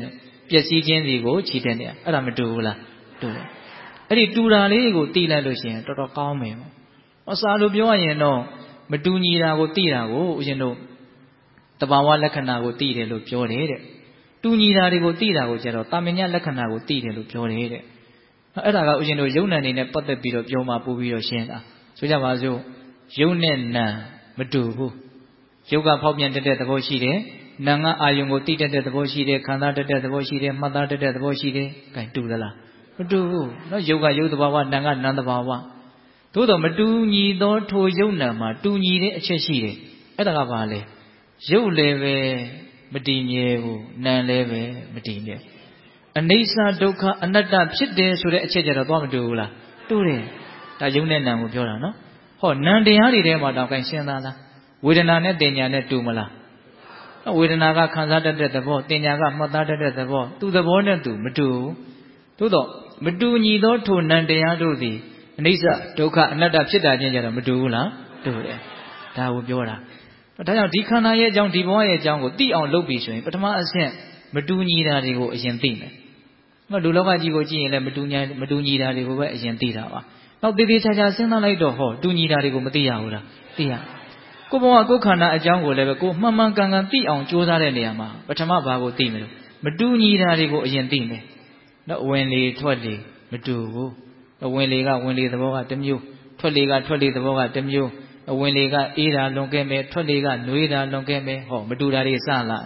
ပျက်စီးခြင်းစီကိုချီတက်နေတာအဲ့ဒါမတူဘူးလားတူတယ်အဲ့ဒီတူတာလေးကိုသိလိုက်လို့ရှိရင်တော်တော်ကောင်းမယ်ပေါ့အစာလိုပြောရရင်တော့မတူညီတာကိုသိတာကိုဦးဇင်းတို့တဘာဝလက္ခဏာကိုသိတယ်လို့ပြောတယ်တဲ့တူညီတာတွေကိုသိတာကိုကျတော့တာမညလက္ခဏာကိုသိတယ်လို့ပြောတယ်တဲ့အဲ့ဒါကဦးဇင်းတို့ယုံ nant နေနဲ့ပတ်သက်ပြီးတော့ပြောမှပို့ပြီးတော့ရှင်းတာဆိုကြပါစို့ယုံနဲ့နံမတူဘူးယုတ်ကဖောက်ပြန်တတ်တဲ့သဘောရှိတယ်နံကအာယုံကိုသိတတ်တဲ့သဘောရှိတယ်ခံစားတတ်တဲ့သဘောရှိတယ်မှတ်သားတတ်တဲ့သဘောရှိတယ်အဲတူသလားမတူဘူးနော်ယုတ်ကယုတ်သဘာဝနံကနံသဘာဝသို့တော့မတူညီသောထိုယုတ်နံမှာတူညီတဲ့အချက်ရှိတယ်အဲ့ဒါကဘာလဲယုတ်လည်းပဲမတည်မြဲဘူးနံလည်းပဲမတည်မြဲအနိစ္စဒုက္ခအနတ္တဖြစ်တယ်ဆိုတဲ့အချက်ကြတော့သွားမတူဘူးလားတူတယ်ဒါယုတ်နဲ့နံကိုပြောတာနော်ဟောနံတရားတွေထဲမှာတောင်ကိုင်ရှင်းသားလားဝေဒနာနဲ့တင်ညာနဲ့တူမလားဝေဒနာကခံစားတတ်တဲ့သဘောတင်ညာကမှတ်သားတတ်တဲ့သဘောသူသဘောနဲ့သူမတူသို့တော့မတူညီသောထိုနံတရားတို့သည်အနိစ္စဒုက္ခအနတ္တဖြစ်တာချင်းကြတော့မတူဘူးလားတူတယ်ဒါကိုပြောတာဒါကြောင့်ဒီခန္ဓာရဲ့အကြောင်းဒီဘဝရဲ့အကြောင်းကိုသိအောင်လုပ်ပြီဆိုရင်ပထမအဆင့်မတူညီတာတွေကိုအရင်သိမယ်မလူလောကကြီးကိုကြည့်ရင်လည်းမတူညီမတူညီတာတွေကိုပဲအရင်သိတာပါနောက်တည်တည်ချာချာစဉ်းစားလိုက်တော့ဟောတူညီတာတွေကိုမသိရဘူးလားသိရကိုဘဝကိုခန္ဓာအကြောင်းကိုလည်းပဲကိုမှန်မှန်ကန်ကန်သိအောင်ကြိုးစားတဲ့နေရာမှာပထမဘာကိုသိမလို့မတူညီတာတွေကိုအရင်သိမယ်နော်ဝင်လေထွက်လေမတူဘူးဝင်လေကဝင်လေသဘောကတစ်မျိုးထွက်လေကထွက်လေသဘောကတစ်မျိုးဝင်လေကအေးတာလွန်ခဲ့မယ်ထွက်လေကနှွေးတာလွန်ခဲ့မယ်ဟောမတူတာတွေစလာနော်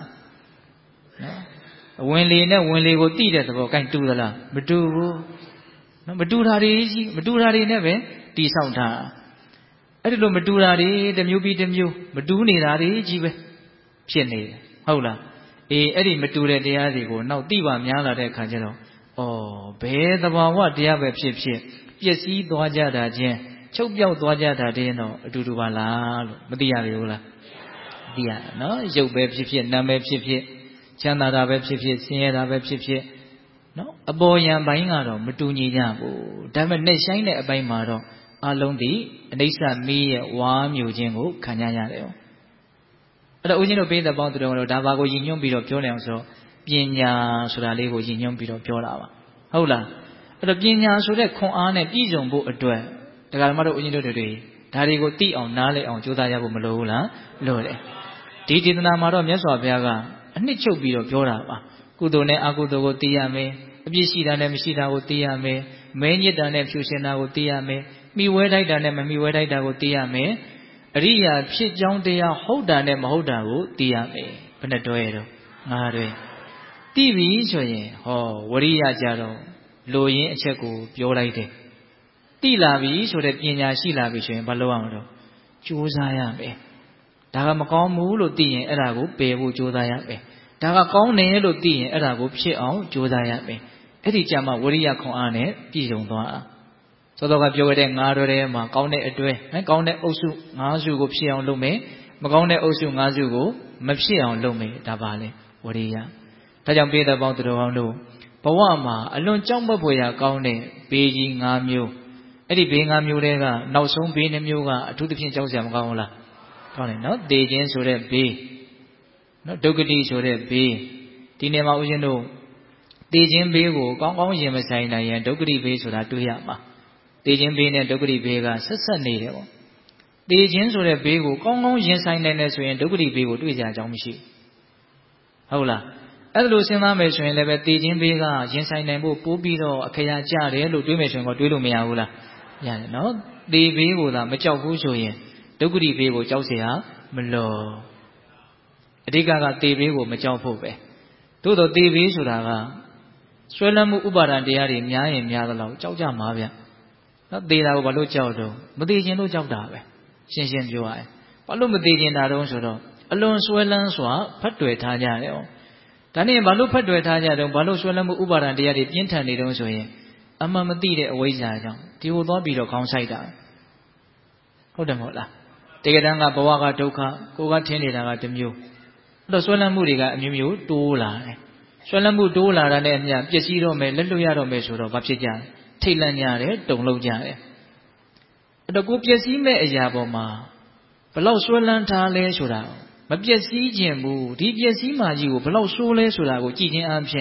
ဝင်လေနဲ့ဝင်လေကိုသိတဲ့သဘောကိုင်တူသလားမတူဘူးနော်မတူတာတွေရှိမတူတာတွေနဲ့ပဲတိဆောက်တာအဲ့ဒီလိုမတူတာတွေတစ်မျိုးပြီးတစ်မျိုးမတူနေတာတွေကြီးပဲဖြစ်နေတယ်ဟုတ်လားအေးအဲ့ဒီမတူတဲ့တရားတွေကိုနောက်သိပါများလာတဲ့အခါကျတော့ဩဘယ်သဘာဝတရားပဲဖြစ်ဖြစ်ပျက်စီးသွားကြတာချင်းချုပ်ပြောက်သွားကြတာတင်းတော့အတူတူပါလားလို့မသိရလေဘူးလားသိရနော်ရုပ်ပဲဖြစ်ဖြစ်နာမ်ပဲဖြစ်ဖြစ်ချမ်းသာတာပဲဖြစ်ဖြစ်ဆင်းရဲတာပဲဖြစ်ဖြစ်နော်အပေါ်ယံပိုင်းကတော့မတူညီကြဘူးဒါပေမဲ့နှိမ့်ဆိုင်တဲ့အပိုင်းမှာတော့အလုံးဒီအနိစ္စမီးရဲ့ဝါမျိုးခြင်းကိုခံကြရတယ်။အဲ့တော့ဦးဇင်းတို့ပိဿပေါင်းသူတော်တို့ဒါဘာကိုရည်ညွှန်းပြီးတော့ပြောနေအောင်ဆိုတော့ပညာဆိုတာလေးကိုရည်ညွှန်းပြီးတော့ပြောတာပါ။ဟုတ်လား။အဲ့တော့ပညာဆိုတဲ့ခွန်အားနဲ့ပြည့်စုံဖို့အတွက်တရားဓမ္မတို့ဦးဇင်းတို့တွေဒါတွေကိုသိအောင်နားလည်အောင်ကြိုးစားရဖို့မလိုဘူးလား။လိုတယ်။ဒီဒေသနာမှာတော့မြတ်စွာဘုရားကအနှစ်ချုပ်ပြီးတော့ပြောတာပါ။ကုသိုလ်နဲ့အကုသိုလ်ကိုသိရမယ်။အပြစ်ရှိတာနဲ့မရှိတာကိုသိရမယ်။မဲညစ်တာနဲ့ဖြူရှင်တာကိုသိရမယ်။မိဝဲတိုက်တာနဲ့မမိဝဲတိုက်တာကိုသိရမယ်အရိယာဖြစ်ကြောင်းတရားဟုတ်တာနဲ့မဟုတ်တာကိုသိရမယ်ဘယ်နဲ့တွဲရတော့ငါတွဲသိပြီဆိုရင်ဟောဝရိယကြတော့လိုရင်းအချက်ကိုပြောလိုက်တယ်သိလာပြီဆိုတဲ့ပညာရှိလာပြီဆိုရင်ဘာလုပ်ရမလို့ကြိုးစားရမယ်ဒါကမကောင်းဘူးလို့သိရင်အဲ့ဒါကိုပယ်ဖို့ကြိုးစားရမယ်ဒါကကောင်းတယ်လို့သိရင်အဲ့ဒါကိုဖြစ်အောင်ကြိုးစားရမယ်အဲ့ဒီကြမှာဝရိယခွန်အားနဲ့ပြည့်စုံသွားတာသောတော်ကပြောခဲ့တဲ့ငါးတွဲထဲမှာကောင်းတဲ့အတွဲကောင်းတဲ့အုပ်စုငါးစုကိုဖြစ်အောင်လုပ်မယ်မကောင်းတဲ့အုပ်စုငါးစုကိုမဖြစ်အောင်လုပ်မယ်ဒါပါလေဝရိယဒါကြောင့်ပိဿပေါင်းသူတော်ကောင်းတို့ဘဝမှာအလွန်ကြောက်မက်ဖွယ်ရာကောင်းတဲ့ဘေးကြီးငါးမျိုးအဲ့ဒီဘေးငါးမျိုးတွေကနောက်ဆုံးဘေးနှမျိုးကအထူးသဖြင့်ကြောက်စရာမကောင်းဘူးလားကောင်းတယ်နော်တေခြင်းဆိုတဲ့ဘေးနော်ဒုက္ခတိဆိုတဲ့ဘေးဒီနေရာမှာဦးဇင်းတို့တေခြင်းဘေးကိုကောင်းကောင်းရင်မဆိုင်နိုင်ရင်ဒုက္ခတိဘေးဆိုတာတွေးရမှာတေခြင်းဘေးနဲ့ဒုက္ခတိဘေးကဆက်ဆက်နေတယ်ပေါ့တေခြင်းဆိုတဲ့ဘေးကိုကောင်းကောင်းရင်ဆိုင်နိုင်တယ်ဆိုရင်ဒုက္ခတိဘေးကိုတွေးကြအကြောင်းမရှိဘူးဟုတ်လားအဲ့ဒါလို့စဉ်းစားမယ်ဆိုရင်လည်းပဲတေခြင်းဘေးကရင်ဆိုင်နိုင်ဖို့ပိုးပြီးတော့အခရာကျတယ်လို့တွေးမယ်ဆိုရင်တော့တွေးလို့မရဘူးလားရတယ်နော်တေဘေးကိုသာမကြောက်ဘူးဆိုရင်ဒုက္ခတိဘေးကိုကြောက်เสียမလို့အဓိကကတေဘေးကိုမကြောက်ဖို့ပဲသို့တော့တေဘေးဆိုတာကဆွဲလန်းမှုဥပါဒံတရားတွေများရင်များသလောက်ကြောက်ကြမှာဗျနော်သေတာကိုဘာလို့ကြောက်တော့မသေးခြင်းလို့ကြောက်တာပဲရှင်းရှင်းပြောရရင်ဘာလို့မသေးခြင်းတာတုံးဆိုတော့အလွန်ဆွဲလန်းစွာဖတ်တွေ့ထားကြတယ်။ဒါနဲ့ဘာလို့ဖတ်တွေ့ထားကြတုံးဘာလို့ဆွဲလန်းမှုဥပါဒံတရားတွေပြင်းထန်နေတုံးဆိုရင်အမှန်မသိတဲ့အဝိဇ္ဇာကြောင့်ဒီကိုသွားပြီးတော့ခေါင်းဆိုင်တာဟုတ်တယ်မဟုတ်လားတကယ်တမ်းကဘဝကဒုက္ခကိုကထင်းနေတာကတစ်မျိုးအဲ့တော့ဆွဲလန်းမှုတွေကအမျိုးမျိုးတိုးလာတယ်ဆွဲလန်းမှုတိုးလာတာနဲ့အမျှပျက်စီးတော့မယ်လက်လွတ်ရတော့မယ်ဆိုတော့ဘာဖြစ်ကြလဲထိတ်လန့်ကြတယ်တုန်လှုပ်ကြတယ်အဲ့တော့ကိုပျက်စီးမဲ့အရာပေါ်မှာဘလောက်ဆွဲလန်းထားလဲဆိုတာမပျက်စီးခြင်းဘူးဒီပျက်စီးမှကြီးကိုဘလောက်ဆိုးလဲဆိုတာကိုကြည်ခြင်းအပြင်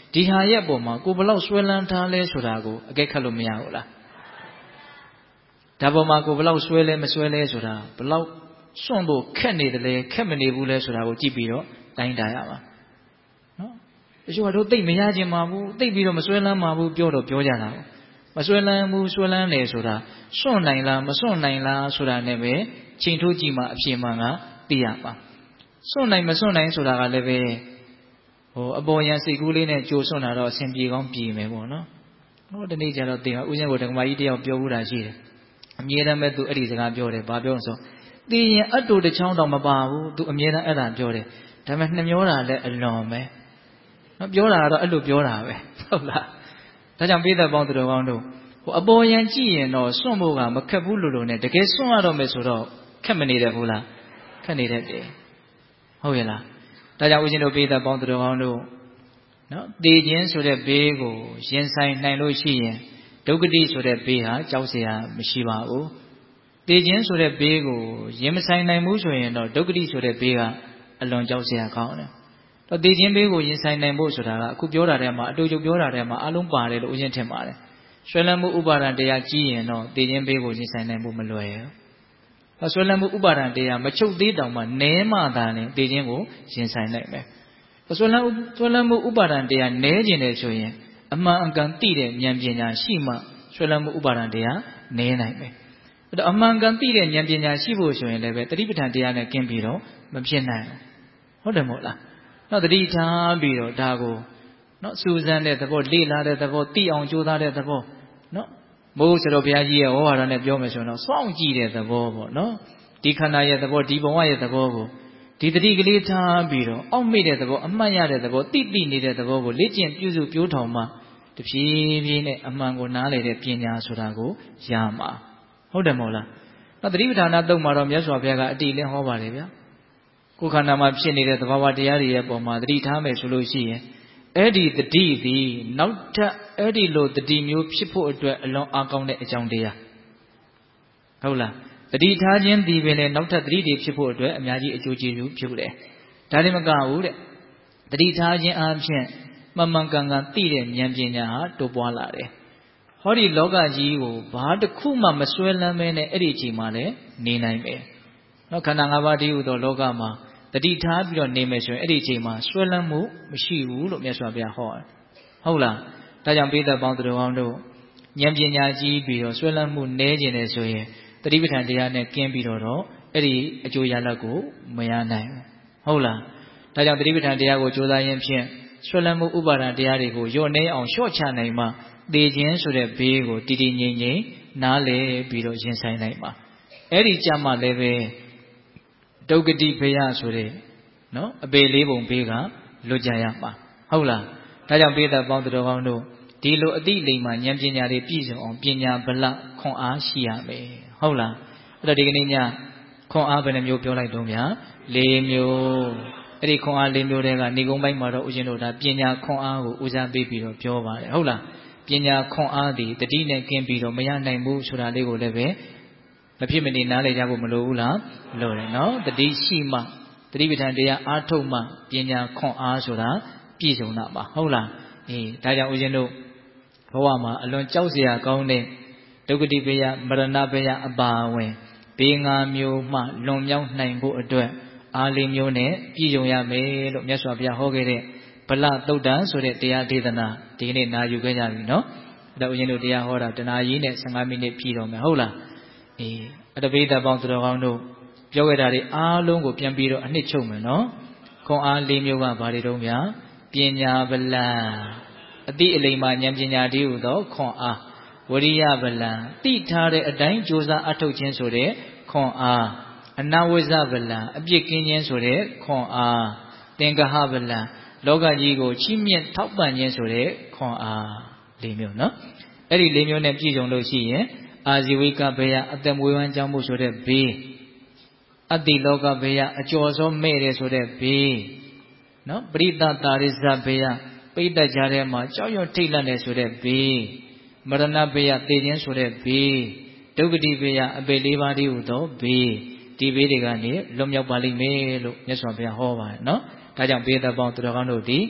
ဒီဟာရဲ့ပုံမှာကိုဘလောက်ဆွဲလန်းထားလဲဆိုတာကိုအကဲခတ်လို့မရဘူးလားဒါပုံမှာကိုဘလောက်ဆွဲလဲမဆွဲလဲဆိုတာဘလောက်စွန့်ဖို့ခက်နေတယ်လဲခက်မနေဘူးလဲဆိုတာကိုကြည့်ပြီးတော့တိုင်းတာရပါနော်တချို့ကတို့သိမရခြင်းမှာဘူးသိပြီးတော့မဆွဲလန်းမှာဘူးပြောတော့ပြောကြတာမဆွဲလန်းဘူးဆွဲလန်းတယ်ဆိုတာစွန့်နိုင်လားမစွန့်နိုင်လားဆိုတာနဲ့ပဲချိန်ထိုးကြည့်မှအဖြေမှန်ကသိရပါစွန့်နိုင်မစွန့်နိုင်ဆိုတာကလည်းပဲဟိုအပေါ်ရန်စိတ်ကူးလေးနဲ့ကြိုစွန့်တာတော့အဆင်ပြေကောင်းပြေမယ်ပေါ့နော်ဟောဒီနေ့ကျတော့တင်ဥစဉ်ကိုဓမ္မကြီးတယောက်ပြောဘူးတာရှိတယ်အမြဲတမ်းပဲသူအဲ့ဒီစကားပြောတယ်ဘာပြောဆိုသိရင်အတူတစ်ချောင်းတော့မပါဘူးသူအမြဲတမ်းအဲ့ဒါပြောတယ်ဒါပေမဲ့နှမျောတာလည်းအလွန်ပဲနော်ပြောတာကတော့အဲ့လိုပြောတာပဲဟုတ်လားဒါကြောင့်ပိဿပေါင်းသူတော်ကောင်းတို့ဟိုအပေါ်ရန်ကြည့်ရင်တော့စွန့်ဖို့ကမခက်ဘူးလို့လို့နဲ့တကယ်စွန့်ရတော့မယ်ဆိုတော့ခက်မနေတယ်ဘူးလားခက်နေတတ်တယ်ဟုတ်ရဲ့လားဒါကြောင့်ဦးဇင်းတို့ပိဿပေါင်းသူတော်ကောင်းတို့နော်တေခြင်းဆိုတဲ့ဘေးကိုရင်ဆိုင်နိုင်လို့ရှိရင်ဒုက္ခတိဆိုတဲ့ဘေးဟာကြောက်เสียမရှိပါဘူးတေခြင်းဆိုတဲ့ဘေးကိုရင်မဆိုင်နိုင်ဘူးဆိုရင်တော့ဒုက္ခတိဆိုတဲ့ဘေးကအလွန်ကြောက်เสียကောင်းတယ်တော့တေခြင်းဘေးကိုရင်ဆိုင်နိုင်ဖို့ဆိုတာကအခုပြောတာထဲမှာအတူတူပြောတာထဲမှာအလုံးပါတယ်လို့ဦးဇင်းထင်ပါတယ်ဆွဲလန်းမှုဥပါဒံတရားကြီးရင်တော့တေခြင်းဘေးကိုရင်ဆိုင်နိုင်ဖို့မလွယ်ဘူးဆွဲလန်းမှုဥပါဒံတရားမချုပ်သေးတောင်မှနဲမှသာနဲ့တေခြင်းကိုရင်ဆိုင်နိုင်မယ်ဆွဲလန်းဆွဲလန်းမှုဥပါဒံတရားနဲကျင်တယ်ဆိုရင်အမှန်အကန်သိတဲ့ဉာဏ်ပညာရှိမှဆွဲလန်းမှုဥပါဒံတရားနဲနိုင်မယ်အဲ့တော့အမှန်ကန်သိတဲ့ဉာဏ်ပညာရှိဖို့ဆိုရင်လည်းပဲတတိပဋ္ဌာန်တရားနဲ့ကင်းပြီးတော့မဖြစ်နိုင်ဘူးဟုတ်တယ်မဟုတ်လားနော်တတိထားပြီးတော့ဒါကိုနော်စူးစမ်းတဲ့သဘောလေ့လာတဲ့သဘောသိအောင်ကြိုးစားတဲ့သဘောနော်မိုးဆိုတော့ဘုရားကြီးရဲ့ဝါဒနဲ့ပြောမယ်ဆိုတော့စောင့်ကြည့်တဲ့သဘောပေါ့နော်ဒီခန္ဓာရဲ့သဘောဒီဘဝရဲ့သဘောကိုဒီတတိကလေးထားပြီးတော့အောက်မေ့တဲ့သဘောအမှတ်ရတဲ့သဘောတိတိနေတဲ့သဘောကိုလေ့ကျင့်ပြုစုပြိုးထောင်မှတဖြည်းဖြည်းနဲ့အမှန်ကိုနားလည်တဲ့ပညာဆိုတာကိုရမှာဟုတ်တယ်မဟုတ်လားနော်တတိပဋ္ဌာန်သုံးမှာတော့မြတ်စွာဘုရားကအတိလင်းဟောပါတယ်ဗျာကိုယ်ခန္ဓာမှာဖြစ်နေတဲ့သဘာဝတရားတွေရဲ့ပုံမှာတတိထားမယ်ဆိုလို့ရှိရင်အဲ့ဒီတတိသည်နောက်ထပ်အဲ့ဒီလိုတတိမျိုးဖြစ်ဖို့အတွက်အလွန်အားကောင်းတဲ့အကြောင်းတရားဟုတ်လားတတိထားခြင်းဒီပင်လည်းနောက်ထပ်တတိတွေဖြစ်ဖို့အတွက်အများကြီးအကျိုးကျေးဇူးပြုတယ်ဒါလည်းမကဘူးတဲ့တတိထားခြင်းအပြင်မှန်မှန်ကန်ကန်သိတဲ့ဉာဏ်ပညာဟာတိုးပွားလာတယ်ဟောဒီလောကကြီးကိုဘာတစ်ခုမှမစွဲလမ်းမဲနဲ့အဲ့ဒီအချိန်မှလည်းနေနိုင်မယ်နော်ခန္ဓာ၅ပါးတည်းဟူသောလောကမှာတတိထားပြီးတော့နေမယ်ဆိုရင်အဲ့ဒီအချိန်မှာစွဲလမ်းမှုမရှိဘူးလို့မြတ်စွာဘုရားဟောတယ်ဟုတ်လားဒါကြောင့်ပိဿပေါင်းသူတော်ကောင်းတို့ဉာဏ်ပညာကြီးပြီးတော့စွဲလမ်းမှုနည်းကျင်တယ်ဆိုရင်တတိပဋ္ဌာန်တရားနဲ့ကင်းပြီးတော့တော့အဲ့ဒီအကျိုးရလဒ်ကိုမရနိုင်ဘူးဟုတ်လားဒါကြောင့်တတိပဋ္ဌာန်တရားကိုကြိုးစားရင်းဖြင့်ဆွဲလန်းမှုဥပါဒံတရားတွေကိုညှော့နှဲအောင်လျှော့ချနိုင်မှသေခြင်းဆိုတဲ့ဘေးကိုတည်တည်ငြိမ်ငြိမ်နားလည်ပြီးတော့ရင်ဆိုင်နိုင်မှာအဲ့ဒီကြမှာလည်းပဲဒုက္ခတိဘယဆိုတဲ့နော်အပေလေးပုံဘေးကလွတ်ကြရမှာဟုတ်လားဒါကြောင့်ပိဿပေါင်းသူတော်ကောင်းတို့ဒီလိုအတိလိမ္မာဉာဏ်ပညာတွေပြည့်စုံအောင်ပညာဗလခွန်အားရှိရမယ်ဟုတ်လားအဲ့တော့ဒီကနေ့ညခွန်အားဘယ်နှမျိုးပြောလိုက်တော့ဗျာလေးမျိုးအဲ့ဒီခွန်အားလေးမျိုးတွေကနေကုန်းပိုင်းမှာတော့ဦးဇင်းတို့ဒါပညာခွန်အားကိုဦးစားပေးပြီးတော့ပြောပါတယ်ဟုတ်လားပညာခွန်အားသည်တတိနဲ့ကင်းပြီးတော့မရနိုင်ဘူးဆိုတာလေးကိုလည်းပဲမဖြစ်မနေနားလည်ကြဖို့မလိုဘူးလားလိုတယ်နော်တတိရှိမှတတိပဋ္ဌာန်တရားအားထုတ်မှပညာခွန်အားဆိုတာပြည့်စုံတာပါဟုတ်လားအေးဒါကြောင့်ဦးဇင်းတို့ဘဝမှာအလွန်ကြောက်စရာကောင်းတဲ့ဒုက္ခတိဘယမရဏဘယအပါဝင်ဘေးငါမျိုးမှလွန်မြောက်နိုင်ဖို့အတွက်အားလေးမျိုးနဲ့ပြည့်စုံရမယ်လို့မြတ်စွာဘုရားဟောခဲ့တဲ့ဗလသုတ်တံဆိုတဲ့တရားဒေသနာဒီကနေ့နာယူခဲ့ကြပြီနော်အဲ့တော့ဦးဇင်းတို့တရားဟောတာတနာရီနဲ့ဆယ်ငါးမိနစ်ပြည့်တော့မယ်ဟုတ်လားအေးအတပိသပေါင်းသူတော်ကောင်းတို့ပြောခဲ့တာတွေအားလုံးကိုပြန်ပြီးတော့အနှစ်ချုပ်မယ်နော်ခွန်အားလေးမျိုးကဘာတွေတုံးဗျာပညာဗလံအတိအလိမ္မာဉာဏ်ပညာတည်းဟူသောခွန်အားဝရိယဗလံတိထားတဲ့အတိုင်းကြိုးစားအထောက်ခြင်းဆိုတဲ့ခွန်အားအနဝိဇ္ဇဗလံအပြစ်ကင်းခြင်းဆိုတဲ့ခွန်အားသင်္ကဟဗလံလောကကြီးကိုချီးမြှင့်ထောက်ပံ့ခြင်းဆိုတဲ့ခွန်အားလေးမျိုးနော်အဲ့ဒီလေးမျိုးနဲ့ပြည့်စုံလို့ရှိရင်အာဇီဝိကဘေယအသက်မွေးဝမ်းကြောင်းမှုဆိုတဲ့ဘေးအတ္တိလောကဘေယအကျော်စောမဲ့တယ်ဆိုတဲ့ဘေးနော်ပရိသတာရိဇဘေယပိဋကကြားထဲမှာကြောက်ရွံ့ထိတ်လန့်တယ်ဆိုတဲ့ဘေးမရဏဘေယသေခြင်းဆိုတဲ့ဘေးဒုက္ခတိဘေယအပေလေးပါးတည်းဟူသောဘေးဒီဘေးတွေကနေလွတ်မြောက်ပါလိမ့်မယ်လို့မြတ်စွာဘုရားဟောပါတယ်နော်ဒါကြောင့်ဘေးသက်ပေါင်းသူတော်ကောင်းတို့ဒီ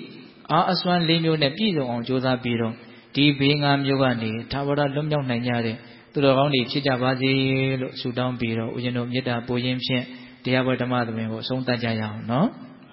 အားအစွမ်းလေးမျိုးနဲ့ပြည့်စုံအောင်ကြိုးစားပြီးတော့ဒီဘေးငါးမျိုးကနေထာဝရလွတ်မြောက်နိုင်ကြတဲ့သူတော်ကောင်းတွေဖြစ်ကြပါစေလို့ဆုတောင်းပြီးတော့ဦးဇင်းတို့မေတ္တာပို့ရင်းဖြင့်တရားပွဲဓမ္မသဘင်ကိုအဆုံးသတ်ကြရအောင်နော်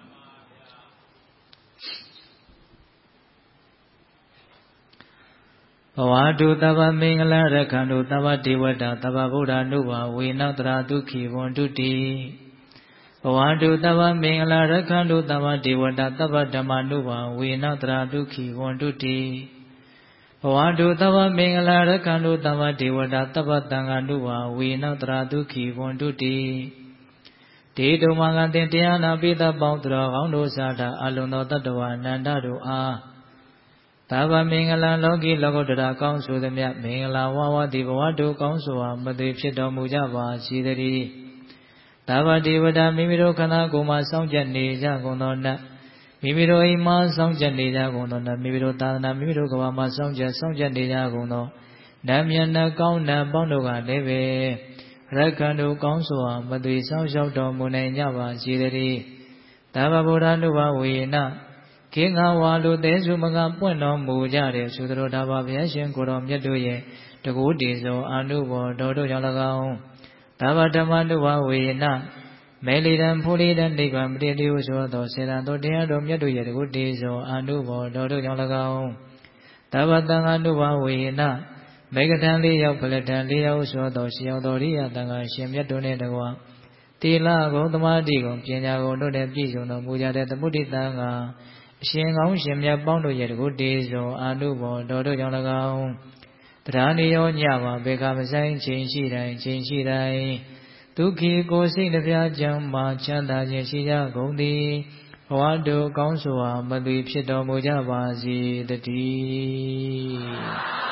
ဘဝတုတဗ္ဗမင်္ဂလရက္ခန္တုတဗ္ဗဒေဝတာတဗ္ဗဗုဒ္ဓနုဘာဝေနတရာဒုက္ခိဝန္တုတိဘဝတုတဗ္ဗမင်္ဂလရက္ခန္တုတဗ္ဗဒေဝတာတဗ္ဗဓမ္မနုဘာဝေနတရာဒုက္ခိဝန္တုတိဘဝတုတဗ္ဗမင်္ဂလရက္ခန္တုတဗ္ဗဒေဝတာတဗ္ဗသံဃာနုဘာဝေနတရာဒုက္ခိဝန္တုတိဒေတုမဂ္ဂတင်တရားနာပိသပေါင်းသူတော်ကောင်းတို့စာတာအလုံးသောတတ္တဝအနန္တတို့အားသဗ္ဗမင်္ဂလလောကီလောကုတ္တရာကောင်းဆိုသည်မြတ်မင်္ဂလာဝဝတိဘဝတုကောင်းစွာမသွေဖြစ်တော်မူကြပါစေတည်းသဗ္ဗဒေဝတာမိမိတို့ခန္ဓာကိုယ်မှာစောင့်ကြနေကြကုန်သောနတ်မိမိတို့အိမ်မှာစောင့်ကြနေကြကုန်သောနတ်မိမိတို့သာသနာမိမိတို့ကဘာမှာစောင့်ကြစောင့်ကြနေကြကုန်သောနတ်မြတ်နတ်ကောင်းနတ်ပေါင်းတို့ကလည်းပဲရက္ခန္တုကောင်းစွာမသွေစောင့်ရှောက်တော်မူနိုင်ကြပါစေတည်းသဗ္ဗဗုဒ္ဓနုဘဝေနခေငါဝါလူသေးစုမကပွင့်တော်မူကြတဲ့သုတတော်ဒါဘာဘုရားရှင်ကိုတော်မြတ်တို့ရဲ့တကူတည်သောအာနုဘော်တော်တို့ကြောင့်၎င်းသဗ္ဗဓမ္မနုဘဝေနမေလီတံဖူလီတံနိဗ္ဗာန်ပရိတိဟုဆိုသောစေတံတော်တရားတော်မြတ်တို့ရဲ့တကူတည်သောအာနုဘော်တော်တို့ကြောင့်၎င်းသဗ္ဗသံဃာနုဘဝေနမေကထံလေးရောက်ဖလထံလေးရောက်ဆိုသောရှေယောတော်ရိယတန်ခါရှင်မြတ်တို့နှင့်တကွာတိလဂုံသမာတိဂုံပညာဂုံတို့နဲ့ပြည့်စုံတော်မူကြတဲ့သမုဒိတံဃာအရှင်ကောင်းရှင်မြတ်ပေါင်းတို့ရဲ့တကုတေဇောအာနုဘော်တော်တို့ကြောင့်၎င်းတရားနေရောညပါဘေကမဆိုင်ချိန်ရှိတိုင်းချိန်ရှိတိုင်းဒုက္ခိကိုစိတ်နှပြကြံမှာချမ်းသာခြင်းရှိကြကုန်သည်ဘဝတုကောင်းစွာမသွေဖြစ်တော်မူကြပါစေတည်း